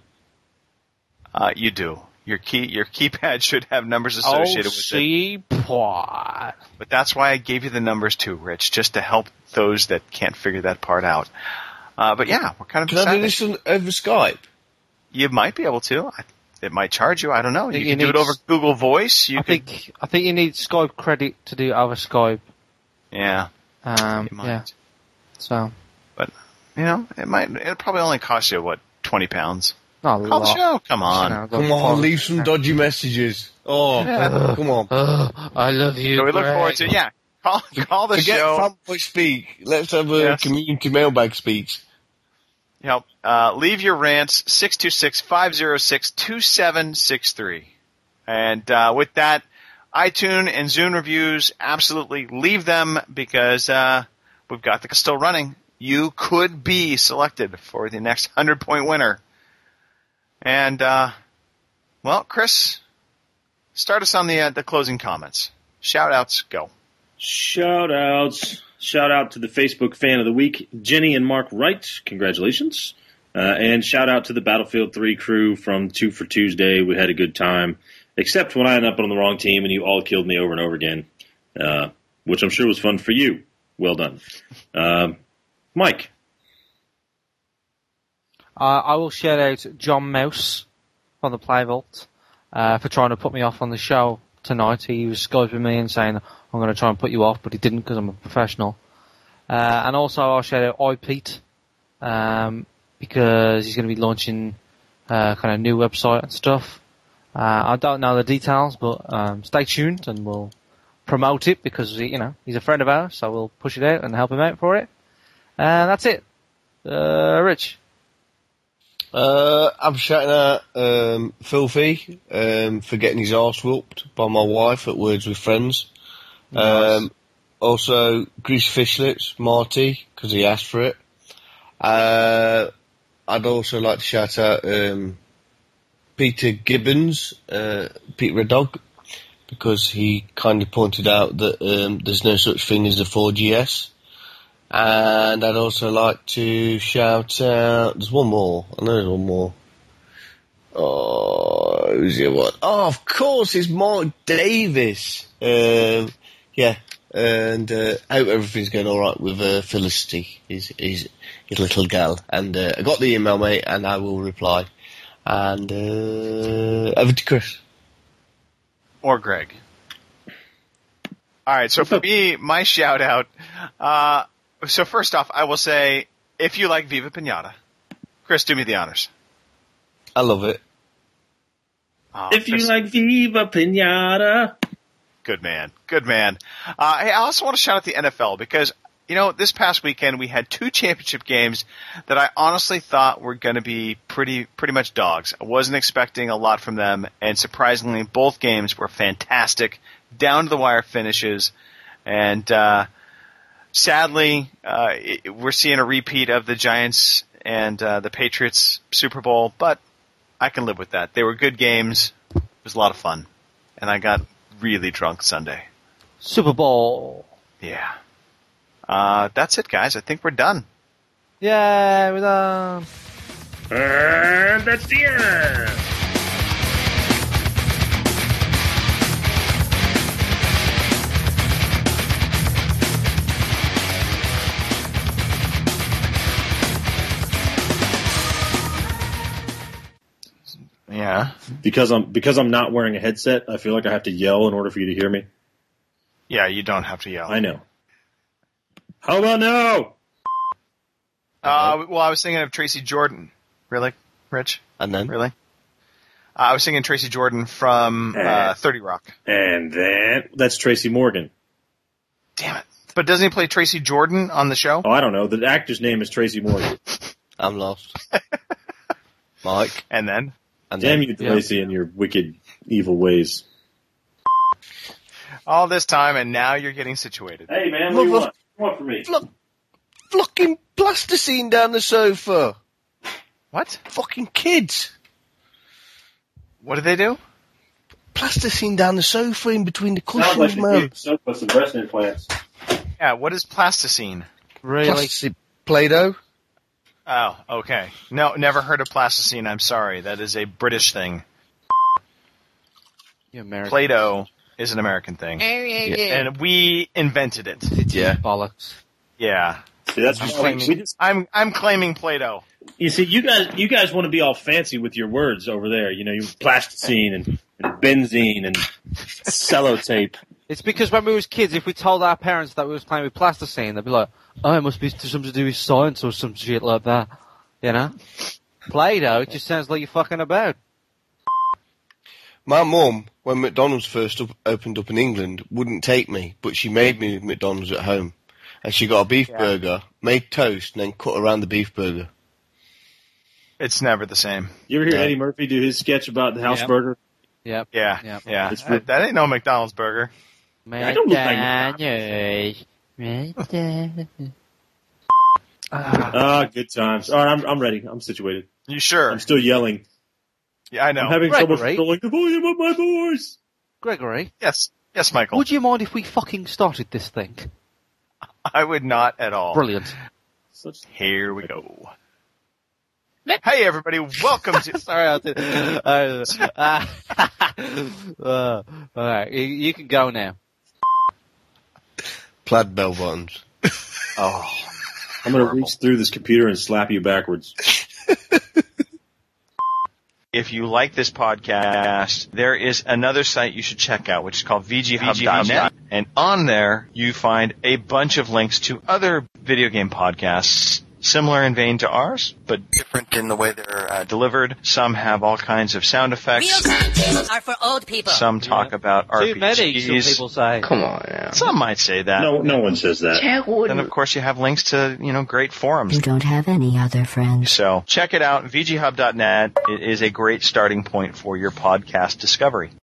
Uh, you do. Your key, your keypad should have numbers associated with it. ocpod. But that's why I gave you the numbers too, Rich, just to help those that can't figure that part out. Uh, but yeah, we're kind of Can I do excited. this on, over Skype? You might be able to. I, it might charge you. I don't know. You think can you do it need over s- Google Voice. You I could, think I think you need Skype credit to do it over Skype. yeah, Um, you might. yeah. So But you know, it might. It'll probably only cost you what twenty pounds. not a Call the lot. show. Come on. You know, go Come on, for- leave some dodgy messages. Oh, Yeah. come on. Oh, I love you. So we look Greg. forward to yeah. Call call the Forget show. fanboy speak. Let's have a Yes. community mailbag speech. Yep. Uh, leave your rants, six two six, five zero six, two seven six three. And uh, with that, iTunes and Zune reviews, absolutely leave them because uh, we've got the still running. You could be selected for the next one hundred point winner. And, uh, well, Chris, start us on the uh, the closing comments. Shout-outs, go. Shout outs. Shout out to the Facebook fan of the week, Jenny and Mark Wright. Congratulations. Uh, and shout out to the Battlefield three crew from Two for Tuesday. We had a good time, except when I ended up on the wrong team and you all killed me over and over again, uh, which I'm sure was fun for you. Well done. Uh, Mike. Uh, I will shout out John Mouse from the Play Vault uh, for trying to put me off on the show tonight. He was Skyping me and saying, I'm going to try and put you off, but he didn't because I'm a professional. Uh, and also I'll shout out iPete um, because he's going to be launching uh, kind of new website and stuff. Uh, I don't know the details, but um, stay tuned and we'll promote it because, you know, he's a friend of ours, so we'll push it out and help him out for it. And that's it. Uh, Rich. Uh, I'm shouting out um, Filthy um, for getting his arse whooped by my wife at Words with Friends. Nice. Um, also, Grease Fishlets, Marty, because he asked for it. Uh, I'd also like to shout out um, Peter Gibbons, uh, Pete Red Dog, because he kindly pointed out that um, there's no such thing as a four G S. And I'd also like to shout out, there's one more, I know there's one more. Oh, who's the other one? Oh, of course, it's Mark Davis. Um, yeah, and uh, I hope everything's going alright with uh, Felicity, his, his, his little gal. And uh, I got the email, mate, and I will reply. And uh, over to Chris. Or Greg. All right, so for me, my shout-out, uh, so first off, I will say, if you like Viva Pinata, Chris, do me the honors. I love it. Oh, If you Chris, like Viva Pinata. good man, good man. Uh, hey, I also want to shout out the N F L because, you know, this past weekend we had two championship games that I honestly thought were going to be pretty, pretty much dogs. I wasn't expecting a lot from them, and surprisingly, both games were fantastic, down to the wire finishes, and uh, sadly, uh, it, we're seeing a repeat of the Giants and uh, the Patriots Super Bowl, but I can live with that. They were good games. It was a lot of fun, and I got really drunk Sunday. Super Bowl. Yeah. Uh, that's it, guys. I think we're done. Yeah, we're done. And that's the end. Yeah. Because I'm because I'm not wearing a headset, I feel like I have to yell in order for you to hear me. Yeah, you don't have to yell. I know. How about now? Uh, well, I was thinking of Tracy Jordan. Really, Rich? And then? Really? Uh, I was thinking Tracy Jordan from uh, thirty Rock. And then that's Tracy Morgan. Damn it! But doesn't he play Tracy Jordan on the show? Oh, I don't know. The actor's name is Tracy Morgan. I'm lost. Mike. And then? And Damn then, you, Lacey, and your wicked, evil ways. All this time, and now you're getting situated. Hey, man, what do you want? What do you want from me? Look, fucking plasticine down the sofa. What? Fucking kids. What did they do? Plasticine down the sofa in between the Sounds cushions, like the man. kid soap with some breast implants. Yeah, what is plasticine? Really? Plasticine Play-Doh. Oh, okay. No, never heard of plasticine. I'm sorry. That is a British thing. You American. Play-Doh is an American thing. And we invented it. Yeah. Bollocks. Yeah. See, that's I'm why claiming, we just, I'm, I'm claiming Play-Doh. you see, you guys, you guys want to be all fancy with your words over there. You know, you plasticine and, and benzene and sellotape. It's because when we was kids, if we told our parents that we was playing with plasticine, they'd be like, oh, it must be something to do with science or some shit like that. You know? Play-Doh, it just sounds like you're fucking about. My mum, when McDonald's first up, opened up in England, wouldn't take me, but she made me McDonald's at home. And she got a beef Yeah. burger, made toast, and then cut around the beef burger. It's never the same. You ever hear Yeah. Eddie Murphy do his sketch about the house Yep. burger? Yep. Yeah. Yep. Yeah. It's That, that ain't no McDonald's burger. I don't look like Ah, good times. All right, I'm I'm ready. I'm situated. You sure? I'm still yelling. Yeah, I know. I'm having trouble Gregory. controlling the volume of my voice. Gregory, yes. Yes, Michael. would you mind if we fucking started this thing? I would not at all. Brilliant. Such Here we go. Hey, everybody. Welcome to... Sorry, I did. Uh, uh, uh, all right, you, you can go now. Plaid bell buttons. Oh. I'm going to reach through this computer and slap you backwards. If you like this podcast, there is another site you should check out, which is called V G Hub dot net. And on there, you find a bunch of links to other video game podcasts, similar in vein to ours, but different in the way they're uh, delivered. Some have all kinds of sound effects. games are for old people. Some talk about R P Gs. Too many, some people say. Come on now. Some might say that. No, no one says that. Then, of course, you have links to, you know, great forums. You don't have any other friends. So check it out. V G Hub dot net. It is a great starting point for your podcast discovery.